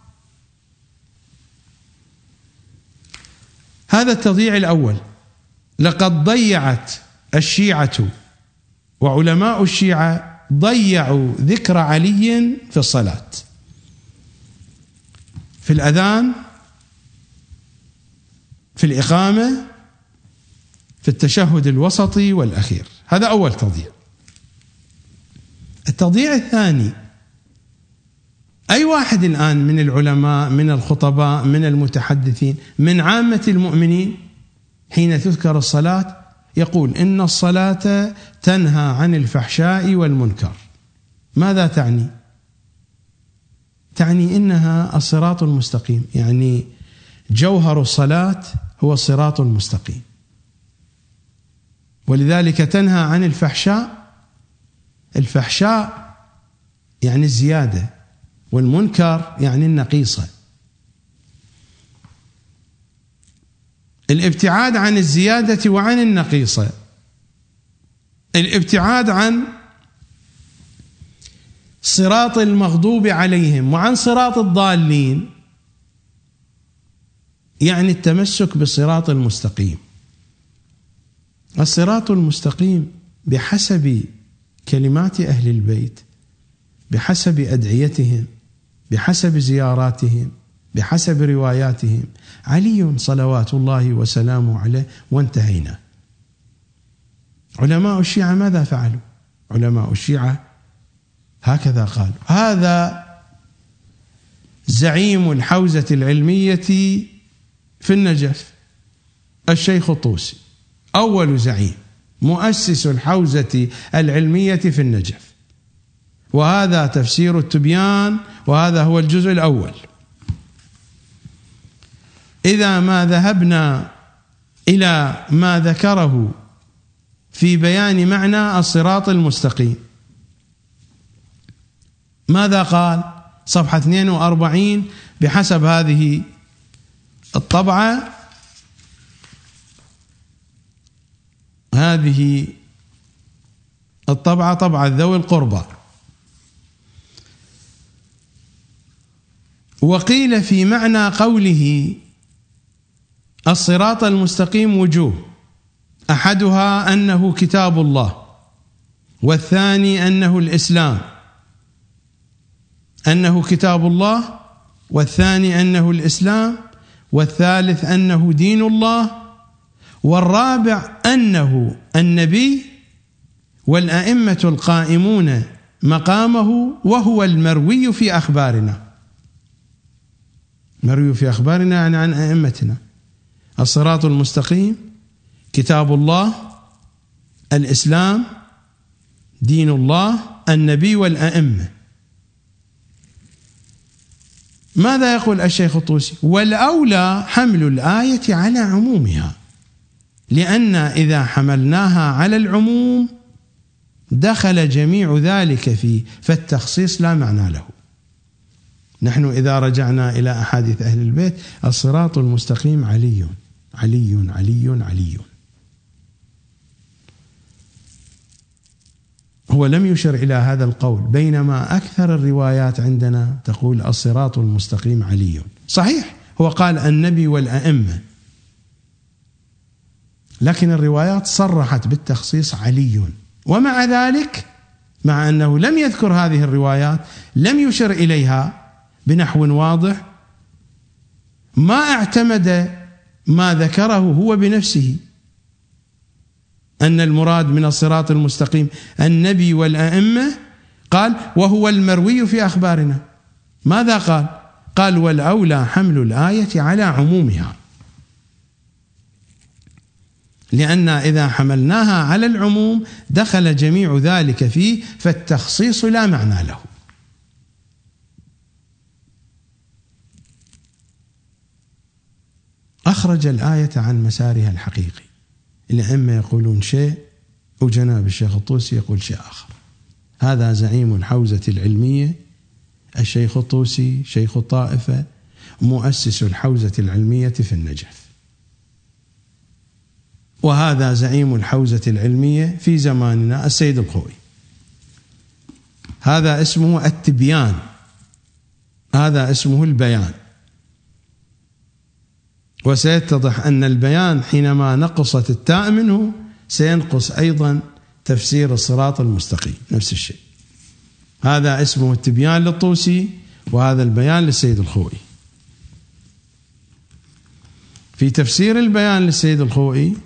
هذا التضييع الأول. لقد ضيعت الشيعة وعلماء الشيعة ضيعوا ذكر علي في الصلاة، في الأذان، في الإقامة، في التشهد الوسطي والأخير. هذا أول تضييع. التضييع الثاني، أي واحد الآن من العلماء، من الخطباء، من المتحدثين، من عامة المؤمنين، حين تذكر الصلاة يقول إن الصلاة تنهى عن الفحشاء والمنكر. ماذا تعني؟ تعني إنها الصراط المستقيم، يعني جوهر الصلاة هو الصراط المستقيم، ولذلك تنهى عن الفحشاء. الفحشاء يعني الزيادة، والمنكر يعني النقيصة. الابتعاد عن الزيادة وعن النقيصة، الابتعاد عن صراط المغضوب عليهم وعن صراط الضالين، يعني التمسك بالصراط المستقيم. الصراط المستقيم بحسب كلمات أهل البيت، بحسب أدعيتهم، بحسب زياراتهم، بحسب رواياتهم، علي صلوات الله وسلامه عليه، وانتهينا. علماء الشيعة ماذا فعلوا؟ علماء الشيعة هكذا قالوا. هذا زعيم الحوزة العلمية في النجف، الشيخ الطوسي، أول زعيم، مؤسس الحوزة العلمية في النجف. وهذا تفسير التبيان، وهذا هو الجزء الأول. إذا ما ذهبنا إلى ما ذكره في بيان معنى الصراط المستقيم، ماذا قال؟ صفحة اثنين وأربعين بحسب هذه الطبعة، هذه الطبعة طبعة ذوي القربى. وقيل في معنى قوله الصراط المستقيم وجوه، أحدها أنه كتاب الله، والثاني أنه الإسلام، أنه كتاب الله، والثاني أنه الإسلام، والثالث أنه دين الله، والرابع أنه النبي والأئمة القائمون مقامه، وهو المروي في أخبارنا. مروي في أخبارنا يعني عن أئمتنا. الصراط المستقيم كتاب الله، الإسلام، دين الله، النبي والأئمة. ماذا يقول الشيخ الطوسي؟ والأولى حمل الآية على عمومها، لأن إذا حملناها على العموم دخل جميع ذلك فيه، فالتخصيص لا معنى له. نحن إذا رجعنا إلى أحاديث أهل البيت، الصراط المستقيم علي علي علي علي. هو لم يشر إلى هذا القول، بينما أكثر الروايات عندنا تقول الصراط المستقيم علي. صحيح هو قال النبي والأئمة، لكن الروايات صرحت بالتخصيص علي. ومع ذلك، مع أنه لم يذكر هذه الروايات، لم يشر إليها بنحو واضح، ما اعتمد ما ذكره هو بنفسه أن المراد من الصراط المستقيم النبي والأئمة، قال وهو المروي في أخبارنا. ماذا قال؟ قال والأولى حمل الآية على عمومها، لأن إذا حملناها على العموم دخل جميع ذلك فيه، فالتخصيص لا معنى له. أخرج الآية عن مسارها الحقيقي، الأئمة يقولون شيء وجناب الشيخ الطوسي يقول شيء آخر. هذا زعيم الحوزة العلمية الشيخ الطوسي شيخ الطائفة، مؤسس الحوزة العلمية في النجف، وهذا زعيم الحوزة العلمية في زماننا السيد الخوئي. هذا اسمه التبيان، هذا اسمه البيان. وسيتضح أن البيان حينما نقصت التاء منه سينقص أيضا تفسير الصراط المستقيم، نفس الشيء. هذا اسمه التبيان للطوسي، وهذا البيان للسيد الخوئي. في تفسير البيان للسيد الخوئي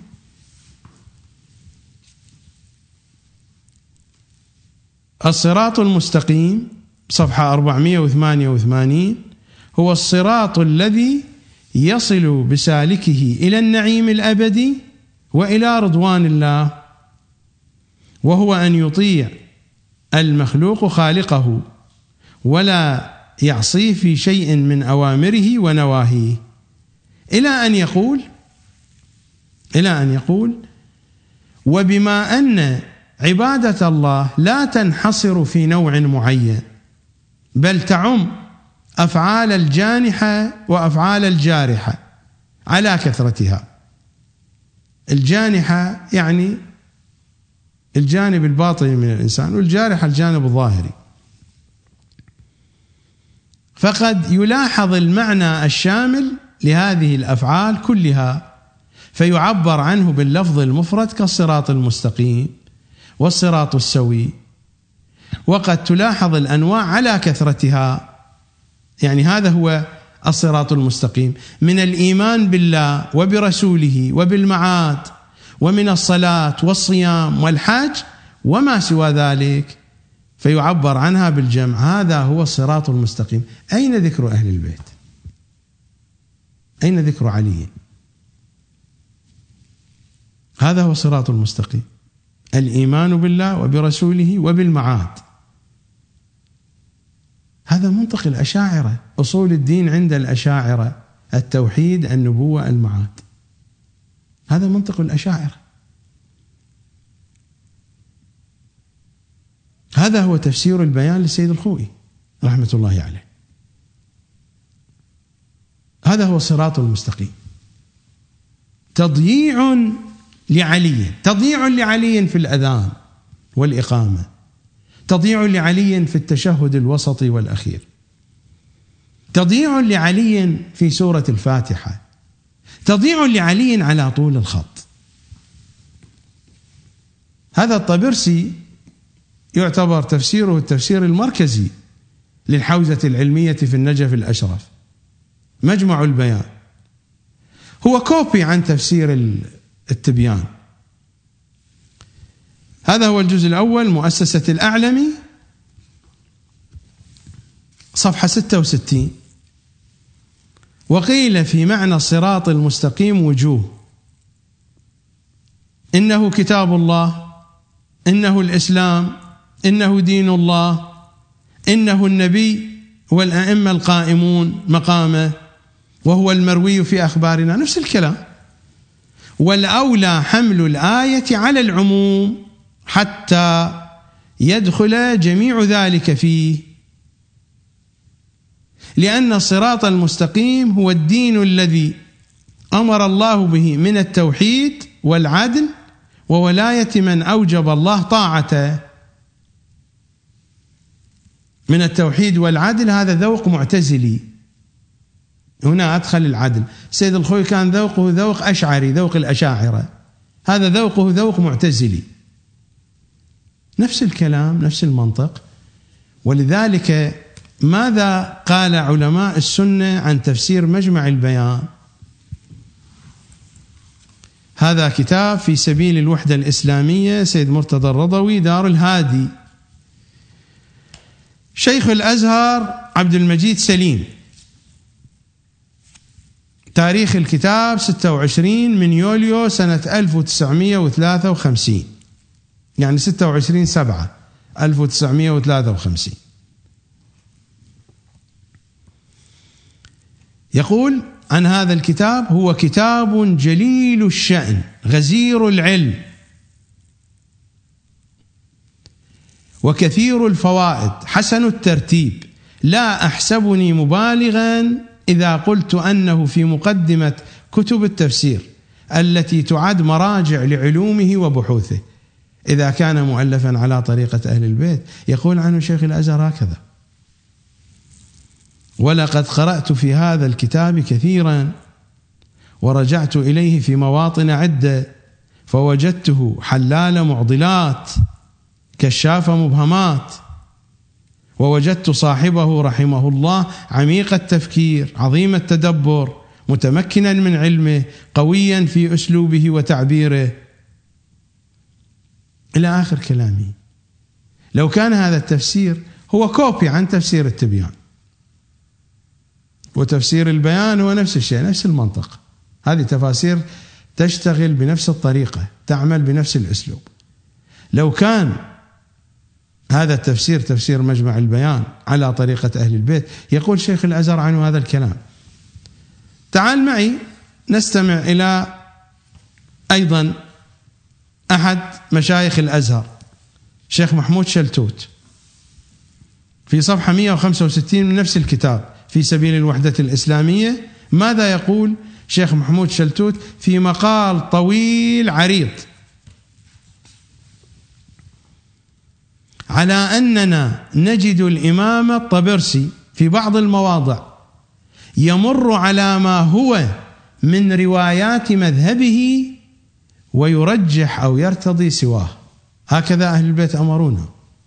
الصراط المستقيم صفحة أربعمائة وثمانية وثمانين هو الصراط الذي يصل بسالكه إلى النعيم الأبدي وإلى رضوان الله، وهو أن يطيع المخلوق خالقه ولا يعصيه في شيء من أوامره ونواهيه، إلى أن يقول إلى أن يقول وبما أن عبادة الله لا تنحصر في نوع معين، بل تعم أفعال الجانحة وأفعال الجارحة على كثرتها. الجانحة يعني الجانب الباطني من الإنسان، والجارحة الجانب الظاهري. فقد يلاحظ المعنى الشامل لهذه الأفعال كلها فيعبر عنه باللفظ المفرد كالصراط المستقيم والصراط السوي، وقد تلاحظ الأنواع على كثرتها. يعني هذا هو الصراط المستقيم، من الإيمان بالله وبرسوله وبالمعاد، ومن الصلاة والصيام والحج وما سوى ذلك، فيعبر عنها بالجمع. هذا هو الصراط المستقيم. أين ذكر أهل البيت؟ أين ذكر علي؟ هذا هو الصراط المستقيم، الإيمان بالله وبرسوله وبالمعاد. هذا منطق الأشاعرة، أصول الدين عند الأشاعرة التوحيد النبوة المعاد، هذا منطق الأشاعرة. هذا هو تفسير البيان للسيد الخوئي رحمة الله عليه. هذا هو الصراط المستقيم. تضييع لعلي، تضييع لعلي في الأذان والإقامة، تضييع لعلي في التشهد الوسطي والأخير، تضييع لعلي في سورة الفاتحة، تضييع لعلي على طول الخط. هذا الطبرسي يعتبر تفسيره التفسير المركزي للحوزة العلمية في النجف الأشرف، مجمع البيان، هو كوبي عن تفسير التبيان. هذا هو الجزء الأول، مؤسسة الأعلمي، صفحة ستة وستين. وقيل في معنى الصراط المستقيم وجوه: إنه كتاب الله، إنه الإسلام، إنه دين الله، إنه النبي والأئمة القائمون مقامه، وهو المروي في أخبارنا، نفس الكلام. والأولى حمل الآية على العموم حتى يدخل جميع ذلك فيه، لأن الصراط المستقيم هو الدين الذي أمر الله به من التوحيد والعدل وولاية من أوجب الله طاعته. من التوحيد والعدل هذا ذوق معتزلي، هنا أدخل العدل. سيد الخوئي كان ذوقه ذوق أشعري، ذوق الأشاعرة، هذا ذوقه ذوق معتزلي، نفس الكلام نفس المنطق. ولذلك ماذا قال علماء السنة عن تفسير مجمع البيان؟ هذا كتاب في سبيل الوحدة الإسلامية، سيد مرتضى الرضوي، دار الهادي، شيخ الأزهر عبد المجيد سليم، تاريخ الكتاب ستة وعشرين من يوليو سنة ألف وتسعمائة وثلاثة وخمسين، يعني ستة وعشرين سبعة ألف وتسعمائة وثلاثة وخمسين. يقول عن هذا الكتاب: هو كتاب جليل الشأن غزير العلم وكثير الفوائد حسن الترتيب، لا أحسبني مبالغا إذا قلت أنه في مقدمة كتب التفسير التي تعد مراجع لعلومه وبحوثه، إذا كان مؤلفا على طريقة أهل البيت. يقول عنه شيخ الأزهر هكذا: ولقد قرأت في هذا الكتاب كثيرا ورجعت إليه في مواطن عدة، فوجدته حلال معضلات كشاف مبهمات، ووجدت صاحبه رحمه الله عميق التفكير عظيم التدبر متمكنا من علمه قويا في أسلوبه وتعبيره، إلى آخر كلامي. لو كان هذا التفسير هو كوبي عن تفسير التبيان وتفسير البيان، هو نفس الشيء، نفس المنطق، هذه تفاسير تشتغل بنفس الطريقة، تعمل بنفس الأسلوب. لو كان هذا التفسير تفسير مجمع البيان على طريقة أهل البيت، يقول شيخ الأزهر عنه هذا الكلام. تعال معي نستمع إلى أيضا أحد مشايخ الأزهر، شيخ محمود شلتوت، في صفحة مئة وخمسة وستين من نفس الكتاب في سبيل الوحدة الإسلامية. ماذا يقول شيخ محمود شلتوت في مقال طويل عريض؟ على أننا نجد الإمام الطبرسي في بعض المواضع يمر على ما هو من روايات مذهبه ويرجح أو يرتضي سواه، هكذا أهل البيت أمرونا.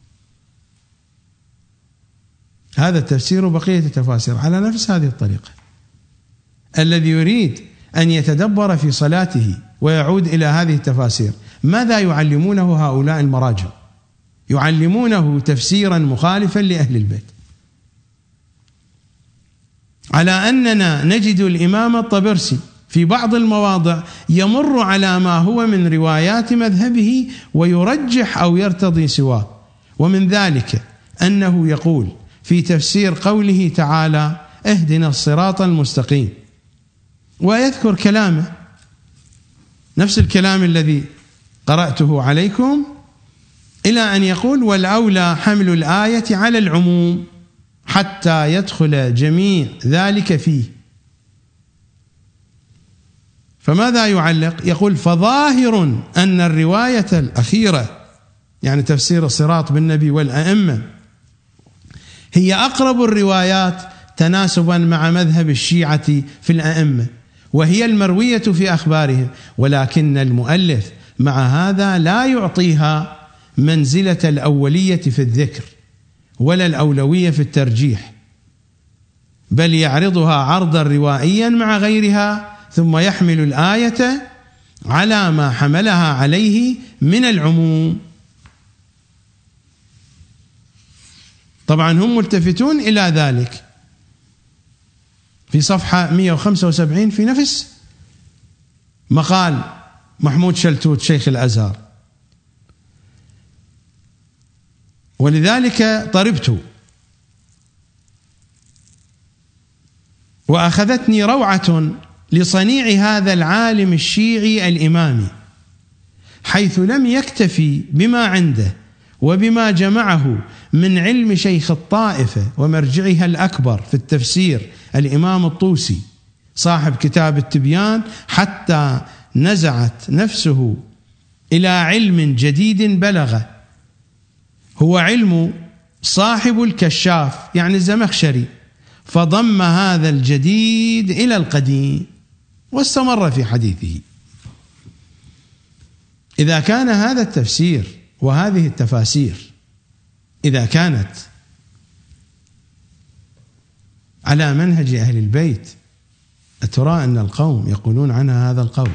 هذا التفسير وبقية التفاسير على نفس هذه الطريقة. الذي يريد أن يتدبر في صلاته ويعود إلى هذه التفاسير، ماذا يعلمونه هؤلاء المراجع؟ يعلمونه تفسيرا مخالفا لأهل البيت. على أننا نجد الإمام الطبرسي في بعض المواضع يمر على ما هو من روايات مذهبه ويرجح أو يرتضي سواه، ومن ذلك أنه يقول في تفسير قوله تعالى: اهدنا الصراط المستقيم، ويذكر كلامه نفس الكلام الذي قرأته عليكم، إلى أن يقول: والأولى حمل الآية على العموم حتى يدخل جميع ذلك فيه. فماذا يعلق؟ يقول: فظاهر أن الرواية الأخيرة، يعني تفسير الصراط بالنبي والأئمة، هي أقرب الروايات تناسبا مع مذهب الشيعة في الأئمة، وهي المروية في أخبارهم، ولكن المؤلف مع هذا لا يعطيها منزلة الأولية في الذكر ولا الأولوية في الترجيح، بل يعرضها عرضا روائيا مع غيرها، ثم يحمل الآية على ما حملها عليه من العموم. طبعا هم ملتفتون إلى ذلك في صفحة مئة وخمسة وسبعين في نفس مقال محمود شلتوت شيخ الأزهر. ولذلك طربت وأخذتني روعة لصنيع هذا العالم الشيعي الإمامي، حيث لم يكتفي بما عنده وبما جمعه من علم شيخ الطائفة ومرجعها الأكبر في التفسير الإمام الطوسي صاحب كتاب التبيان، حتى نزعت نفسه إلى علم جديد بلغه، هو علم صاحب الكشاف يعني الزمخشري، فضم هذا الجديد إلى القديم واستمر في حديثه. إذا كان هذا التفسير وهذه التفاسير إذا كانت على منهج أهل البيت، أترى أن القوم يقولون عنها هذا القول؟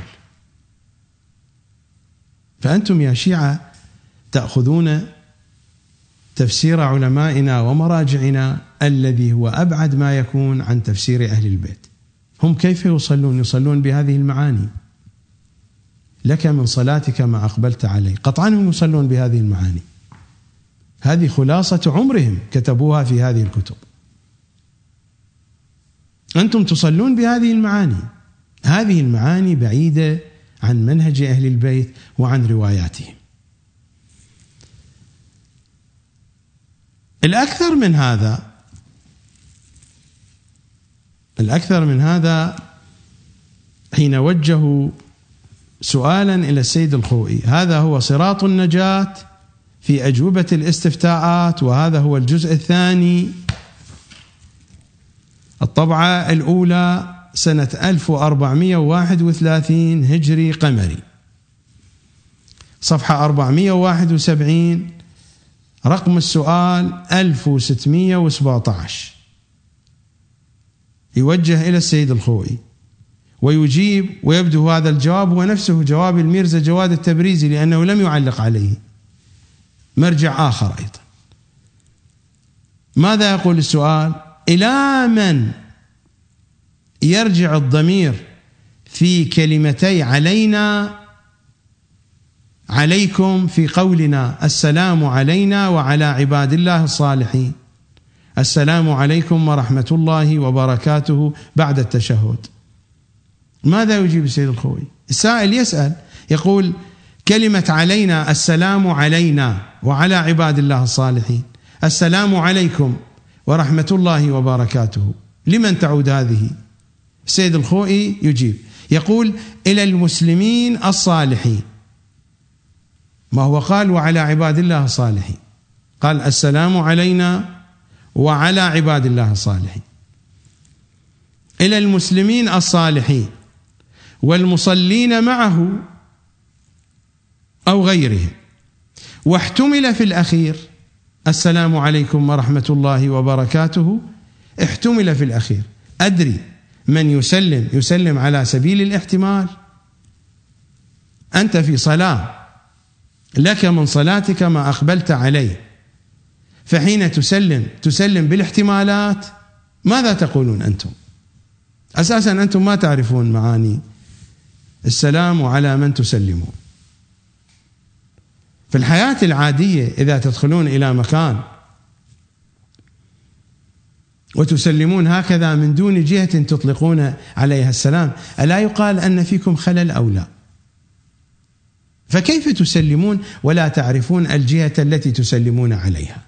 فأنتم يا شيعة تأخذون تفسير علمائنا ومراجعنا الذي هو أبعد ما يكون عن تفسير أهل البيت، هم كيف يصلون؟ يصلون بهذه المعاني: لك من صلاتك ما أقبلت عليه. قطعا هم يصلون بهذه المعاني، هذه خلاصة عمرهم كتبوها في هذه الكتب. أنتم تصلون بهذه المعاني، هذه المعاني بعيدة عن منهج أهل البيت وعن رواياتهم. الأكثر من هذا الأكثر من هذا حين وجهوا سؤالا إلى السيد الخوئي: هذا هو صراط النجاة في أجوبة الاستفتاءات، وهذا هو الجزء الثاني، الطبعة الأولى سنة ألف وأربعمائة وواحد وثلاثين هجري قمري، صفحة أربعمائة وواحد وسبعين، رقم السؤال ألف وستمائة وسبعة عشر، يوجه إلى السيد الخوئي ويجيب، ويبدو هذا الجواب هو نفسه جواب الميرزا جواد التبريزي لأنه لم يعلق عليه، مرجع آخر أيضا. ماذا يقول السؤال؟ إلى من يرجع الضمير في كلمتي علينا عليكم في قولنا السلام علينا وعلى عباد الله الصالحين؟ السلام عليكم ورحمة الله وبركاته بعد التشهد. ماذا يجيب السيد الخوئي؟ السائل يسأل يقول: كلمة علينا، السلام علينا وعلى عباد الله الصالحين، السلام عليكم ورحمة الله وبركاته، لمن تعود هذه؟ السيد الخوئي يجيب يقول: إلى المسلمين الصالحين. ما هو قال وعلى عباد الله الصالحين؟ قال السلام علينا وعلى عباد الله الصالحين. إلى المسلمين الصالحين والمصلين معه أو غيرهم. واحتمل في الأخير السلام عليكم ورحمة الله وبركاته، احتمل في الأخير. أدري من يسلم يسلم على سبيل الاحتمال. أنت في صلاة، لك من صلاتك ما أقبلت عليه، فحين تسلم تسلم بالاحتمالات. ماذا تقولون أنتم؟ أساسا أنتم ما تعرفون معاني السلام وعلى من تسلمون. في الحياة العادية إذا تدخلون إلى مكان وتسلمون هكذا من دون جهة تطلقون عليها السلام، ألا يقال أن فيكم خلل أو لا؟ فكيف تسلمون ولا تعرفون الجهة التي تسلمون عليها؟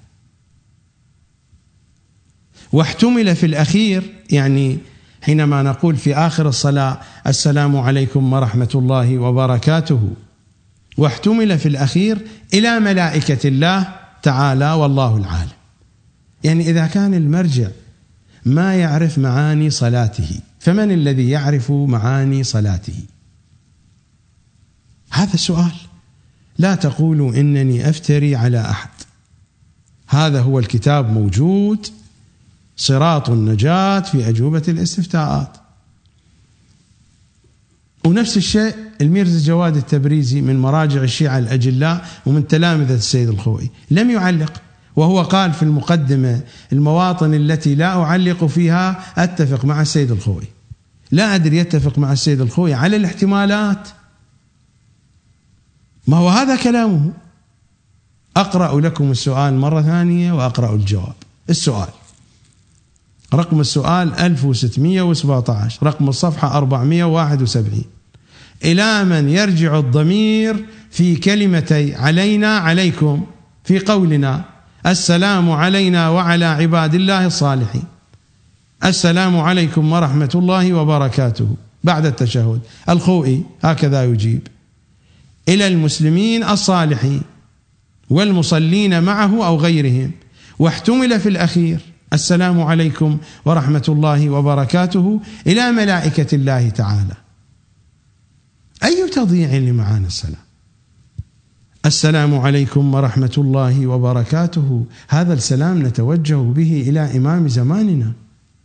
واحتمل في الأخير، يعني حينما نقول في آخر الصلاة السلام عليكم ورحمة الله وبركاته، واحتمل في الأخير إلى ملائكة الله تعالى والله العالم. يعني إذا كان المرجع ما يعرف معاني صلاته، فمن الذي يعرف معاني صلاته؟ هذا السؤال. لا تقولوا إنني أفتري على أحد، هذا هو الكتاب موجود، صراط النجاة في أجوبة الاستفتاءات. ونفس الشيء الميرزا جواد التبريزي من مراجع الشيعة الأجلاء ومن تلامذة السيد الخوئي لم يعلق، وهو قال في المقدمة: المواطن التي لا أعلق فيها أتفق مع السيد الخوئي. لا أدري يتفق مع السيد الخوئي على الاحتمالات؟ ما هو هذا كلامه. أقرأ لكم السؤال مرة ثانية وأقرأ الجواب. السؤال رقم السؤال ألف وستمائة وسبعة عشر، رقم الصفحة أربعمائة وواحد وسبعين. إلى من يرجع الضمير في كلمتي علينا عليكم في قولنا السلام علينا وعلى عباد الله الصالحين؟ السلام عليكم ورحمة الله وبركاته بعد التشهد. الخوئي هكذا يجيب: إلى المسلمين الصالحين والمصلين معه أو غيرهم. واحتمل في الأخير السلام عليكم ورحمة الله وبركاته إلى ملائكة الله تعالى. أي تضييع لمعاني السلام؟ السلام عليكم ورحمة الله وبركاته، هذا السلام نتوجه به إلى إمام زماننا،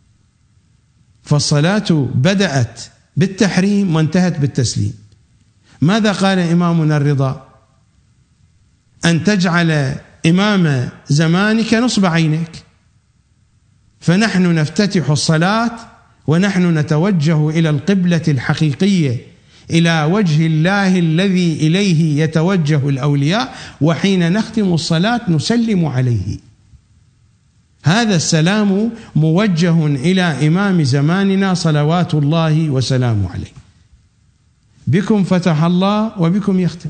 فالصلاة بدأت بالتحريم وانتهت بالتسليم. ماذا قال إمامنا الرضا؟ أن تجعل إمام زمانك نصب عينك. فنحن نفتتح الصلاة ونحن نتوجه إلى القبلة الحقيقية، إلى وجه الله الذي إليه يتوجه الأولياء، وحين نختم الصلاة نسلم عليه. هذا السلام موجه إلى إمام زماننا صلوات الله وسلامه عليه. بكم فتح الله وبكم يختم.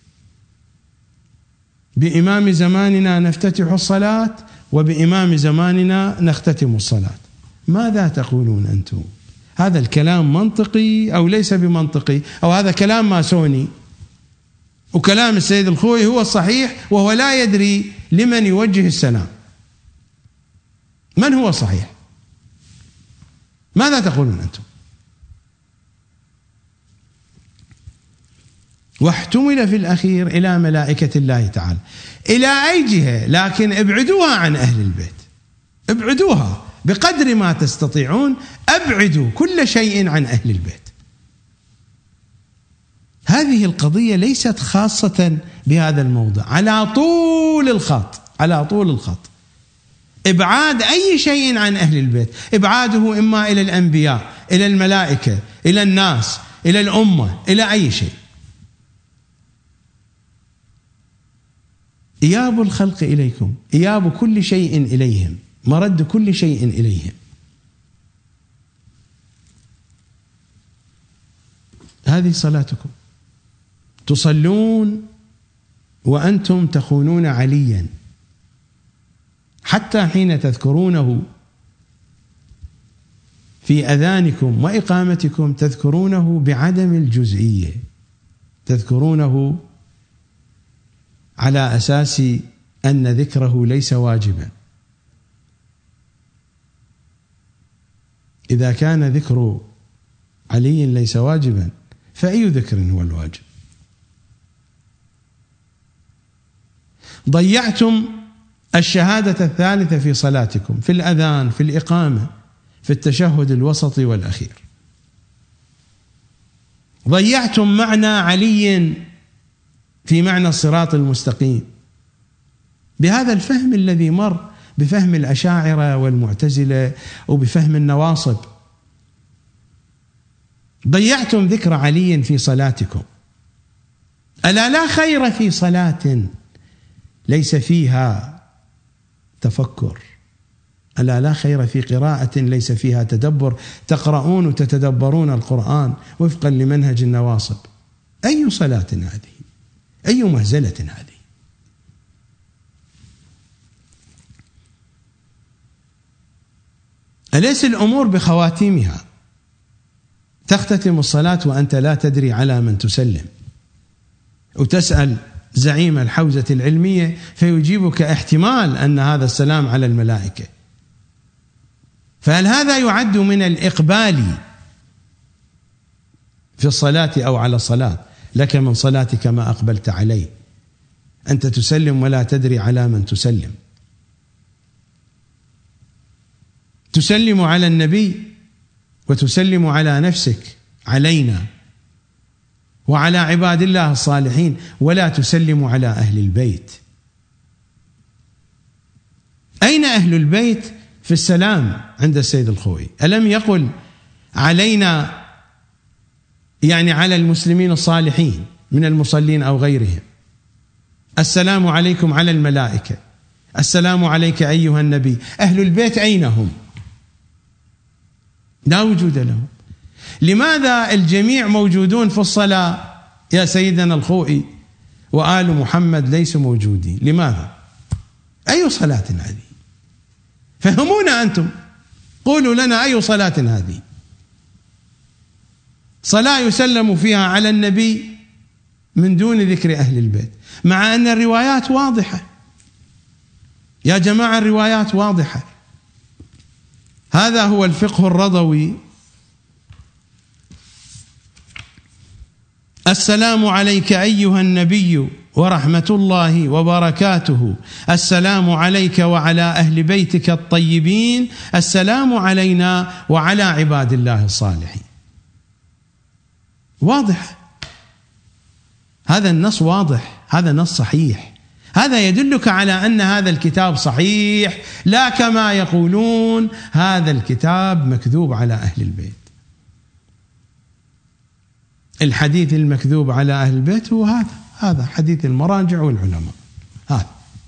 بإمام زماننا نفتتح الصلاة وبإمام زماننا نختتم الصلاة. ماذا تقولون أنتم؟ هذا الكلام منطقي أو ليس بمنطقي؟ أو هذا كلام ماسوني؟ وكلام السيد الخوئي هو الصحيح وهو لا يدري لمن يوجه السلام. من هو الصحيح؟ ماذا تقولون أنتم؟ واحتمل في الأخير إلى ملائكة الله تعالى. إلى أي جهة؟ لكن ابعدوها عن أهل البيت، ابعدوها بقدر ما تستطيعون، أبعدوا كل شيء عن أهل البيت. هذه القضية ليست خاصة بهذا الموضع، على طول الخط، على طول الخط إبعاد أي شيء عن أهل البيت، إبعاده إما إلى الأنبياء، إلى الملائكة، إلى الناس، إلى الأمة، إلى أي شيء. إياب الخلق إليكم، إياب كل شيء إليهم، مرد كل شيء إليهم. هذه صلاتكم، تصلون وأنتم تخونون عليا، حتى حين تذكرونه في أذانكم وإقامتكم تذكرونه بعدم الجزئية، تذكرونه على أساس أن ذكره ليس واجبا. إذا كان ذكر علي ليس واجبا فأي ذكر هو الواجب؟ ضيعتم الشهادة الثالثة في صلاتكم، في الأذان، في الإقامة، في التشهد الوسط والأخير. ضيعتم معنى علي في معنى الصراط المستقيم بهذا الفهم الذي مر بفهم الأشاعرة والمعتزلة وبفهم النواصب. ضيعتم ذكر علي في صلاتكم. ألا لا خير في صلاة ليس فيها تفكر، ألا لا خير في قراءة ليس فيها تدبر، تقرؤون وتتدبرون القرآن وفقا لمنهج النواصب. أي صلاة هذه؟ أي مهزلة هذه؟ أليس الأمور بخواتيمها؟ تختتم الصلاة وأنت لا تدري على من تسلم، وتسأل زعيم الحوزة العلمية فيجيبك احتمال أن هذا السلام على الملائكة. فهل هذا يعد من الإقبال في الصلاة أو على الصلاة؟ لك من صلاتك ما أقبلت عليه، أنت تسلم ولا تدري على من تسلم. تسلم على النبي وتسلم على نفسك، علينا وعلى عباد الله الصالحين، ولا تسلم على أهل البيت. أين أهل البيت في السلام عند السيد الخوئي؟ ألم يقل علينا يعني على المسلمين الصالحين من المصلين أو غيرهم؟ السلام عليكم على الملائكة، السلام عليك أيها النبي. أهل البيت أين هم؟ لا وجود لهم. لماذا الجميع موجودون في الصلاة يا سيدنا الخوئي وآل محمد ليسوا موجودين؟ لماذا؟ أي صلاة هذه؟ فهمونا أنتم، قولوا لنا أي صلاة هذه؟ صلاة يسلم فيها على النبي من دون ذكر أهل البيت، مع أن الروايات واضحة يا جماعة، الروايات واضحة. هذا هو الفقه الرضوي. السلام عليك أيها النبي ورحمة الله وبركاته، السلام عليك وعلى أهل بيتك الطيبين، السلام علينا وعلى عباد الله الصالحين. واضح، هذا النص واضح، هذا نص صحيح، هذا يدلك على أن هذا الكتاب صحيح، لا كما يقولون هذا الكتاب مكذوب على أهل البيت. الحديث المكذوب على أهل البيت هو هذا هذا حديث المراجع والعلماء. هذا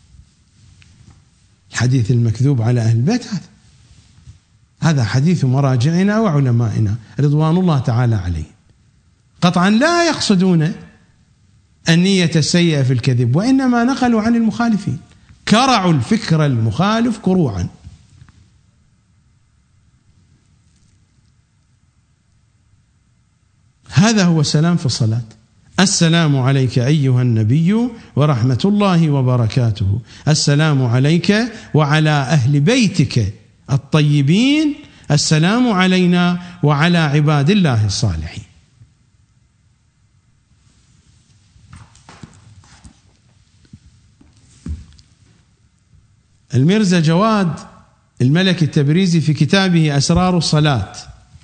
الحديث المكذوب على أهل البيت هذا هذا حديث مراجعنا وعلمائنا رضوان الله تعالى عليه. قطعا لا يقصدون النية السيئة في الكذب، وإنما نقلوا عن المخالفين، كرعوا الفكر المخالف كروعا. هذا هو السلام في الصلاة. السلام عليك أيها النبي ورحمة الله وبركاته، السلام عليك وعلى أهل بيتك الطيبين، السلام علينا وعلى عباد الله الصالحين. الميرزا جواد الملك التبريزي في كتابه أسرار الصلاة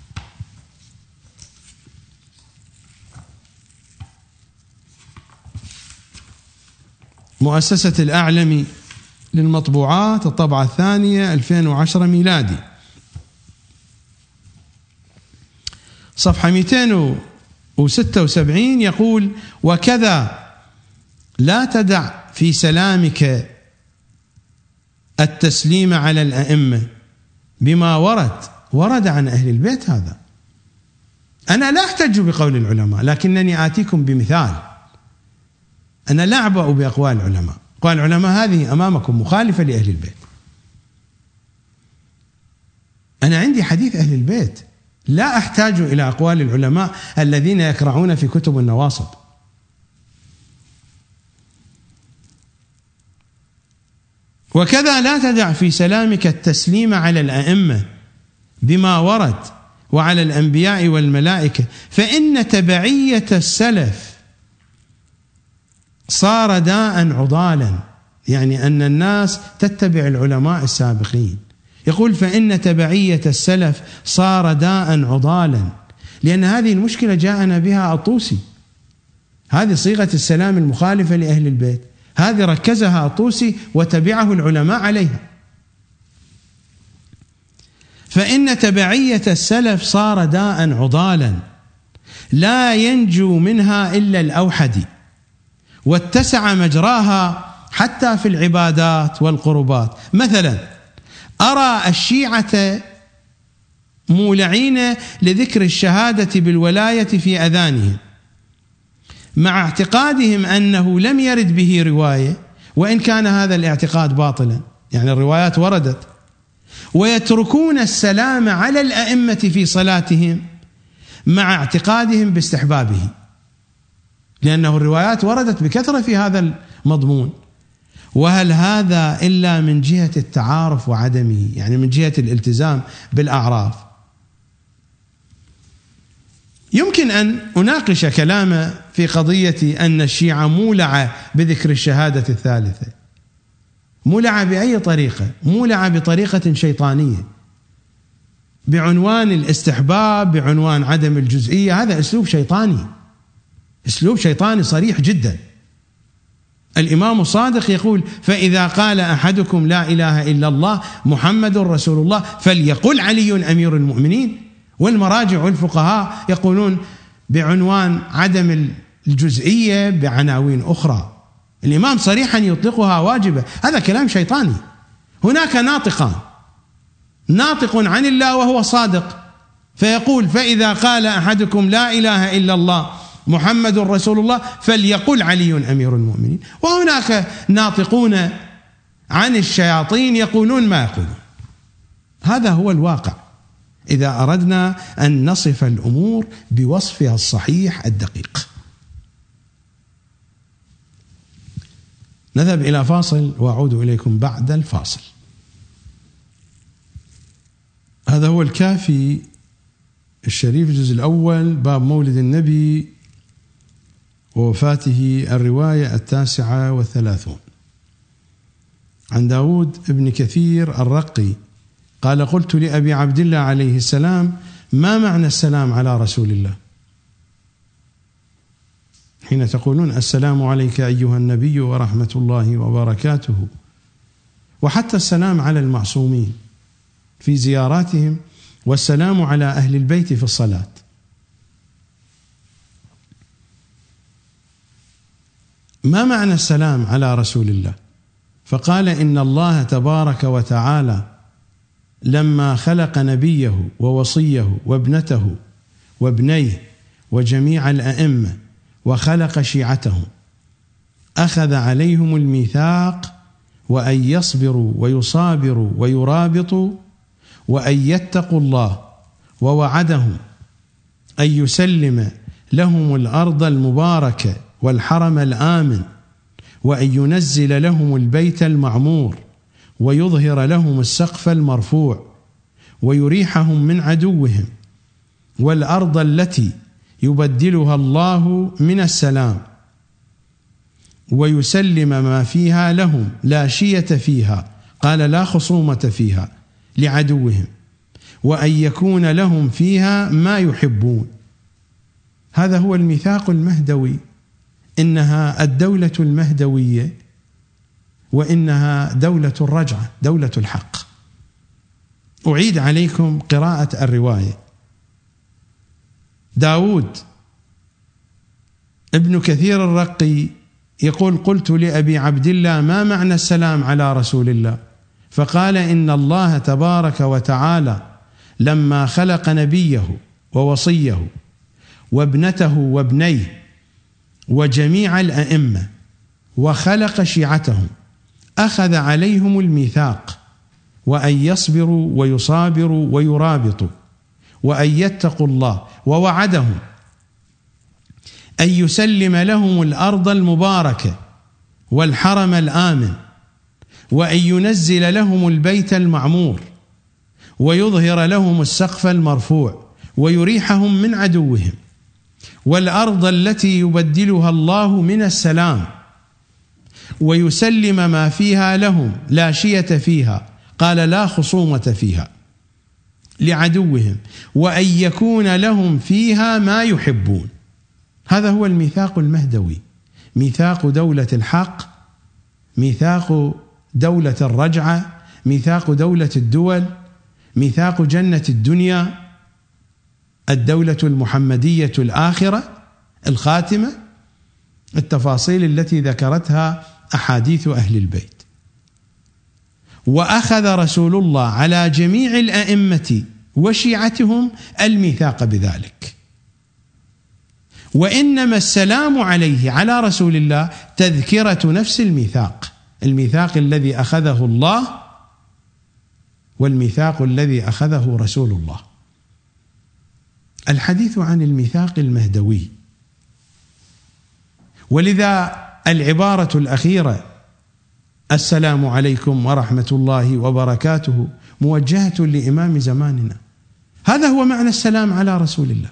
مؤسسة الأعلمي للمطبوعات الطبعة الثانية ألفين وعشرة ميلادي، صفحة مئتين وستة وسبعين، يقول: وكذا لا تدع في سلامك التسليم على الأئمة بما ورد ورد عن أهل البيت. هذا أنا لا أحتج بقول العلماء، لكنني آتيكم بمثال. أنا لا أعبأ بأقوال العلماء، أقوال العلماء هذه أمامكم مخالفة لأهل البيت. أنا عندي حديث أهل البيت، لا أحتاج إلى أقوال العلماء الذين يكرعون في كتب النواصب. وكذا لا تدع في سلامك التسليم على الأئمة بما ورد وعلى الأنبياء والملائكة، فإن تبعية السلف صار داء عضالا، يعني أن الناس تتبع العلماء السابقين. يقول: فإن تبعية السلف صار داء عضالا، لأن هذه المشكلة جاءنا بها الطوسي. هذه صيغة السلام المخالفة لأهل البيت، هذه ركزها الطوسي وتبعه العلماء عليها. فإن تبعية السلف صار داء عضالا لا ينجو منها إلا الأوحدي، واتسع مجراها حتى في العبادات والقربات. مثلا أرى الشيعة مولعين لذكر الشهادة بالولاية في أذانهم، مع اعتقادهم أنه لم يرد به رواية، وإن كان هذا الاعتقاد باطلا، يعني الروايات وردت، ويتركون السلام على الأئمة في صلاتهم مع اعتقادهم باستحبابه، لأنه الروايات وردت بكثرة في هذا المضمون. وهل هذا إلا من جهة التعارف وعدمه، يعني من جهة الالتزام بالأعراف؟ يمكن أن أناقش كلامه في قضية أن الشيعة مولعة بذكر الشهادة الثالثة. مولعة بأي طريقة؟ مولعة بطريقة شيطانية، بعنوان الاستحباب، بعنوان عدم الجزئية. هذا أسلوب شيطاني، أسلوب شيطاني صريح جدا. الإمام الصادق يقول: فإذا قال أحدكم لا إله إلا الله محمد رسول الله فليقل علي أمير المؤمنين. والمراجع والفقهاء يقولون بعنوان عدم الجزئية بعناوين أخرى. الإمام صريحا يطلقها واجبة. هذا كلام شيطاني. هناك ناطقان، ناطق عن الله وهو صادق، فيقول: فإذا قال أحدكم لا إله إلا الله محمد رسول الله فليقل علي أمير المؤمنين. وهناك ناطقون عن الشياطين يقولون ما يقولون. هذا هو الواقع إذا أردنا أن نصف الأمور بوصفها الصحيح الدقيق. نذهب إلى فاصل وأعود إليكم بعد الفاصل. هذا هو الكافي الشريف الجزء الأول، باب مولد النبي ووفاته، الرواية التاسعة والثلاثون، عن داود بن كثير الرقي قال: قلت لأبي عبد الله عليه السلام: ما معنى السلام على رسول الله؟ حين تقولون السلام عليك أيها النبي ورحمة الله وبركاته، وحتى السلام على المعصومين في زياراتهم، والسلام على أهل البيت في الصلاة. ما معنى السلام على رسول الله؟ فقال إن الله تبارك وتعالى لما خلق نبيه ووصيه وابنته وابنيه وجميع الأئمة وخلق شيعتهم أخذ عليهم الميثاق وأن يصبروا ويصابروا ويرابطوا وأن يتقوا الله، ووعدهم أن يسلم لهم الأرض المباركة والحرم الآمن، وأن ينزل لهم البيت المعمور، ويظهر لهم السقف المرفوع، ويريحهم من عدوهم، والأرض التي يبدلها الله من السلام، ويسلم ما فيها لهم لا شية فيها، قال لا خصومة فيها لعدوهم، وأن يكون لهم فيها ما يحبون. هذا هو الميثاق المهدوي. إنها الدولة المهدوية، وإنها دولة الرجعة، دولة الحق. أعيد عليكم قراءة الرواية. داود ابن كثير الرقي يقول: قلت لأبي عبد الله ما معنى السلام على رسول الله؟ فقال: إن الله تبارك وتعالى لما خلق نبيه ووصيه وابنته وابنيه وجميع الأئمة وخلق شيعتهم أخذ عليهم الميثاق وأن يصبروا ويصابروا ويرابطوا وأن يتقوا الله، ووعدهم أن يسلم لهم الأرض المباركة والحرم الآمن، وأن ينزل لهم البيت المعمور، ويظهر لهم السقف المرفوع، ويريحهم من عدوهم، والأرض التي يبدلها الله من السلام، ويسلم ما فيها لهم لا شية فيها، قال لا خصومة فيها لعدوهم، وأن يكون لهم فيها ما يحبون. هذا هو الميثاق المهدوي، ميثاق دولة الحق، ميثاق دولة الرجعة، ميثاق دولة الدول، ميثاق جنة الدنيا، الدولة المحمدية الآخرة الخاتمة، التفاصيل التي ذكرتها أحاديث أهل البيت. وأخذ رسول الله على جميع الأئمة وشيعتهم الميثاق بذلك. وإنما السلام عليه على رسول الله تذكرة نفس الميثاق، الميثاق الذي أخذه الله والميثاق الذي أخذه رسول الله. الحديث عن الميثاق المهدوي، ولذا العبارة الأخيرة السلام عليكم ورحمة الله وبركاته موجهة لإمام زماننا. هذا هو معنى السلام على رسول الله.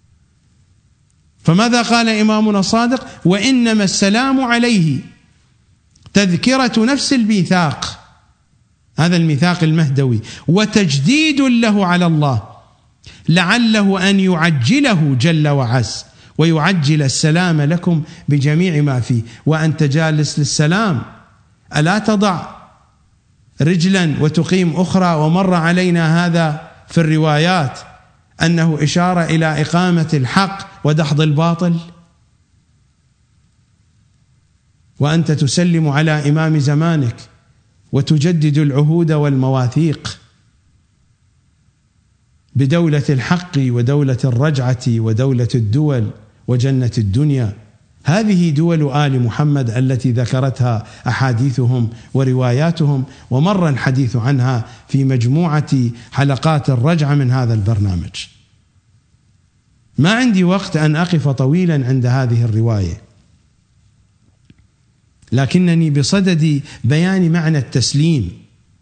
فماذا قال إمامنا الصادق؟ وإنما السلام عليه تذكرة نفس الميثاق، هذا الميثاق المهدوي، وتجديد له على الله لعله أن يعجله جل وعز ويعجل السلام لكم بجميع ما فيه. وأنت جالس للسلام ألا تضع رجلا وتقيم أخرى؟ ومر علينا هذا في الروايات أنه إشارة إلى إقامة الحق ودحض الباطل. وأنت تسلم على إمام زمانك وتجدد العهود والمواثيق بدولة الحق ودولة الرجعة ودولة الدول وجنة الدنيا. هذه دول آل محمد التي ذكرتها أحاديثهم ورواياتهم، ومر الحديث عنها في مجموعة حلقات الرجعة من هذا البرنامج. ما عندي وقت أن أقف طويلا عند هذه الرواية، لكنني بصدد بيان معنى التسليم.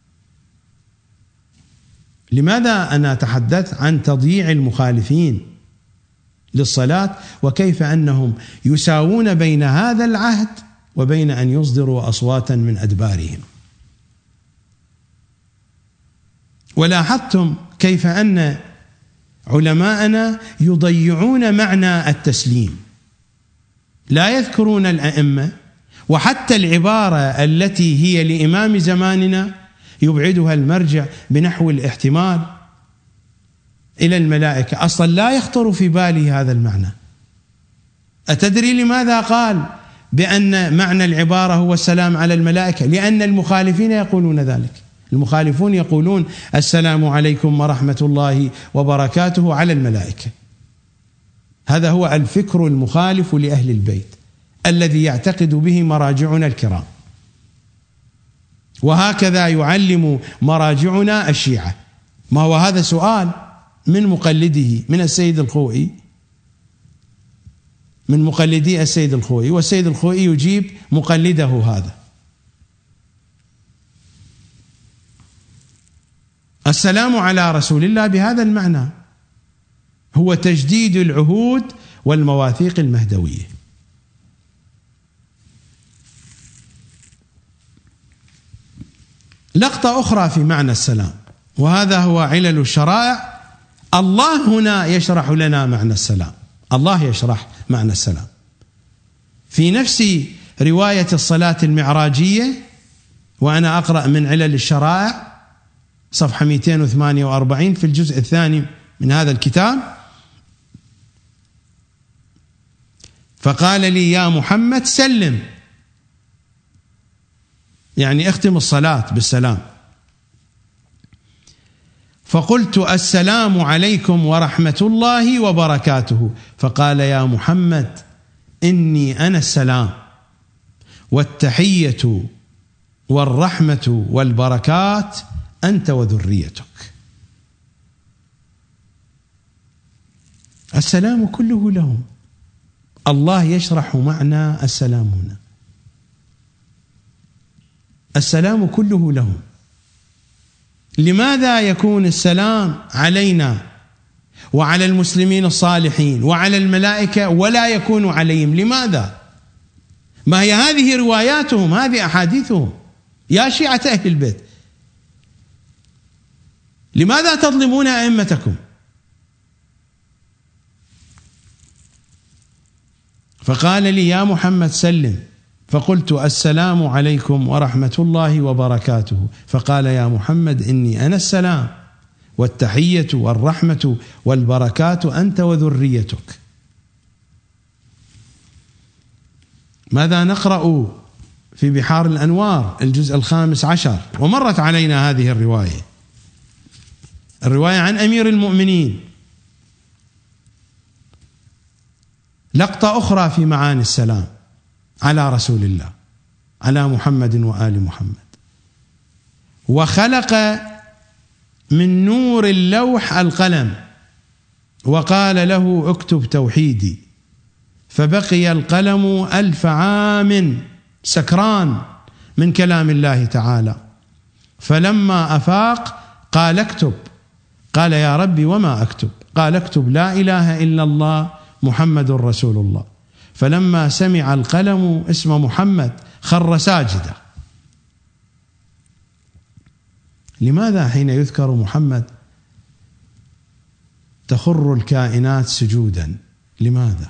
لماذا أنا أتحدث عن تضييع المخالفين للصلاة، وكيف أنهم يساوون بين هذا العهد وبين أن يصدروا أصواتا من أدبارهم؟ ولاحظتم كيف أن علماءنا يضيعون معنى التسليم، لا يذكرون الأئمة، وحتى العبارة التي هي لإمام زماننا يبعدها المرجع بنحو الاحتمال إلى الملائكة، أصلا لا يخطر في بالي هذا المعنى. أتدري لماذا قال بأن معنى العبارة هو السلام على الملائكة؟ لأن المخالفين يقولون ذلك. المخالفون يقولون السلام عليكم ورحمة الله وبركاته على الملائكة. هذا هو الفكر المخالف لأهل البيت الذي يعتقد به مراجعنا الكرام، وهكذا يعلم مراجعنا الشيعة. ما هو هذا سؤال من مقلده من السيد الخوئي، من مقلدي السيد الخوئي، والسيد الخوئي يجيب مقلده هذا. السلام على رسول الله بهذا المعنى هو تجديد العهود والمواثيق المهدوية. لقطة أخرى في معنى السلام، وهذا هو علل الشرائع. الله هنا يشرح لنا معنى السلام، الله يشرح معنى السلام في نفس رواية الصلاة المعراجية، وأنا أقرأ من علل الشرائع صفحة مئتين وثمانية وأربعين في الجزء الثاني من هذا الكتاب. فقال لي يا محمد سلم، يعني اختم الصلاة بالسلام. فقلت السلام عليكم ورحمة الله وبركاته. فقال يا محمد إني أنا السلام، والتحية والرحمة والبركات أنت وذريتك. السلام كله لهم. الله يشرح معنى السلام هنا. السلام كله لهم. لماذا يكون السلام علينا وعلى المسلمين الصالحين وعلى الملائكة ولا يكون عليهم؟ لماذا؟ ما هي هذه رواياتهم، هذه أحاديثهم يا شيعة أهل البيت. لماذا تظلمون أئمتكم؟ فقال لي يا محمد سلم. فقلت السلام عليكم ورحمة الله وبركاته. فقال يا محمد إني أنا السلام، والتحية والرحمة والبركات أنت وذريتك. ماذا نقرأ في بحار الأنوار الجزء الخامس عشر؟ ومرت علينا هذه الرواية، الرواية عن أمير المؤمنين. لقطة أخرى في معاني السلام على رسول الله، على محمد وآل محمد. وخلق من نور اللوح القلم وقال له اكتب توحيدي، فبقي القلم ألف عام سكران من كلام الله تعالى، فلما أفاق قال اكتب. قال يا ربي وما أكتب؟ قال اكتب لا إله إلا الله محمد رسول الله. فلما سمع القلم اسم محمد خر ساجدا. لماذا حين يذكر محمد تخر الكائنات سجودا؟ لماذا؟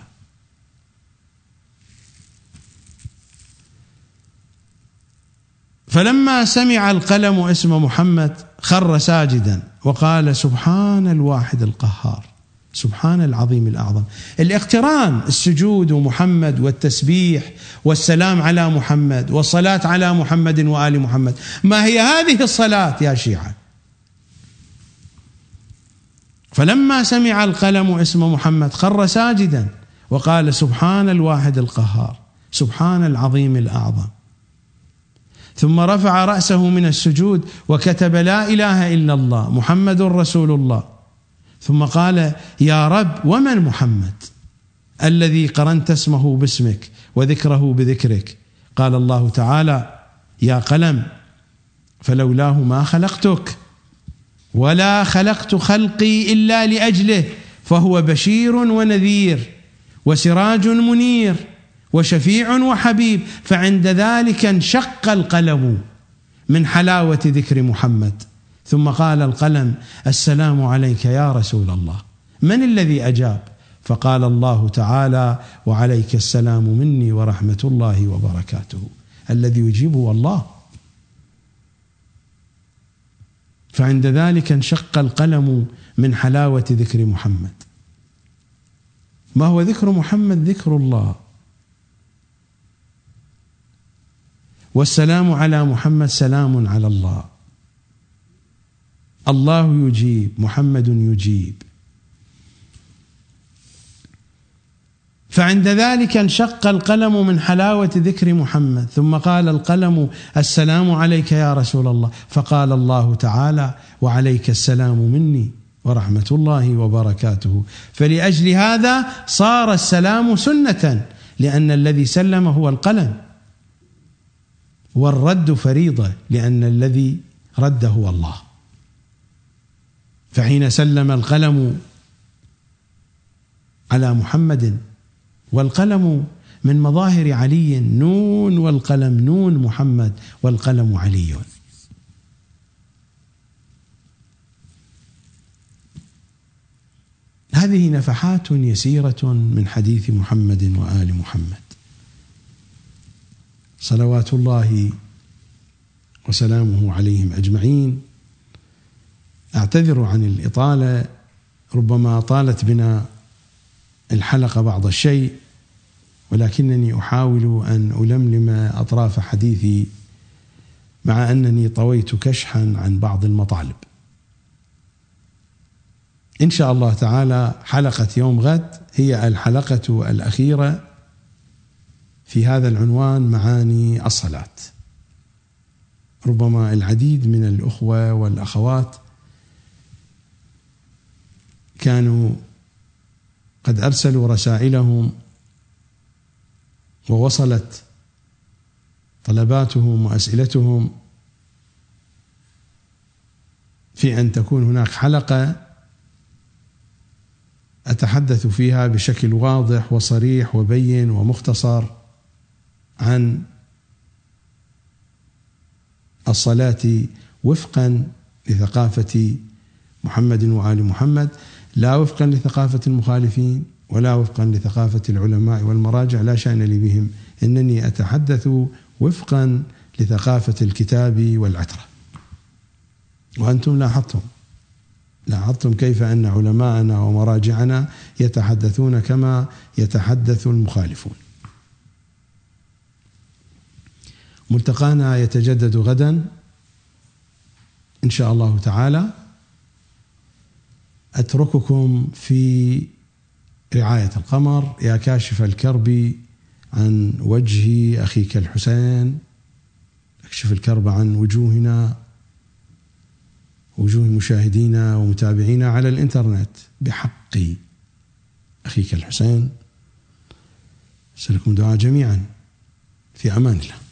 فلما سمع القلم اسم محمد خر ساجدا وقال سبحان الواحد القهار، سبحان العظيم الأعظم. الاقتران، السجود ومحمد والتسبيح والسلام على محمد والصلاة على محمد وآل محمد. ما هي هذه الصلاة يا شيعة؟ فلما سمع القلم اسم محمد خر ساجدا وقال سبحان الواحد القهار، سبحان العظيم الأعظم. ثم رفع رأسه من السجود وكتب لا إله إلا الله محمد رسول الله. ثم قال يا رب ومن محمد الذي قرنت اسمه باسمك وذكره بذكرك؟ قال الله تعالى يا قلم فلولاه ما خلقتك ولا خلقت خلقي إلا لأجله، فهو بشير ونذير وسراج منير وشفيع وحبيب. فعند ذلك انشق القلم من حلاوة ذكر محمد. ثم قال القلم السلام عليك يا رسول الله. من الذي أجاب؟ فقال الله تعالى: وعليك السلام مني ورحمة الله وبركاته. الذي يجيبه هو الله. فعند ذلك انشق القلم من حلاوة ذكر محمد. ما هو ذكر محمد؟ ذكر الله. والسلام على محمد سلام على الله. الله يجيب، محمد يجيب. فعند ذلك انشق القلم من حلاوة ذكر محمد، ثم قال القلم: السلام عليك يا رسول الله. فقال الله تعالى: وعليك السلام مني ورحمة الله وبركاته. فلأجل هذا صار السلام سنة، لأن الذي سلم هو القلم، والرد فريضة لأن الذي رد هو الله. فحين سلم القلم على محمد، والقلم من مظاهر علي، نون والقلم، نون محمد والقلم علي. هذه نفحات يسيرة من حديث محمد وآل محمد صلوات الله وسلامه عليهم أجمعين. أعتذر عن الإطالة، ربما طالت بنا الحلقة بعض الشيء، ولكنني أحاول أن ألملم أطراف حديثي، مع أنني طويت كشحا عن بعض المطالب. إن شاء الله تعالى حلقة يوم غد هي الحلقة الأخيرة في هذا العنوان، معاني الصلاة. ربما العديد من الأخوة والأخوات كانوا قد أرسلوا رسائلهم ووصلت طلباتهم وأسئلتهم في أن تكون هناك حلقة أتحدث فيها بشكل واضح وصريح وبين ومختصر عن الصلاة وفقا لثقافة محمد وآل محمد، لا وفقا لثقافة المخالفين ولا وفقا لثقافة العلماء والمراجع، لا شأن لي بهم. إنني أتحدث وفقا لثقافة الكتاب والعترة. وأنتم لاحظتم لاحظتم كيف أن علماءنا ومراجعنا يتحدثون كما يتحدث المخالفون. ملتقانا يتجدد غدا إن شاء الله تعالى. أترككم في رعاية القمر، يا كاشف الكرب عن وجه أخيك الحسين، اكشف الكرب عن وجوهنا، وجوه مشاهدينا ومتابعينا على الإنترنت بحق أخيك الحسين. أسألكم دعاء جميعا، في أمان الله.